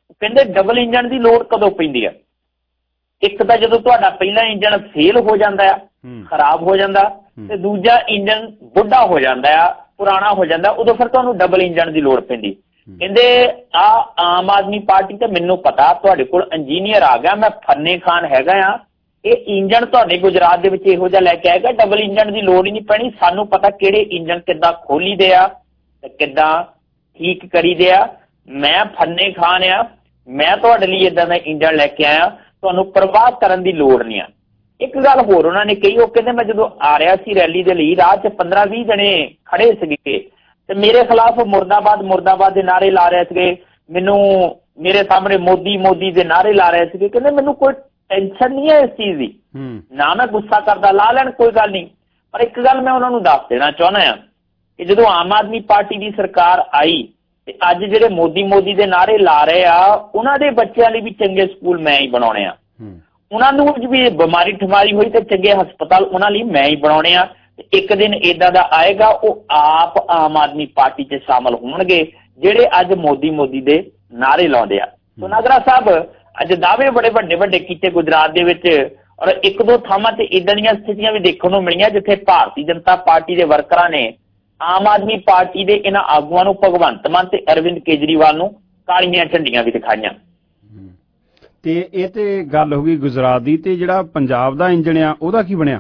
ਕਹਿੰਦੇ ਡਬਲ ਇੰਜਣ ਦੀ ਲੋੜ ਕਦੋਂ ਪੈਂਦੀ ਆ? ਇੱਕ ਤਾਂ ਜਦੋਂ ਤੁਹਾਡਾ ਪਹਿਲਾ ਇੰਜਣ ਫੇਲ ਹੋ ਜਾਂਦਾ ਆ, ਖਰਾਬ ਹੋ ਜਾਂਦਾ, ਤੇ ਦੂਜਾ ਇੰਜਣ ਬੁੱਢਾ ਹੋ ਜਾਂਦਾ ਆ, ਪੁਰਾਣਾ ਹੋ ਜਾਂਦਾ, ਉਦੋਂ ਫਿਰ ਤੁਹਾਨੂੰ ਡਬਲ ਇੰਜਣ ਦੀ ਲੋੜ ਪੈਂਦੀ। ਕਹਿੰਦੇ ਆ ਆਮ ਆਦਮੀ ਪਾਰਟੀ ਤੇ ਮੈਨੂੰ ਪਤਾ ਤੁਹਾਡੇ ਕੋਲ ਇੰਜੀਨੀਅਰ ਆ ਗਿਆ, ਮੈਂ ਫੰਨੇ ਖਾਨ ਹੈਗਾ ਆ, ਇਹ ਇੰਜਣ ਤੁਹਾਡੇ ਗੁਜਰਾਤ ਦੇ ਵਿੱਚ ਇਹੋ ਜਿਹਾ ਲੈ ਕੇ ਆਏਗਾ, ਡਬਲ ਇੰਜਣ ਦੀ ਲੋੜ ਹੀ ਨਹੀਂ ਪੈਣੀ। ਸਾਨੂੰ ਪਤਾ ਕਿਹੜੇ ਇੰਜਣ ਕਿੱਦਾਂ ਖੋਲੀਦੇ ਆ ਤੇ ਕਿੱਦਾਂ ਠੀਕ ਕਰੀਦੇ ਆ। ਮੈਂ ਫੰਨੇ ਖਾਨ ਆ, ਮੈਂ ਤੁਹਾਡੇ ਲਈ ਏਦਾਂ ਦਾ ਇੰਜਣ ਲੈ ਕੇ ਆਇਆ, ਤੁਹਾਨੂੰ ਪਰਵਾਹ ਕਰਨ ਦੀ ਲੋੜ ਨਹੀਂ ਆ। ਇੱਕ ਗੱਲ ਹੋਰ ਉਹਨਾਂ ਨੇ ਕਹੀ, ਉਹ ਕਹਿੰਦੇ ਮੈਂ ਜਦੋਂ ਆ ਰਿਹਾ ਸੀ ਰੈਲੀ ਦੇ ਲਈ, ਰਾਹ 'ਚ ਪੰਦਰਾਂ ਵੀਹ ਜਣੇ ਖੜੇ ਸੀਗੇ ਤੇ ਮੇਰੇ ਖਿਲਾਫ ਮੁਰਦਾਬਾਦ ਮੁਰਦਾਬਾਦ ਦੇ ਨਾਅਰੇ ਲਾ ਰਹੇ ਸੀਗੇ, ਮੈਨੂੰ ਮੇਰੇ ਸਾਹਮਣੇ ਮੋਦੀ ਮੋਦੀ ਦੇ ਨਾਅਰੇ ਲਾ ਰਹੇ ਸੀਗੇ। ਕਹਿੰਦੇ ਮੈਨੂੰ ਕੋਈ ਟੈਨਸ਼ਨ ਨਹੀਂ ਹੈ ਇਸ ਚੀਜ਼ ਦੀ, ਨਾ ਮੈਂ ਗੁੱਸਾ ਕਰਦਾ, ਲਾ ਲੈਣ ਕੋਈ ਗੱਲ ਨਹੀਂ। ਪਰ ਇੱਕ ਗੱਲ ਮੈਂ ਉਹਨਾਂ ਨੂੰ ਦੱਸ ਦੇਣਾ ਚਾਹੁੰਦਾ ਆ ਕਿ ਜਦੋਂ ਆਮ ਆਦਮੀ ਪਾਰਟੀ ਦੀ ਸਰਕਾਰ ਆਈ ਤੇ ਅੱਜ ਜਿਹੜੇ ਮੋਦੀ ਮੋਦੀ ਦੇ ਨਾਅਰੇ ਲਾ ਰਹੇ ਆ, ਉਹਨਾਂ ਦੇ ਬੱਚਿਆਂ ਲਈ ਵੀ ਚੰਗੇ ਸਕੂਲ ਮੈਂ ਹੀ ਬਣਾਉਣੇ ਆ, ਉਹਨਾਂ ਨੂੰ ਵੀ ਬਿਮਾਰੀ ਠਮਾਰੀ ਹੋਈ ਤੇ ਚੰਗੇ ਹਸਪਤਾਲ ਉਹਨਾਂ ਲਈ ਮੈਂ ਹੀ ਬਣਾਉਣੇ ਆ। ਇੱਕ ਦਿਨ ਏਦਾਂ ਦਾ ਆਏਗਾ, ਉਹ ਆਪ ਆਮ ਆਦਮੀ ਪਾਰਟੀ 'ਚ ਸ਼ਾਮਲ ਹੋਣਗੇ ਜਿਹੜੇ ਅੱਜ ਮੋਦੀ ਮੋਦੀ ਦੇ ਨਾਅਰੇ ਲਾਉਂਦੇ ਆ। ਸੋ ਨਾਗਰਾ ਸਾਹਿਬ ਅੱਜ ਦਾਅਵੇ ਬੜੇ ਵੱਡੇ ਵੱਡੇ ਕੀਤੇ ਗੁਜਰਾਤ ਦੇ ਵਿੱਚ, ਔਰ ਇੱਕ ਦੋ ਥਾਵਾਂ ਤੇ ਇਦਾਂ ਦੀਆਂ ਸਥਿਤੀਆਂ ਵੀ ਦੇਖਣ ਨੂੰ ਮਿਲੀਆਂ ਜਿੱਥੇ ਭਾਰਤੀ ਜਨਤਾ ਪਾਰਟੀ ਦੇ ਵਰਕਰਾਂ ਨੇ ਆਮ ਆਦਮੀ ਪਾਰਟੀ ਦੇ ਇਹਨਾਂ ਆਗੂਆਂ ਨੂੰ, ਭਗਵੰਤ ਮਾਨ ਤੇ ਅਰਵਿੰਦ ਕੇਜਰੀਵਾਲ ਨੂੰ ਕਾਲੀਆਂ ਝੰਡੀਆਂ ਵੀ ਦਿਖਾਈਆਂ। ਤੇ ਇਹ ਤੇ ਗੱਲ ਹੋ ਗਈ ਗੁਜਰਾਤ ਦੀ, ਤੇ ਜਿਹੜਾ ਪੰਜਾਬ ਦਾ ਇੰਜਣ ਆ ਉਹਦਾ ਕੀ ਬਣਿਆ?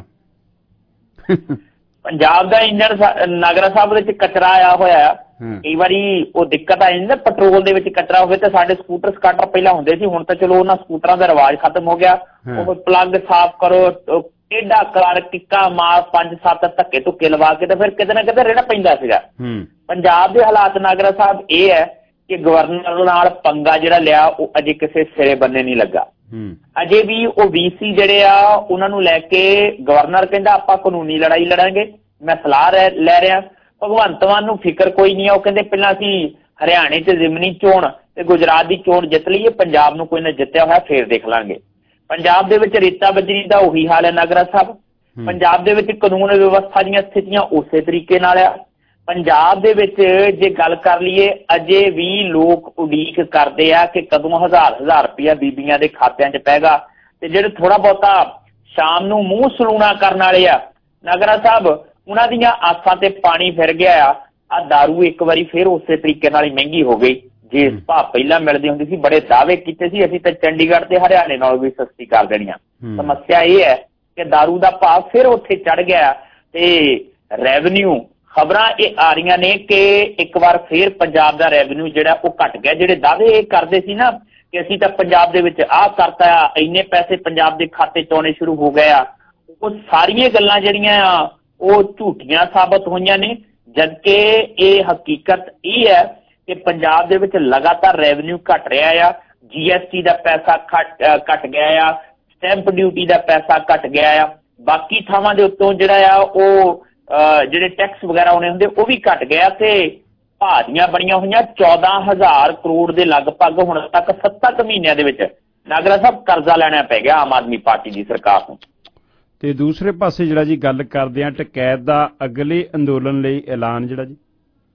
ਪੰਜਾਬ ਦਾ ਇੰਜਣ ਨਾਗਰਾ ਸਾਹਿਬ ਦੇ ਵਿੱਚ ਕਚਰਾ ਆਇਆ ਹੋਇਆ। ਕਈ ਵਾਰੀ ਉਹ ਦਿੱਕਤ ਆ ਜਾਂਦੀ ਨਾ, ਪੈਟਰੋਲ ਦੇ ਵਿੱਚ ਕਚਰਾ ਹੋਵੇ ਤੇ ਸਾਡੇ ਸਕੂਟਰ ਸਕਾਟਰ ਪਹਿਲਾਂ ਹੁੰਦੇ ਸੀ, ਹੁਣ ਤਾਂ ਚਲੋ ਉਹਨਾਂ ਸਕੂਟਰਾਂ ਦਾ ਰਿਵਾਜ ਖਤਮ ਹੋ ਗਿਆ। ਉਹ ਪਲੱਗ ਸਾਫ਼ ਕਰੋ, ਟੇਢਾ ਕਰ, ਕਿੱਕਾ ਮਾਰ, ਪੰਜ ਸੱਤ ਧੱਕੇ ਧੁੱਕੇ ਲਵਾ ਕੇ ਤੇ ਫਿਰ ਕਿਤੇ ਨਾ ਕਿਤੇ ਰਹਿਣਾ ਪੈਂਦਾ ਸੀਗਾ। ਪੰਜਾਬ ਦੇ ਹਾਲਾਤ ਨਾਗਰਾ ਸਾਹਿਬ ਇਹ ਹੈ ਕਿ ਗਵਰਨਰ ਨਾਲ ਪੰਗਾ ਜਿਹੜਾ ਲਿਆ ਉਹ ਅਜੇ ਕਿਸੇ ਸਿਰੇ ਬੰਨੇ ਨਹੀਂ ਲੱਗਾ। ਅਜੇ ਵੀ ਉਹ ਵੀਸੀ ਜਿਹੜੇ ਆ ਉਹਨਾਂ ਨੂੰ ਲੈ ਕੇ ਗਵਰਨਰ ਕਹਿੰਦਾ ਆਪਾਂ ਕਾਨੂੰਨੀ ਲੜਾਈ ਲੜਾਂਗੇ, ਮੈਂ ਸਲਾਹ ਲੈ ਰਿਹਾ। ਭਗਵੰਤ ਮਾਨ ਨੂੰ ਫਿਕਰ ਕੋਈ ਨਹੀਂ ਆ, ਉਹ ਕਹਿੰਦੇ ਪਹਿਲਾਂ ਅਸੀਂ ਹਰਿਆਣੇ 'ਚ ਜ਼ਿਮਨੀ ਚੋਣ ਤੇ ਗੁਜਰਾਤ ਦੀ ਚੋਣ ਜਿੱਤ ਲਈਏ, ਪੰਜਾਬ ਨੂੰ ਕੋਈ ਨਾ ਜਿੱਤਿਆ ਹੋਇਆ ਫੇਰ ਦੇਖ ਲਾਂਗੇ। ਪੰਜਾਬ ਦੇ ਵਿੱਚ ਰੇਤਾ ਬਜਰੀ ਦਾ ਉਹੀ ਹਾਲ ਹੈ ਨਾਗਰਾ ਸਾਹਿਬ। ਪੰਜਾਬ ਦੇ ਵਿੱਚ ਕਾਨੂੰਨ ਵਿਵਸਥਾ ਦੀਆਂ ਸਥਿਤੀਆਂ ਉਸੇ ਤਰੀਕੇ ਨਾਲ ਆ। ਪੰਜਾਬ ਦੇ ਵਿੱਚ ਜੇ ਗੱਲ ਕਰ ਲਈਏ, ਅਜੇ ਵੀ ਲੋਕ ਉਡੀਕ ਕਰਦੇ ਆ ਕਿ ਕਦੋਂ ਹਜ਼ਾਰ ਹਜ਼ਾਰ ਰੁਪਇਆ ਬੀਬੀਆਂ ਦੇ ਖਾਤਿਆਂ 'ਚ ਪੈਗਾ, ਤੇ ਜਿਹੜੇ ਥੋੜਾ ਬਹੁਤਾ ਸ਼ਾਮ ਨੂੰ ਮੂੰਹ ਸਲੂਣਾ ਕਰਨ ਵਾਲੇ ਆ ਨਾਗਰਾ ਸਾਹਿਬ, ਉਹਨਾਂ ਦੀਆਂ ਆਸਾਂ ਤੇ ਪਾਣੀ ਫਿਰ ਗਿਆ ਆ। ਆ ਦਾਰੂ ਇੱਕ ਵਾਰੀ ਫਿਰ ਉਸੇ ਤਰੀਕੇ ਨਾਲ ਹੀ ਮਹਿੰਗੀ ਹੋ ਗਈ, ਜਿਸ ਭਾਅ ਪਹਿਲਾਂ ਮਿਲਦੀ ਹੁੰਦੀ ਸੀ। ਬੜੇ ਦਾਅਵੇ ਕੀਤੇ ਸੀ ਅਸੀਂ ਤਾਂ ਚੰਡੀਗੜ੍ਹ ਤੇ ਹਰਿਆਣੇ ਨਾਲੋਂ ਵੀ ਸਸਤੀ ਕਰ ਦੇਣੀਆਂ। ਸਮੱਸਿਆ ਇਹ ਹੈ ਕਿ ਦਾਰੂ ਦਾ ਭਾਅ ਫਿਰ ਉੱਥੇ ਚੜ ਗਿਆ ਤੇ ਰੈਵਨਿਊ, ਖਬਰਾਂ ਇਹ ਆ ਰਹੀਆਂ ਨੇ ਕਿ ਇੱਕ ਵਾਰ ਫਿਰ ਪੰਜਾਬ ਦਾ ਰੈਵਨਿਊ ਜਿਹੜਾ ਉਹ ਘਟ ਗਿਆ। ਜਿਹੜੇ ਦਾਅਵੇ ਇਹ ਕਰਦੇ ਸੀ ਨਾ ਕਿ ਅਸੀਂ ਤਾਂ ਪੰਜਾਬ ਦੇ ਵਿੱਚ ਆਹ ਕਰਤਾ ਆ, ਇੰਨੇ ਪੈਸੇ ਪੰਜਾਬ ਦੇ ਖਾਤੇ 'ਚ ਆਉਣੇ ਸ਼ੁਰੂ ਹੋ ਗਏ ਆ, ਉਹ ਸਾਰੀਆਂ ਗੱਲਾਂ ਜਿਹੜੀਆਂ ਆ ਉਹ ਝੂਠੀਆਂ ਸਾਬਤ ਹੋਈਆਂ ਨੇ। ਜਦਕਿ ਇਹ ਹਕੀਕਤ ਇਹ ਹੈ ਕਿ ਪੰਜਾਬ ਦੇ ਵਿੱਚ ਲਗਾਤਾਰ ਰੈਵਨਿਊ ਘਟ ਰਿਹਾ ਆ। ਜੀ ਐਸ ਟੀ ਦਾ ਪੈਸਾ ਘਟ ਘਟ ਗਿਆ ਆ, ਸਟੈਂਪ ਡਿਊਟੀ ਦਾ ਪੈਸਾ ਘਟ ਗਿਆ ਆ, ਬਾਕੀ ਥਾਵਾਂ ਦੇ ਉੱਤੋਂ ਜਿਹੜਾ ਆ ਉਹ ਜਿਹੜੇ ਟੈਕਸ ਵਗੈਰਾ ਆਉਣੇ ਹੁੰਦੇ ਉਹ ਵੀ ਘਟ ਗਿਆ, ਤੇ ਭਾਰੀਆਂ ਬਣੀਆਂ ਹੋਈਆਂ ਚੌਦਾਂ ਹਜ਼ਾਰ ਕਰੋੜ ਦੇ ਲਗਭਗ ਹੁਣ ਤੱਕ ਸੱਤਾਂ ਕੁ ਮਹੀਨਿਆਂ ਦੇ ਵਿੱਚ ਨਾਗਰਾ ਸਾਹਿਬ ਕਰਜ਼ਾ ਲੈਣਾ ਪੈ ਗਿਆ ਆਮ ਆਦਮੀ ਪਾਰਟੀ ਦੀ ਸਰਕਾਰ ਨੂੰ। ਤੇ ਦੂਸਰੇ ਪਾਸੇ ਜਿਹੜਾ ਜੀ ਗੱਲ ਕਰਦੇ ਆ ਟਕੈਤ ਦਾ ਅਗਲੇ ਅੰਦੋਲਨ ਲਈ ਐਲਾਨ ਜਿਹੜਾ ਜੀ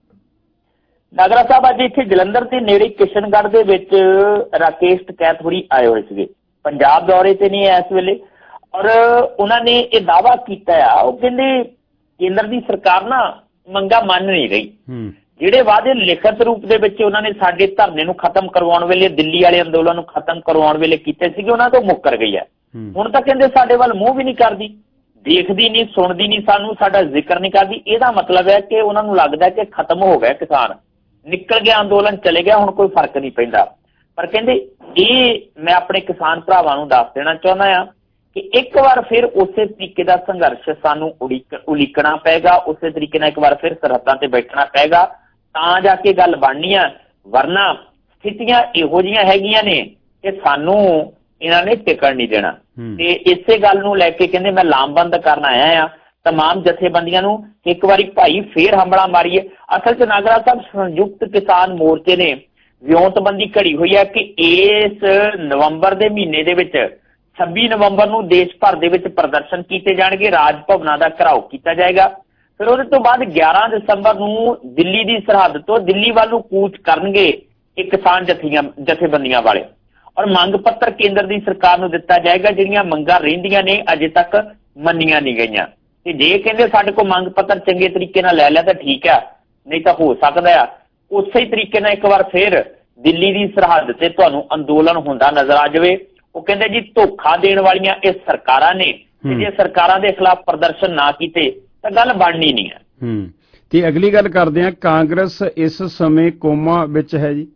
ਨਾਗਰਾ ਸਾਹਿਬ, ਅੱਜ ਇੱਥੇ ਜਲੰਧਰ ਦੇ ਨੇੜੇ ਕਿਸ਼ਨਗੜ੍ਹ ਦੇ ਵਿੱਚ ਰਾਕੇਸ਼ ਟਕੈਤ ਹੋਰੀ ਆਏ ਹੋਏ ਸੀਗੇ, ਪੰਜਾਬ ਦੌਰੇ ਤੇ ਨਹੀਂ ਇਸ ਵੇਲੇ, ਔਰ ਉਹਨਾਂ ਨੇ ਇਹ ਦਾਅਵਾ ਕੀਤਾ ਆ, ਉਹ ਕਹਿੰਦੇ ਕੇਂਦਰ ਦੀ ਸਰਕਾਰ ਨਾ ਮੰਗਾ ਮੰਨ ਨਹੀਂ ਰਹੀ। ਜਿਹੜੇ ਵਾਅਦੇ ਲਿਖਤ ਰੂਪ ਦੇ ਵਿੱਚ ਉਹਨਾਂ ਨੇ ਸਾਡੇ ਧਰਨੇ ਨੂੰ ਖਤਮ ਕਰਵਾਉਣ ਵੇਲੇ, ਦਿੱਲੀ ਵਾਲੇ ਅੰਦੋਲਨ ਨੂੰ ਖਤਮ ਕਰਵਾਉਣ ਵੇਲੇ ਕੀਤੇ ਸੀਗੇ, ਉਹਨਾਂ ਤੋਂ ਮੁੱਕਰ ਗਈ ਹੈ। ਹੁਣ ਤਾਂ ਕਹਿੰਦੇ ਸਾਡੇ ਵੱਲ ਮੂੰਹ ਵੀ ਨਹੀਂ ਕਰਦੀ, ਦੇਖਦੀ ਨਹੀਂ, ਸੁਣਦੀ ਨਹੀਂ, ਸਾਨੂੰ ਸਾਡਾ ਜ਼ਿਕਰ ਨਹੀਂ ਕਰਦੀ। ਇਹਦਾ ਮਤਲਬ ਹੈ ਕਿ ਉਹਨਾਂ ਨੂੰ ਲੱਗਦਾ ਕਿ ਖਤਮ ਹੋ ਗਿਆ ਕਿਸਾਨ, ਨਿਕਲ ਗਿਆ ਅੰਦੋਲਨ, ਚਲੇ ਗਿਆ, ਹੁਣ ਕੋਈ ਫਰਕ ਨਹੀਂ ਪੈਂਦਾ। ਪਰ ਕਹਿੰਦੇ ਇਹ ਮੈਂ ਆਪਣੇ ਕਿਸਾਨ ਭਰਾਵਾਂ ਨੂੰ ਦੱਸ ਦੇਣਾ ਚਾਹੁੰਦਾ ਆ ਕਿ ਇੱਕ ਵਾਰ ਫਿਰ ਉਸੇ ਤਰੀਕੇ ਦਾ ਸੰਘਰਸ਼ ਸਾਨੂੰ ਉਡੀਕ ਉਲੀਕਣਾ ਪਏਗਾ, ਉਸੇ ਤਰੀਕੇ ਨਾਲ ਇੱਕ ਵਾਰ ਫਿਰ ਸਰਹੱਦਾਂ ਤੇ ਬੈਠਣਾ ਪਏਗਾ, ਤਾਂ ਜਾ ਕੇ ਗੱਲ ਬਣਨੀ ਆ। ਵਰਨਾ ਸਥਿਤੀਆਂ ਇਹੋ ਜਿਹੀਆਂ ਹੈਗੀਆਂ ਨੇ ਕਿ ਸਾਨੂੰ ਇਹਨਾਂ ਨੇ ਟਿਕਣ ਨਹੀਂ ਦੇਣਾ। ਤੇ ਇਸੇ ਗੱਲ ਨੂੰ ਲੈ ਕੇ ਕਹਿੰਦੇ ਮੈਂ ਲਾਮਬੰਦ ਕਰਨ ਆਇਆ ਆ ਤਮਾਮ ਜਥੇਬੰਦੀਆਂ ਨੂੰ ਕਿ ਇੱਕ ਵਾਰੀ ਭਾਈ ਫੇਰ ਹੰਬੜਾ ਮਾਰੀਏ। ਅਸਲ 'ਚ ਨਾਗਰਾ ਸਾਹਿਬ ਸੰਯੁਕਤ ਕਿਸਾਨ ਮੋਰਚੇ ਨੇ ਵਿਉਂਤਬੰਦੀ ਘੜੀ ਹੋਈ ਹੈ ਕਿ ਇਸ ਨਵੰਬਰ ਦੇ ਮਹੀਨੇ ਦੇ ਵਿੱਚ ਛੱਬੀ ਨਵੰਬਰ ਨੂੰ ਦੇਸ਼ ਭਰ ਦੇ ਵਿੱਚ ਪ੍ਰਦਰਸ਼ਨ ਕੀਤੇ ਜਾਣਗੇ, ਰਾਜ ਭਵਨਾਂ ਦਾ ਘਿਰਾਓ ਕੀਤਾ ਜਾਏਗਾ। ਫਿਰ ਉਹਦੇ ਤੋਂ ਬਾਅਦ ਗਿਆਰਾਂ ਦਸੰਬਰ ਨੂੰ ਦਿੱਲੀ ਦੀ ਸਰਹੱਦ ਤੋਂ ਦਿੱਲੀ ਵੱਲ ਨੂੰ ਕੂਚ ਕਰਨਗੇ ਇਹ ਕਿਸਾਨ ਜਥੀਆਂ ਜਥੇਬੰਦੀਆਂ ਵਾਲੇ। ਔਰ ਮੰਗ ਪੱਤਰ ਕੇਂਦਰ ਦੀ ਸਰਕਾਰ ਨੂੰ ਦਿੱਤਾ ਜਾਏਗਾ, ਜਿਹੜੀਆਂ ਮੰਗਾਂ ਰਹਿੰਦੀਆਂ ਨੇ ਅਜੇ ਤੱਕ ਮੰਨੀਆਂ ਨਹੀਂ ਗਈਆਂ। ਤੇ ਜੇ ਕਹਿੰਦੇ ਸਾਡੇ ਕੋਲ ਮੰਗ ਪੱਤਰ ਚੰਗੇ ਤਰੀਕੇ ਨਾਲ ਲੈ ਲਿਆ ਤਾਂ ਠੀਕ ਆ, ਨਹੀਂ ਤਾਂ ਹੋ ਸਕਦਾ ਆ ਉਸੇ ਤਰੀਕੇ ਨਾਲ ਇੱਕ ਵਾਰ ਫੇਰ ਦਿੱਲੀ ਦੀ ਸਰਹੱਦ ਤੇ ਤੁਹਾਨੂੰ ਅੰਦੋਲਨ ਹੁੰਦਾ ਨਜ਼ਰ ਆ ਜਾਵੇ। ਉਹ ਕਹਿੰਦੇ ਜੀ ਧੋਖਾ ਦੇਣ ਵਾਲੀਆਂ ਇਹ ਸਰਕਾਰਾਂ ਨੇ, ਤੇ ਜੇ ਸਰਕਾਰਾਂ ਦੇ ਖਿਲਾਫ ਪ੍ਰਦਰਸ਼ਨ ਨਾ ਕੀਤੇ ਤਾਂ ਗੱਲ ਬਣਨੀ ਨਹੀਂ ਹੈ। ਹੂੰ ਤੇ ਅਗਲੀ ਗੱਲ ਕਰਦੇ ਹਾਂ, ਕਾਂਗਰਸ ਇਸ ਸਮੇਂ ਕੋਮਾ ਵਿੱਚ ਹੈ ਜੀ।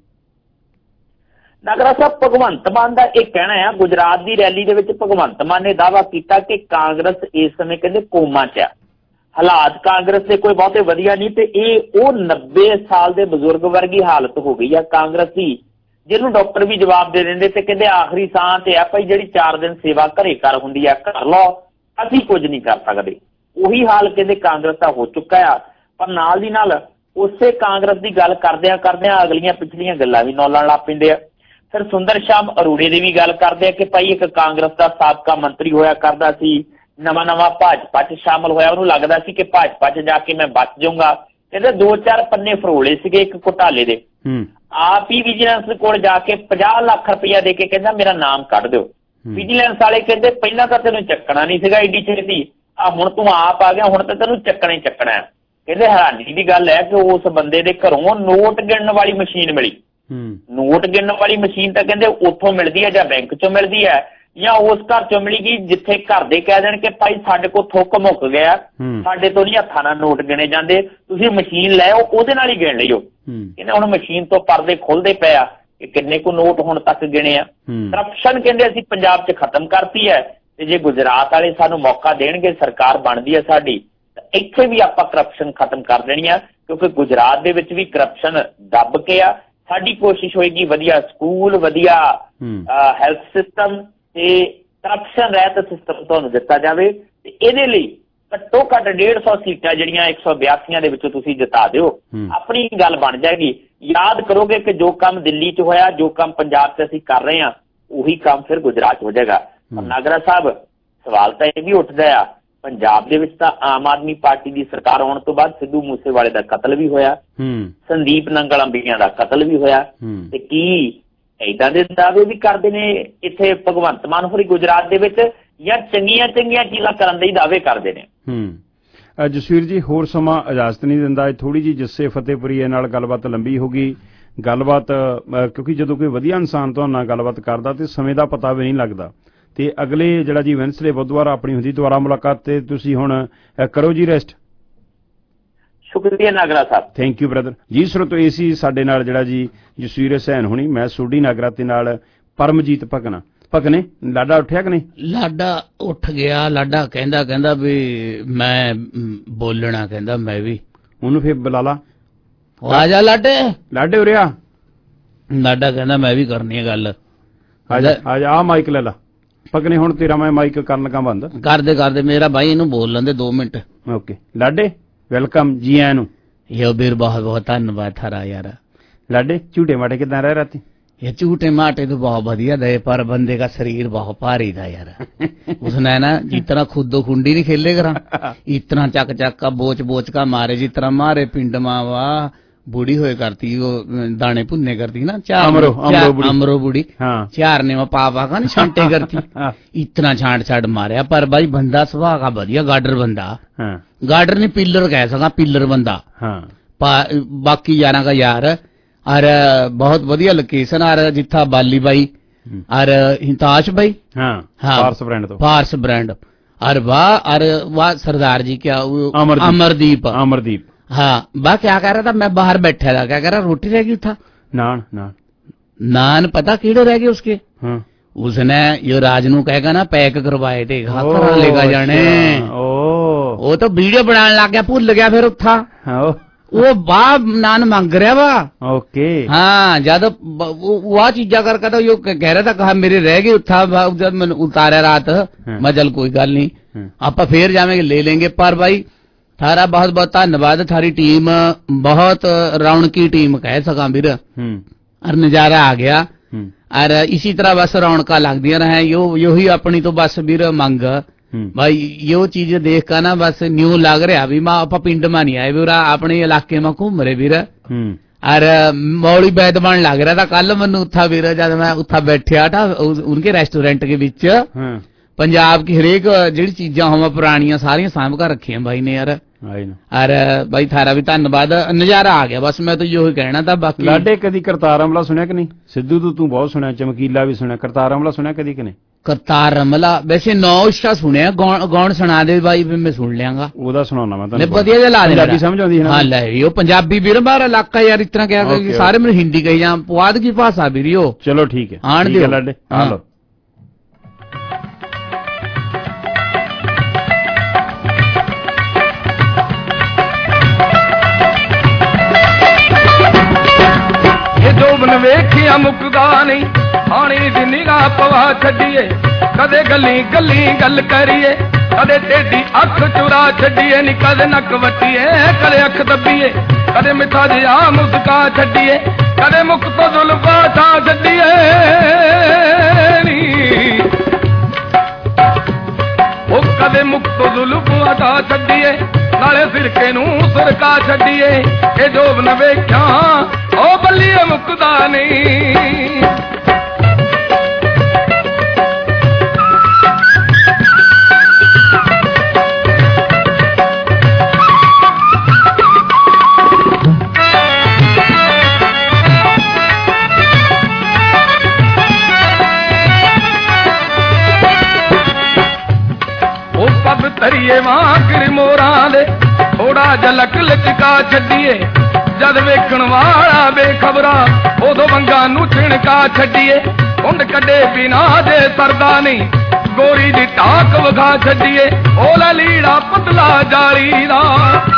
ਨਾਗਰਾ ਸਾਹਿਬ, ਭਗਵੰਤ ਮਾਨ ਦਾ ਇਹ ਕਹਿਣਾ ਆ, ਗੁਜਰਾਤ ਦੀ ਰੈਲੀ ਦੇ ਵਿੱਚ ਭਗਵੰਤ ਮਾਨ ਨੇ ਦਾਅਵਾ ਕੀਤਾ ਕਿ ਕਾਂਗਰਸ ਇਸ ਸਮੇਂ ਕਹਿੰਦੇ ਕੋਮਾ 'ਚ ਆ, ਹਾਲਾਤ ਕਾਂਗਰਸ ਦੇ ਕੋਈ ਬਹੁਤੇ ਵਧੀਆ ਨਹੀਂ, ਤੇ ਇਹ ਉਹ ਨੱਬੇ ਸਾਲ ਦੇ ਬਜ਼ੁਰਗ ਵਰਗੀ ਹਾਲਤ ਹੋ ਗਈ ਆ ਕਾਂਗਰਸ ਦੀ, ਜਿਹਨੂੰ ਡਾਕਟਰ ਵੀ ਜਵਾਬ ਦੇ ਦਿੰਦੇ ਤੇ ਕਹਿੰਦੇ ਆਖਰੀ ਸਾਹ ਤੇ ਆ ਭਾਈ, ਜਿਹੜੀ ਚਾਰ ਦਿਨ ਸੇਵਾ ਘਰੇ ਕਰ ਹੁੰਦੀ ਆ ਕਰ ਲਓ, ਅਸੀਂ ਕੁਝ ਨਹੀਂ ਕਰ ਸਕਦੇ। ਉਹੀ ਹਾਲ ਕਹਿੰਦੇ ਕਾਂਗਰਸ ਦਾ ਹੋ ਚੁੱਕਾ ਆ। ਪਰ ਨਾਲ ਦੀ ਨਾਲ ਉਸੇ ਕਾਂਗਰਸ ਦੀ ਗੱਲ ਕਰਦਿਆਂ ਕਰਦਿਆਂ ਅਗਲੀਆਂ ਪਿਛਲੀਆਂ ਗੱਲਾਂ ਵੀ ਨੌਲਣ ਲੱਗ ਪੈਂਦੇ ਆ। ਫਿਰ ਸੁੰਦਰ ਸ਼ਾਮ ਅਰੋੜੇ ਦੀ ਵੀ ਗੱਲ ਕਰਦੇ ਆ ਕਿ ਭਾਈ ਇੱਕ ਕਾਂਗਰਸ ਦਾ ਸਾਬਕਾ ਮੰਤਰੀ ਹੋਇਆ ਕਰਦਾ ਸੀ, ਨਵਾਂ ਨਵਾਂ ਭਾਜਪਾ 'ਚ ਸ਼ਾਮਲ ਹੋਇਆ, ਉਹਨੂੰ ਲੱਗਦਾ ਸੀ ਕਿ ਭਾਜਪਾ 'ਚ ਜਾ ਕੇ ਮੈਂ ਬਚ ਜਾਊਂਗਾ। ਕਹਿੰਦੇ ਦੋ ਚਾਰ ਪੰਨੇ ਫਰੋਲੇ ਸੀਗੇ ਇੱਕ ਘੁਟਾਲੇ ਦੇ, ਆਪ ਹੀ ਵਿਜੀਲੈਂਸ ਕੋਲ ਜਾ ਕੇ ਪੰਜਾਹ ਲੱਖ ਰੁਪਇਆ ਦੇ ਕੇ ਕਹਿੰਦਾ ਮੇਰਾ ਨਾਮ ਕੱਢ ਦਿਓ। ਵਿਜੀਲੈਂਸ ਵਾਲੇ ਕਹਿੰਦੇ ਪਹਿਲਾਂ ਤਾਂ ਤੈਨੂੰ ਚੱਕਣਾ ਨਹੀਂ ਸੀਗਾ ਏਡੀ ਛੇਤੀ, ਆ ਹੁਣ ਤੂੰ ਆਪ ਆ ਗਿਆ, ਹੁਣ ਤਾਂ ਤੈਨੂੰ ਚੱਕਣਾ ਹੀ ਚੱਕਣਾ। ਕਹਿੰਦੇ ਹੈਰਾਨੀ ਦੀ ਗੱਲ ਹੈ ਕਿ ਉਸ ਬੰਦੇ ਦੇ ਘਰੋਂ ਨੋਟ ਗਿਣਨ ਵਾਲੀ ਮਸ਼ੀਨ ਮਿਲੀ। ਨੋਟ ਗਿਣਨ ਵਾਲੀ ਮਸ਼ੀਨ ਤਾਂ ਕਹਿੰਦੇ ਉੱਥੋਂ ਮਿਲਦੀ ਹੈ ਜਾਂ ਬੈਂਕ ਚੋਂ ਮਿਲਦੀ ਹੈ ਜਾਂ ਉਸ ਘਰ ਚੋਂ ਮਿਲੀ ਗਈ ਜਿੱਥੇ ਘਰ ਦੇ ਕਹਿ ਦੇਣ ਕਿ ਭਾਈ ਸਾਡੇ ਕੋਲ ਥੁੱਕ ਮੁੱਕ ਗਿਆ, ਸਾਡੇ ਤੋਂ ਨਹੀਂ ਹੱਥਾਂ ਨਾਲ ਨੋਟ ਗਿਣੇ ਜਾਂਦੇ, ਤੁਸੀਂ ਮਸ਼ੀਨ ਲੈ ਆਓ ਉਹਦੇ ਨਾਲ ਹੀ ਗਿਣ ਲਿਓ। ਕਹਿੰਦੇ ਹੁਣ ਮਸ਼ੀਨ ਤੋਂ ਪਰਦੇ ਖੁੱਲਦੇ ਪਏ ਆ ਕਿ ਕਿੰਨੇ ਕੁ ਨੋਟ ਹੁਣ ਤੱਕ ਗਿਣੇ ਆ। ਕਰਪਸ਼ਨ ਕਹਿੰਦੇ ਅਸੀਂ ਪੰਜਾਬ 'ਚ ਖਤਮ ਕਰਤੀ ਹੈ, ਤੇ ਜੇ ਗੁਜਰਾਤ ਵਾਲੇ ਸਾਨੂੰ ਮੌਕਾ ਦੇਣਗੇ, ਸਰਕਾਰ ਬਣਦੀ ਹੈ ਸਾਡੀ, ਤਾਂ ਇੱਥੇ ਵੀ ਆਪਾਂ ਕਰਪਸ਼ਨ ਖਤਮ ਕਰ ਦੇਣੀ ਆ, ਕਿਉਂਕਿ ਗੁਜਰਾਤ ਦੇ ਵਿੱਚ ਵੀ ਕਰਪਸ਼ਨ ਦੱਬ ਕੇ ਆ। ਸਾਡੀ ਕੋਸ਼ਿਸ਼ ਹੋਏਗੀ ਵਧੀਆ ਸਕੂਲ, ਵਧੀਆ ਹੈਲਥ ਸਿਸਟਮ ਤੇ ਕਰਪਸ਼ਨ ਰਹਿਤ ਸਿਸਟਮ ਤੁਹਾਨੂੰ ਦਿੱਤਾ ਜਾਵੇ, ਤੇ ਇਹਦੇ ਲਈ ਘੱਟੋ ਘੱਟ ਡੇਢ ਸੌ ਸੀਟਾਂ ਜਿਹੜੀਆਂ ਇੱਕ ਸੌ ਬਿਆਸੀਆਂ ਦੇ ਵਿੱਚੋਂ ਤੁਸੀਂ ਜਿਤਾ ਦਿਓ, ਆਪਣੀ ਗੱਲ ਬਣ ਜਾਏਗੀ। ਯਾਦ ਕਰੋਗੇ ਕਿ ਜੋ ਕੰਮ ਦਿੱਲੀ 'ਚ ਹੋਇਆ, ਜੋ ਕੰਮ ਪੰਜਾਬ 'ਚ ਅਸੀਂ ਕਰ ਰਹੇ ਹਾਂ, ਉਹੀ ਕੰਮ ਫਿਰ ਗੁਜਰਾਤ 'ਚ ਹੋ ਜਾਏਗਾ। ਪਰ ਨਾਗਰਾ ਸਾਹਿਬ, ਸਵਾਲ ਤਾਂ ਇਹ ਵੀ ਉੱਠਦਾ ਆ, ਪੰਜਾਬ ਦੇ ਵਿੱਚ ਤਾਂ ਆਮ ਆਦਮੀ ਪਾਰਟੀ ਦੀ ਸਰਕਾਰ ਆਉਣ ਤੋਂ ਬਾਅਦ ਸਿੱਧੂ ਮੂਸੇਵਾਲੇ ਦਾ ਕਤਲ ਵੀ ਹੋਇਆ, ਸੰਦੀਪ ਨੰਗਲ ਅੰਬੀਆਂ ਦਾ ਕਤਲ ਵੀ ਹੋਇਆ, ਤੇ ਕੀ ਏਦਾਂ ਦੇ ਦਾਅਵੇ ਵੀ ਕਰਦੇ ਨੇ ਇੱਥੇ ਭਗਵੰਤ ਮਾਨ ਹੋਰੀ ਗੁਜਰਾਤ ਦੇ ਵਿੱਚ, ਜਾਂ ਚੰਗੀਆਂ ਚੰਗੀਆਂ ਚੀਜ਼ਾਂ ਕਰਨ ਦੇ ਦਾਅਵੇ ਕਰਦੇ ਨੇ? ਹੂੰ ਜਸਵੀਰ ਜੀ, ਹੋਰ ਸਮਾਂ ਇਜਾਜ਼ਤ ਨਹੀਂ ਦਿੰਦਾ, ਥੋੜੀ ਜਿਹੀ ਜੱਸੇ ਫਤਿਹਪੁਰੀਏ ਨਾਲ ਗੱਲਬਾਤ ਲੰਬੀ ਹੋ ਗਈ ਗੱਲਬਾਤ, ਕਿਉਂਕਿ ਜਦੋਂ ਕੋਈ ਵਧੀਆ ਇਨਸਾਨ ਤੁਹਾਡੇ ਨਾਲ ਗੱਲਬਾਤ ਕਰਦਾ ਤੇ ਸਮੇਂ ਦਾ ਪਤਾ ਵੀ ਨਹੀਂ ਲੱਗਦਾ। ਤੇ ਅਗਲੇ ਜਿਹੜਾ ਜੀ ਵੈਨਸਡੇ ਬੁੱਧਵਾਰ ਆਪਣੀ ਹੁੰਦੀ ਦੁਬਾਰਾ ਮੁਲਾਕਾਤ, ਤੇ ਤੁਸੀਂ ਹੁਣ ਕਰੋ ਜੀ ਰੈਸਟ। ਸ਼ੁਕਰੀਆ ਨਾਗਰਾ ਸਾਹਿਬ, ਥੈਂਕ ਯੂ ਬ੍ਰਦਰ ਜੀ। ਸਰੋਤੋ ਇਹ ਸੀ ਸਾਡੇ ਨਾਲ ਜਿਹੜਾ ਜੀ ਜਸਵੀਰ ਹੁਸੈਨ ਹੋਣੀ, ਮੈਂ ਸੋਢੀ ਨਾਗਰਾ ਤੇ ਨਾਲ ਪਰਮਜੀਤ ਭਕਨਾ। ਭਕਨੇ, ਲਾਡਾ ਉੱਠਿਆ ਕਿ ਨਹੀਂ? ਲਾਡਾ ਉੱਠ ਗਿਆ। ਲਾਡਾ ਕਹਿੰਦਾ ਕਹਿੰਦਾ ਵੀ ਮੈਂ ਬੋਲਣਾ, ਕਹਿੰਦਾ ਮੈਂ ਵੀ। ਉਹਨੂੰ ਫਿਰ ਬੁਲਾ ਲਾ, ਆ ਜਾ ਲਾਡੇ। ਲਾਡੇ ਉਰਿਆ। ਲਾਡਾ ਕਹਿੰਦਾ ਮੈਂ ਵੀ ਕਰਨੀ ਹੈ ਗੱਲ। ਆ ਜਾ ਆ ਜਾ, ਆ ਮਾਈਕ ਲੈ ਲਾ ਭਕਨੇ। ਹੁਣ ਤੇਰਾ ਮੈਂ ਮਾਈਕ ਕਰਨ ਲੱਗਾ ਬੰਦ। ਕਰਦੇ ਕਰਦੇ ਮੇਰਾ ਭਾਈ ਇਹਨੂੰ ਬੋਲ ਲੈਂਦੇ ਦੋ ਮਿੰਟ। ਓਕੇ ਲਾਡੇ, ਵੈਲਕਮ ਜੀ ਆਇਆਂ ਨੂੰ। ਯੋ ਵੀਰ ਬਹੁਤ ਬਹੁਤ ਧੰਨਵਾਦ ਥਾਰਾ ਯਾਰ। ਲਾਡੇ ਝੂਟੇ ਮਾਟੇ ਕਿਦਾਂ ਰਹਿ ਰਾਤੀ? ये झूठे माटे तो बहुत बढ़िया दे, पर बंदे का शरीर बहुत भारी था यार। उसने ना जितना खुदो खुंडी नहीं खेले करा, इतना चक चक का बोच बोच का मारे, जितना मारे पिंड मावा बूढ़ी होए करती, वो दाने भुन्ने करती ना, चार अमरो अमरो, अमरो बूढ़ी चारने में पा पा का नहीं छांटे करती, इतना छांट छाट मारे। पर भाई बंदा स्वभाव का बढ़िया, गार्डर बंदा, गार्डर ने पिलर कह सका, पिलर बंदा। बाकी यारा का यार और बहुत बढ़िया लोकेशन, और जिथा बाली बाई और हिताश भाई, हाँ हाँ पार्स ब्रांड, तो पार्स ब्रांड, और वाह और वाह सरदार जी क्या अमरदीप अमरदीप अमरदीप हाँ वाह क्या कह रहा था? मैं बाहर बैठा था, क्या कह रहा? रोटी रह गई था, नान नान नान पता कीड़े रह गए उसके। हाँ उसने यो राजनू कहेगा ना पैक करवाए थे, घर लेगा जाने। ओ वो तो वीडियो बनाने लग गया, भूल गया फिर उठा वो बाप नान मांग रहा वा। ओके हाँ, जब वह चीजा करके तो यो कह रहा था, कहा मेरे रह गए था, जब मैंने उतारा रात मैं चल कोई गल नहीं आप फिर जावेंगे ले लेंगे। पर भाई थारा बहुत बहुत धन्यवाद, थारी टीम बहुत रौनकी टीम कह सका वीर, और नजारा आ गया। और इसी तरह बस रौनका लगदियां रहे, यो यो ही अपनी तो बस वीर मंग भाई यो चीज देख कर ना बस न्यू लग रहा भी मां आप पिंड में नहीं आए वीर, अपने इलाके में घूम रहे वीर। अरे मौली बैद बन लग रहा था कल मैनू उत्था वीर जब मैं उत्था बैठा था उनके रेस्टोरेंट के बीच पंजाब की हरेक जी चीजा हम पुरानियां सारियां सांभ कर रखी भाई ने यार। अरे भाई थारा भी धन्यवाद, नजारा आ गया बस। मैं तो यो ही कहना था। बाकी लाडे कदी करतार अमला सुनिया कि नहीं? सिद्धू तो तू बहुत सुनिया, चमकीला भी सुनिया, करतार अमला सुनिया कदी कि नहीं? करतार अमला वैसे नौ उसका सुनिया, गौन सुना दे भाई फिर मैं सुन लियांगा। ओदा सुनाना मैं तन्नू वधिया जिहा ला दे, पंजाबी समझ आउंदी है ना? हां ले ओ पंजाबी वीर बाहर इलाका यार इतना क्या okay, सारे मैनू हिंदी कही जा, पुआध की भाषा वीरियो। चलो ठीक है, आण दे लाडे आ लो। जोबन वेखिया मुकदा नहीं, हाणी दी निगाह पवा छड्डीए, कदे गली गली गल करिए, कदे टेढ़ी अख चुरा छड्डीए नी, कदे नक वट्टीए कदे अख दबीए, कदे मिठा जिहा मुस्का छड्डीए, कदे मुख तो जुल्फा छा छड्डीए नी, ओ कदे मुख तो जुल्फा छा छड्डीए, नाले सिरके नू सुरका छड्डीए, ए जोबन वेख्या ओ बल्लीए मुकदा नहीं। ओ पब तरिए वांग मोरा दे थोड़ा झलक लचका छड्डीए, जद वेखण वाला बेखबरा उदों वंगा नू छिणका छड्डीए, कुंड कड्डे बिना दे सरदा नहीं, गोरी दी टाक वगा छड्डीए, ओला लीड़ा पतला जाली दा,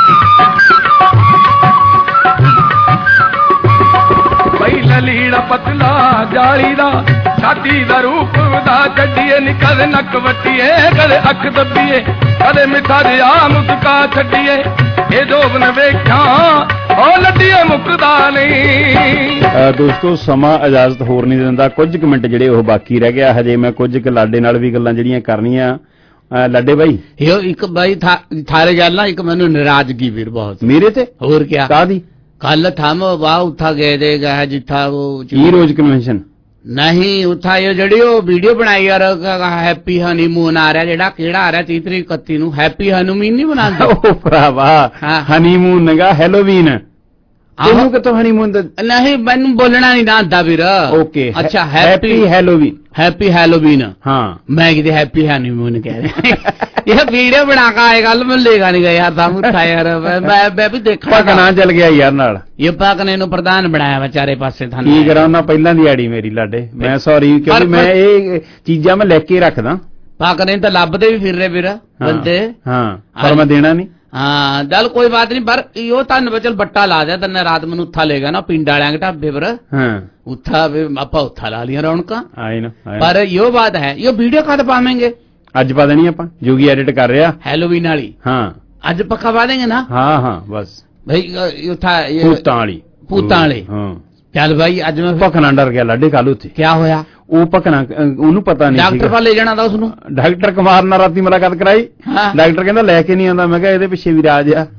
पहिला लीड़ा पतला जाली दा, छाती दा रूप वधा छड्डीए नी, कदे नक वट्टीए कदे अख दबीए, कदे मिठा जिहा मुस्का छड्डीए, ए जोबन वेख्या ओ लड्डीए मुकदा नहीं। दोस्तो समा इजाजत होर नहीं दिंदा, कुछ क मिंट ਜਿਹੜੇ ਉਹ ਬਾਕੀ ਰਹਿ ਗਿਆ ਹਜੇ। मैं कुछ क लाडे ਨਾਲ ਵੀ ਗੱਲਾਂ ਜਿਹੜੀਆਂ ਕਰਨੀਆਂ। लाडे भाई यो एक भाई था, थारे गल ना एक मैनू नाराजगी वीर बहुत मेरे ते और क्या कादी कल थम वाह उठा गए दे गया जिथा वो रोज कन्वेंशन नहीं उठा ये जड़ी वो वीडियो बनाई यार हैप्पी हनीमून आ रहा जेड़ा केड़ा आ रहा तीस तरीक इकत्ती नू हैप्पी हनीमून नहीं बनांदे ओ भरावा हनीमून नगा हैलोवीन तेनू कितों हनीमून नहीं मैनू बोलना नहीं आंदा वीर ओके अच्छा हैप्पी हैलोवीन हैप्पी हैलोवीन हाँ मैं किते हैप्पी हनीमून कह रहा ये वीडियो बना के आए कल मैं लेगा नहीं गया यार था उठा यार मैं मैं भी देखा पकना चल गया यार नाल ये पकने नु प्रधान बनाया बेचारे पासे था की करा ना पहला दी आड़ी मेरी लाडे मैं सॉरी क्योंकि मैं ये चीजां मैं लेके रखदा पकने तो लभदे भी फिर रहे वीर बंदे हां पर मैं देना नहीं हाँ चल कोई बात नहीं पर यो तन बचल बट्टा ला दिया तन्ने रात मैनू उत्था लेगा ना पिंड वाले ढाबे पर उत्था आपा उत्था ला लिया रौनका पर यो बात है यो वीडियो कद पावेंगे अज पा देनी आप जोगी एडिट कर रहा हैलोवीन वाली हाँ अज पक्का पा देंगे ना हाँ हाँ बस भाई उत्था भूतां वाली भूतां वाली चल भाई अज मैं भखना डर गया लाडे कल उत्थे क्या होया ਉਹ ਭਕਣਾ ਉਹਨੂੰ ਪਤਾ ਨਹੀਂ ਡਾਕਟਰ ਕੋਲ ਲੈ ਜਾਣਾ ਦਾ ਉਸਨੂੰ ਡਾਕਟਰ ਕੁਮਾਰ ਨਾਲ ਰਾਤੀ ਮੁਲਾਕਾਤ ਕਰਾਈ ਡਾਕਟਰ ਕਹਿੰਦਾ ਲੈ ਕੇ ਨਹੀਂ ਆਉਂਦਾ ਮੈਂ ਕਿਹਾ ਇਹਦੇ ਪਿੱਛੇ ਵੀ ਰਾਜ ਆ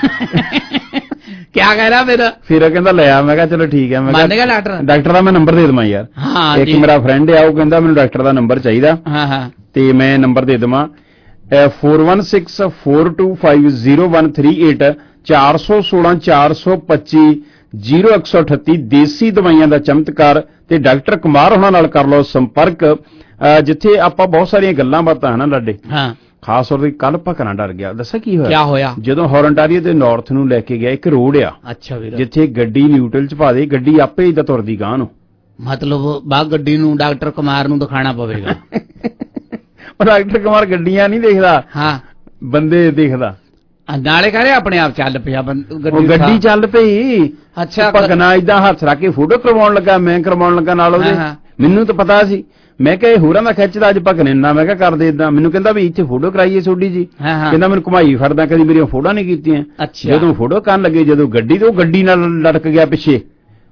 ਕੀ ਕਹਿ ਰਿਹਾ ਫਿਰ ਫਿਰ ਕਹਿੰਦਾ ਲੈ ਆ ਮੈਂ ਕਿਹਾ ਚਲੋ ਠੀਕ ਹੈ ਮੈਂ ਮੰਨ ਗਿਆ ਡਾਕਟਰ ਡਾਕਟਰ ਦਾ ਮੈਂ ਨੰਬਰ ਦੇ ਦਵਾਂ ਯਾਰ ਇੱਕ ਮੇਰਾ ਫਰੈਂਡ ਆ ਉਹ ਕਹਿੰਦਾ ਮੈਨੂੰ ਡਾਕਟਰ ਦਾ ਨੰਬਰ ਚਾਹੀਦਾ ਹਾਂ ਹਾਂ ਤੇ ਮੈਂ ਨੰਬਰ ਦੇ ਦਵਾਂ four one six four two five zero one three eight ਚਾਰ ਸੌ ਸੋਲਾਂ ਚਾਰ ਸੌ ਪੱਚੀ ਜ਼ੀਰੋ ਇੱਕ ਸੌ ਅਠੱਤੀ ਦੇਸੀ ਦਵਾਈਆਂ ਦਾ ਚਮਤਕਾਰ ਤੇ ਡਾਕਟਰ ਕੁਮਾਰ ਉਹਨਾਂ ਨਾਲ ਕਰ ਲਓ ਸੰਪਰਕ ਜਿੱਥੇ ਆਪਾਂ ਬਹੁਤ ਸਾਰੀਆਂ ਗੱਲਾਂ ਬਾਤਾਂ ਹਨ ਲਾਡੇ ਹਾਂ ਖਾਸ ਤੌਰ ਤੇ ਕੱਲ ਭਕਣਾ ਡਰ ਗਿਆ ਦੱਸਾਂ ਕੀ ਹੋਇਆ ਕੀ ਹੋਇਆ ਜਦੋਂ ਹੌਰਨਟਾਰੀਆ ਦੇ ਨਾਰਥ ਨੂੰ ਲੈ ਕੇ ਗਿਆ ਇੱਕ ਰੋਡ ਆ ਅੱਛਾ ਵੀਰ ਜਿੱਥੇ ਗੱਡੀ ਨਿਊਟਰਲ ਚ ਪਾ ਦੇ ਗੱਡੀ ਆਪੇ ਹੀ ਤਾਂ ਤੁਰਦੀ ਗਾਂ ਨੂੰ ਮਤਲਬ ਬਾ ਗੱਡੀ ਨੂੰ ਡਾਕਟਰ ਕੁਮਾਰ ਨੂੰ ਦਿਖਾਣਾ ਪਵੇਗਾ ਉਹ ਡਾਕਟਰ ਕੁਮਾਰ ਗੱਡੀਆਂ ਨਹੀਂ ਦੇਖਦਾ ਹਾਂ ਬੰਦੇ ਦੇਖਦਾ ਨਾਲੇ ਕਰੇ ਆਪਣੇ ਆਪ ਚੱਲ ਪਿਆ ਗੱਡੀ ਚੱਲ ਪਈ ਅੱਛਾ ਭਗਨਾ ਇਦਾਂ ਹੱਥ ਰੱਖ ਕੇ ਫੋਟੋ ਕਰਵਾਉਣ ਲੱਗਾ ਮੈਂ ਕਰਵਾਉਣ ਲੱਗਾ ਨਾਲ ਉਹਦੇ ਮੈਨੂੰ ਤਾਂ ਪਤਾ ਸੀ ਮੈਂ ਕਿਹਾ ਇਹ ਹੋਰਾਂ ਦਾ ਖਿੱਚਦਾ ਅੱਜ ਭਗਨੇ ਨਾ ਮੈਂ ਕਿਹਾ ਕਰਦੇ ਇਦਾਂ ਮੈਨੂੰ ਕਹਿੰਦਾ ਵੀ ਇੱਥੇ ਫੋਟੋ ਕਰਾਈਏ ਛੋਡੀ ਜੀ ਕਹਿੰਦਾ ਮੈਨੂੰ ਘੁਮਾਈ ਫੜਦਾ ਕਦੀ ਮੇਰੀਆਂ ਫੋਟੋਆਂ ਨਹੀਂ ਕੀਤੀਆਂ ਜਦੋਂ ਫੋਟੋ ਕਰਨ ਲੱਗੇ ਜਦੋਂ ਗੱਡੀ ਤੇ ਉਹ ਗੱਡੀ ਨਾਲ ਲਟਕ ਗਿਆ ਪਿੱਛੇ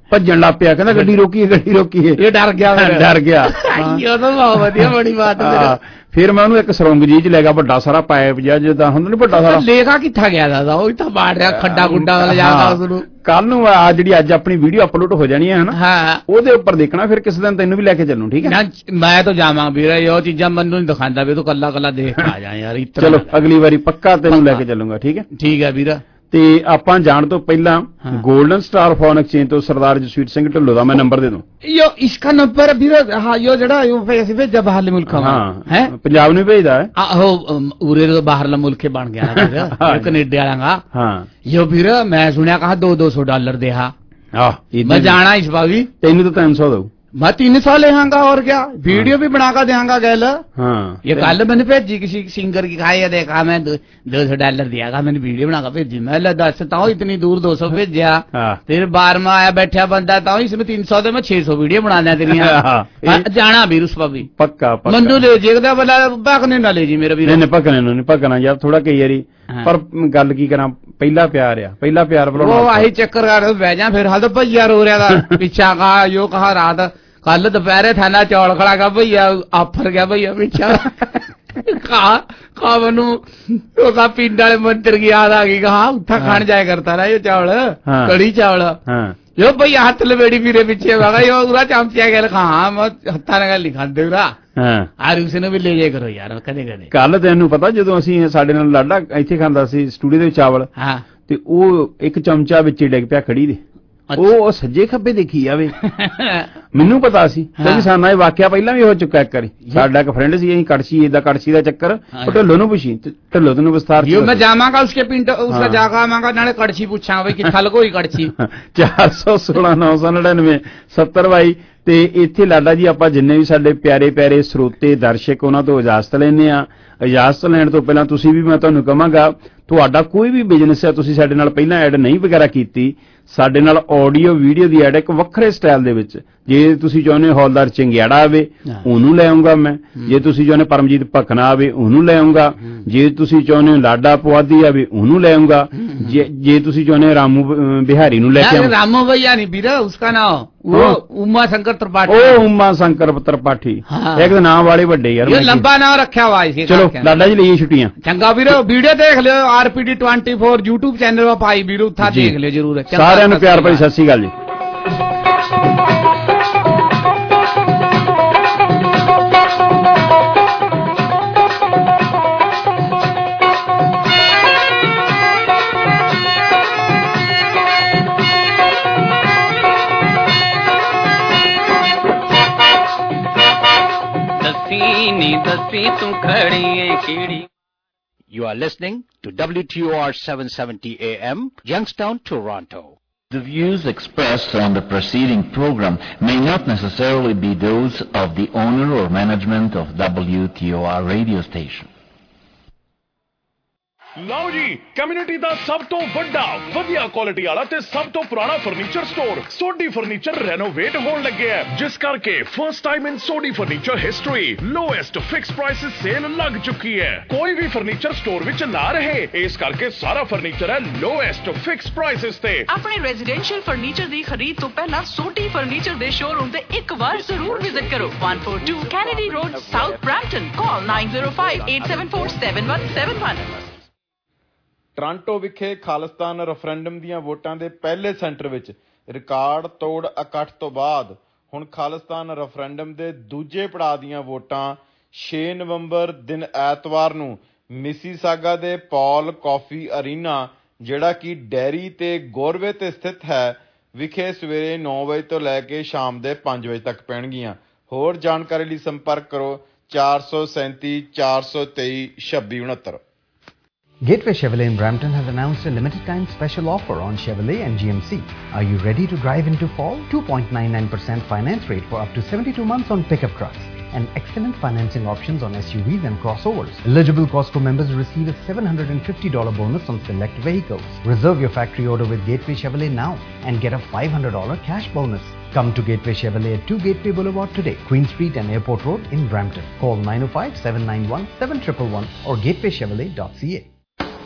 ਭੱਜਣ ਲੱਗ ਪਿਆ, ਕਹਿੰਦਾ ਗੱਡੀ ਰੋਕੀਏ ਗੱਡੀ ਰੋਕੀਏ, ਇਹ ਡਰ ਗਿਆ ਡਰ ਗਿਆ। ਇਹ ਤਾਂ ਬਹੁਤ ਵਧੀਆ ਬਣੀ ਬਾਤ। ਫਿਰ ਮੈਂ ਉਹਨੂੰ ਇੱਕ ਸਰੰਗ ਜੀ ਚ ਲੈ ਗਿਆ, ਵੱਡਾ ਸਾਰਾ ਪਾਇਪ ਜਿਹਾ ਜਿੱਦਾਂ ਹੁੰਦਾ ਨੀ ਵੱਡਾ ਸਾਰਾ। ਲੇਖਾ ਕਿੱਥਾ ਗਿਆ ਦਾਦਾ, ਉਹ ਤਾਂ ਬਾੜ ਰਿਹਾ ਖੱਡਾ ਗੁੱਡਾ ਵਾਲਾ ਜਾ ਉਸਨੂੰ। ਕੱਲ ਨੂੰ ਆ ਜਿਹੜੀ ਅੱਜ ਆਪਣੀ ਵੀਡੀਓ ਅਪਲੋਡ ਹੋ ਜਾਣੀ ਹੈ ਹਨਾ, ਹਾਂ ਉਹਦੇ ਉੱਪਰ ਦੇਖਣਾ, ਫਿਰ ਕਿਸੇ ਦਿਨ ਤੈਨੂੰ ਵੀ ਲੈ ਕੇ ਚੱਲੂ, ਠੀਕ ਹੈ? ਮੈਂ ਤਾਂ ਜਾਵਾਂ ਵੀਰੇ, ਇਹ ਚੀਜ਼ਾਂ ਮੈਨੂੰ ਨਹੀਂ ਦਿਖਾਉਂਦਾ ਵੀ, ਤੂੰ ਕੱਲਾ ਕੱਲਾ ਦੇਖ ਕੇ ਆ ਜਾ ਯਾਰ। ਚਲੋ ਅਗਲੀ ਵਾਰੀ ਪੱਕਾ ਤੈਨੂੰ ਲੈ ਕੇ ਚੱਲੂਗਾ, ਠੀਕ ਹੈ? ਠੀਕ ਹੈ ਵੀਰਾ। ਤੇ ਆਪਾਂ ਜਾਣ ਤੋਂ ਪਹਿਲਾਂ ਗੋਲਡਨ ਸਟਾਰ ਫੋਨ ਐਕਸਚੇਂਜ ਤੋਂ ਸਰਦਾਰ ਜਸਵੀਰ ਸਿੰਘ ਢਿੱਲੋਂ ਦਾ ਮੈਂ ਨੰਬਰ ਦੇ ਦੂੰ। ਯੋ ਇਸਕਾ ਨੰਬਰ ਵੀਰਾ, ਹਾਂ ਯੋ ਜਿਹੜਾ ਯੋ ਪੈਸੇ ਭੇਜਿਆ ਬਾਹਰਲੇ ਮੁਲਕਾਂ ਵਿੱਚ, ਹੈ ਪੰਜਾਬ ਨੂੰ ਭੇਜਦਾ ਹੈ। ਆਹੋ ਉਰੇ ਤੋਂ ਬਾਹਰਲਾ ਮੁਲਕ ਬਣ ਗਿਆ ਨਾ ਵੀਰਾ, ਇਹ ਕੈਨੇਡਾ ਵਾਲਾ। ਹਾਂ ਯੋ ਵੀਰਾ ਮੈਂ ਸੁਣਿਆ ਕਹਾ ਦੋ ਦੋ ਸੌ ਡਾਲਰ ਦੇ। ਹਾਂ मैं जाना इस बार भी, तेन तो तीन सौ दो, मैं तीन सौ लेंगा और क्या, वीडियो भी बना कर देंगा गैल। हाँ ये कल मैंने भेजी किसी सिंगर की, खाई देखा मैं दो सौ डॉलर दिया, मैंने वीडियो बना कर भेजी। मैं दसता हूँ इतनी दूर दो सौ भेजा, फिर बार में आया बैठा बंदा था, इसमें तीन सौ मैं छह सौ वीडियो बनाना तेरी। जाना भी उस पर भी पक्का, मनु ले जेगा बोला भगने ना ले जी मेरा भी, नहीं भगने नहीं भगना यार, थोड़ा कई बारी पर गल की करा, पहला प्यार आ, पहला प्यार वो आही चक्कर कर बह जा। फिर हाल तो भैया रो रहा था पीछा, कहा यो कहा रात कल दोपहरे थाना चौड़ खड़ा का भैया आफर गया भैया पीछा। कहा कहा मनु पिंड वाले मंत्र की याद आ गई, कहा उठा खान जाया करता रहा ये चावल, कड़ी चावल। यो भैया हाथ लपेड़ी फिरे पीछे, यो पूरा चमचिया गया, कहा मैं हत्था ने गल लिखा दे रहा ਆਰ ਉਸੇ ਨੂੰ ਵੀ ਲੈ ਜਾਇਆ ਕਰੋ ਯਾਰ ਕਦੇ ਕਦੇ। ਕੱਲ ਤੈਨੂੰ ਪਤਾ ਜਦੋਂ ਅਸੀਂ ਸਾਡੇ ਨਾਲ ਲਾਡਾ ਇੱਥੇ ਖਾਂਦਾ ਸੀ ਸਟੂਡੀਓ ਦੇ ਚਾਵਲ, ਹਾਂ ਤੇ ਉਹ ਇੱਕ ਚਮਚਾ ਵਿੱਚ ਡਿੱਗ ਪਿਆ ਖੜੀ ਦੇ, ਉਹ ਸੱਜੇ ਖੱਬੇ ਦੇਖੀ ਜਾਵੇ। ਮੈਨੂੰ ਪਤਾ ਸੀ ਕਿਉਂਕਿ ਸਾਨੂੰ ਇਹ ਵਾਕਿਆ ਪਹਿਲਾਂ ਵੀ ਹੋ ਚੁੱਕਾ ਇੱਕ ਵਾਰੀ। ਸਾਡਾ ਇੱਕ ਫਰੈਂਡ ਸੀ, ਅਸੀਂ ਕੜਛੀ ਏਦਾਂ ਕੜਛੀ ਦਾ ਚੱਕਰ, ਉਹ ਢਿੱਲੋਂ ਨੂੰ ਪੁੱਛੀ, ਢਿੱਲੋਂ ਤੈਨੂੰ ਵਿਸਤਾਰ ਚ ਮੈਂ ਜਾਵਾਂਗਾ ਉਸਕੇ ਪਿੰਡ, ਉਸका ਜਾਗਾ ਆਵਾਂਗਾ, ਨਾਲੇ ਕੜਛੀ ਪੁੱਛਾਂ ਬਈ ਕਿੱਥਾ ਲਗੋਈ ਕੜਛੀ। ਚਾਰ ਸੌ ਸੋਲਾਂ ਨੌ ਸੌ ਨੜਿਨਵੇਂ ਸੱਤਰ ਬਾਈ। ਤੇ ਇੱਥੇ ਲਾਡਾ ਜੀ ਆਪਾਂ ਜਿੰਨੇ ਵੀ ਸਾਡੇ ਪਿਆਰੇ ਪਿਆਰੇ ਸਰੋਤੇ ਦਰਸ਼ਕ ਉਹਨਾਂ ਤੋਂ ਇਜਾਜ਼ਤ ਲੈਂਦੇ ਆ। ਇਜਾਜ਼ਤ ਲੈਣ ਤੋਂ ਪਹਿਲਾਂ ਤੁਸੀਂ ਵੀ, ਮੈਂ ਤੁਹਾਨੂੰ ਕਹਾਂਗਾ, ਤੁਹਾਡਾ ਕੋਈ ਵੀ ਬਿਜ਼ਨਸ ਹੈ, ਤੁਸੀਂ ਸਾਡੇ ਨਾਲ ਪਹਿਲਾਂ ਐਡ ਨਹੀਂ ਵਗੈਰਾ ਕੀਤੀ, ਸਾਡੇ ਨਾਲ ਆਡੀਓ ਵੀਡੀਓ ਦੀ ਐਡ ਇੱਕ ਵੱਖਰੇ ਸਟਾਈਲ ਦੇ ਵਿੱਚ, ਜੇ ਤੁਸੀਂ ਚਾਹੁੰਦੇ ਹੌਲਦਾਰ ਚੰਗਿਆੜਾ ਆਵੇ ਉਹਨੂੰ ਲੈ ਆਉਂਗਾ ਮੈਂ, ਜੇ ਤੁਸੀਂ ਚਾਹੁੰਦੇ ਪਰਮਜੀਤ ਭਕਨਾ ਆਵੇ ਉਹਨੂੰ ਲੈ ਆਉਂਗਾ, ਜੇ ਤੁਸੀਂ ਚਾਹੁੰਦੇ ਲਾਡਾ ਪੁਆਧੀ ਆਵੇ ਉਹਨੂੰ ਲੈ ਆਉਂਗਾ, ਜੇ ਜੇ ਤੁਸੀਂ ਚਾਹੁੰਦੇ ਰਾਮੂ ਬਿਹਾਰੀ ਨੂੰ ਲੈ ਕੇ ਆਉਂਗਾ। ਰਾਮੂ ਭਈਆ ਨਹੀਂ ਵੀਰਾ, ਉਸਕਾ ਨਾਮ वो उमा शंकर त्रिपाठी। ओ उमा शंकर त्रिपाठी, एक तो नाम वाले बड़े यार, ये लंबा नाम रखा हुआ है। चलो लाडा जी लिए छुट्टियां चंगा वीरो, वीडियो देख लियो RPD twenty four YouTube channel पर पाई वीरो, था देख लियो जरूर। सारे ने प्यार भरी सत श्री अकाल जी। You are listening to W T O R seven seventy A M, Youngstown, Toronto. The views expressed on the preceding program may not necessarily be those of the owner or management of W T O R radio station. ਲਓ ਜੀ, ਕਮਿਊਨਿਟੀ ਦਾ ਸਭ ਤੋਂ ਵੱਡਾ, ਵਧੀਆ ਕੁਆਲਿਟੀ ਵਾਲਾ ਤੇ ਸਭ ਤੋਂ ਪੁਰਾਣਾ furniture store Sodhi furniture renovate ਹੋਣ ਲੱਗਿਆ, ਜਿਸ ਕਰਕੇ first time in Sodhi furniture history lowest fix prices sale ਲੱਗ ਚੁੱਕੀ ਹੈ। ਕੋਈ ਵੀ ਫਰਨੀਚਰ ਸਟੋਰ ਵਿੱਚ ਨਾ ਰਹੇ, ਇਸ ਕਰਕੇ ਸਾਰਾ ਫਰਨੀਚਰ ਹੈ ਲੋਐਸਟ ਫਿਕਸ ਪ੍ਰਾਈਸਿਸ ਤੇ। ਆਪਣੇ ਰੈਜ਼ੀਡੈਂਸ਼ੀਅਲ ਫਰਨੀਚਰ ਦੀ ਖਰੀਦ ਤੋਂ ਪਹਿਲਾਂ ਸੋਢੀ ਫਰਨੀਚਰ ਦੇ ਸ਼ੋਰੂਮ ਤੇ ਇੱਕ ਵਾਰ ਜ਼ਰੂਰ ਵਿਜ਼ਿਟ ਕਰੋ। one forty-two Kennedy Road, South Brampton. Call nine zero five eight seven four seven one seven one. Toronto ਵਿਖੇ ਖਾਲਿਸਤਾਨ ਰੈਫਰੈਂਡਮ ਦੀਆਂ ਵੋਟਾਂ ਦੇ ਪਹਿਲੇ ਸੈਂਟਰ ਵਿੱਚ ਰਿਕਾਰਡ ਤੋੜ ਇਕੱਠ ਤੋਂ ਬਾਅਦ ਹੁਣ ਖਾਲਿਸਤਾਨ ਰੈਫਰੈਂਡਮ ਦੇ ਦੂਜੇ ਪੜਾਅ ਦੀਆਂ ਵੋਟਾਂ ਛੇ ਨਵੰਬਰ ਦਿਨ ਐਤਵਾਰ ਨੂੰ ਮਿਸੀਸਾਗਾ ਦੇ ਪੌਲ ਕਾਫੀ ਅਰੀਨਾ, ਜਿਹੜਾ ਕਿ ਡੈਰੀ ਤੇ ਗੋਰਵੇ ਤੇ ਸਥਿਤ ਹੈ, ਵਿਖੇ ਸਵੇਰੇ ਨੌ ਵਜੇ ਤੋਂ ਲੈ ਕੇ ਸ਼ਾਮ ਦੇ ਪੰਜ ਵਜੇ ਤੱਕ ਪੈਣਗੀਆਂ। ਹੋਰ ਜਾਣਕਾਰੀ ਲਈ ਸੰਪਰਕ ਕਰੋ ਚਾਰ ਸੌ ਸੈਂਤੀ ਚਾਰ ਸੌ ਤੇਈ ਛੱਬੀ ਉਣੱਤਰ। Gateway Chevrolet in Brampton has announced a limited-time special offer on Chevrolet and G M C. Are you ready to drive into fall? two point nine nine percent finance rate for up to seventy-two months on pickup trucks, and excellent financing options on S U Vs and crossovers. Eligible Costco members receive a seven hundred fifty dollars bonus on select vehicles. Reserve your factory order with Gateway Chevrolet now and get a five hundred dollars cash bonus. Come to Gateway Chevrolet at two Gateway Boulevard today, Queen Street and Airport Road in Brampton. Call nine oh five seven nine one seven one one one or gateway chevrolet dot c a.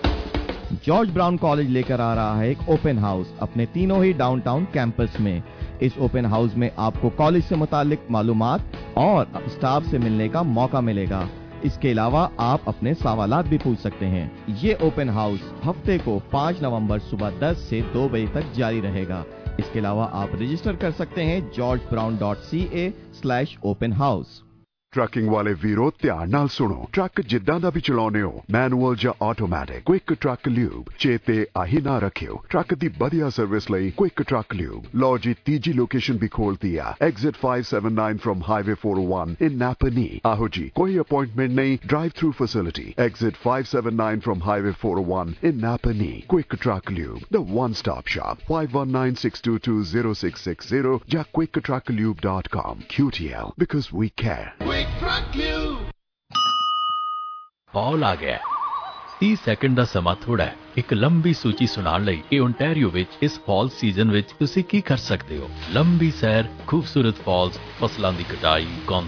George Brown college लेकर आ रहा है एक ओपन हाउस अपने तीनों ही डाउनटाउन कैंपस में। इस ओपन हाउस में आपको कॉलेज से मुतालिक मालूमात और स्टाफ से मिलने का मौका मिलेगा। इसके अलावा आप अपने सवालात भी पूछ सकते हैं। ये ओपन हाउस हफ्ते को पाँच नवंबर सुबह दस से दो बजे तक जारी रहेगा। इसके अलावा आप रजिस्टर कर सकते हैं George Brown dot C A slash open house. Trucking वाले वीरो ध्यान नाल सुनो। ट्रक जिद्दां दा भी चलाउने हो, मैनुअल ਜਾਂ ਆਟੋਮੈਟਿਕ, क्विक ट्रक ल्यूब चेते आही ना रखियो। ट्रक दी बढ़िया सर्विस लई क्विक ट्रक ल्यूब। लो जी तीजी लोकेशन भी खोलती है, exit five seventy-nine from highway four oh one in Napanee. आहो जी, कोई अपॉइंटमेंट नहीं, drive through facility. Exit five seventy-nine from highway four oh one in Napanee. Quick truck lube, the one stop shop. five one nine six two two zero six six zero ਜਾਂ quick truck lube dot com। Q T L, because we care। Fall ਆ ਗਿਆ। तीस ਸੈਕਿੰਡ ਦਾ ਸਮਾਂ ਥੋੜਾ ਹੈ। ਇੱਕ ਲੰਬੀ ਸੂਚੀ ਸੁਣਾਉਣ ਲਈ ਇਹ ਓਨਟਾਰੀਓ ਵਿੱਚ ਇਸ ਫਾਲ ਸੀਜ਼ਨ ਵਿੱਚ ਤੁਸੀਂ ਕੀ ਕਰ ਸਕਦੇ ਹੋ। ਲੰਬੀ ਸੈਰ, ਖੂਬਸੂਰਤ ਫਾਲਸ, ਫਸਲਾਂ ਦੀ ਕਟਾਈ,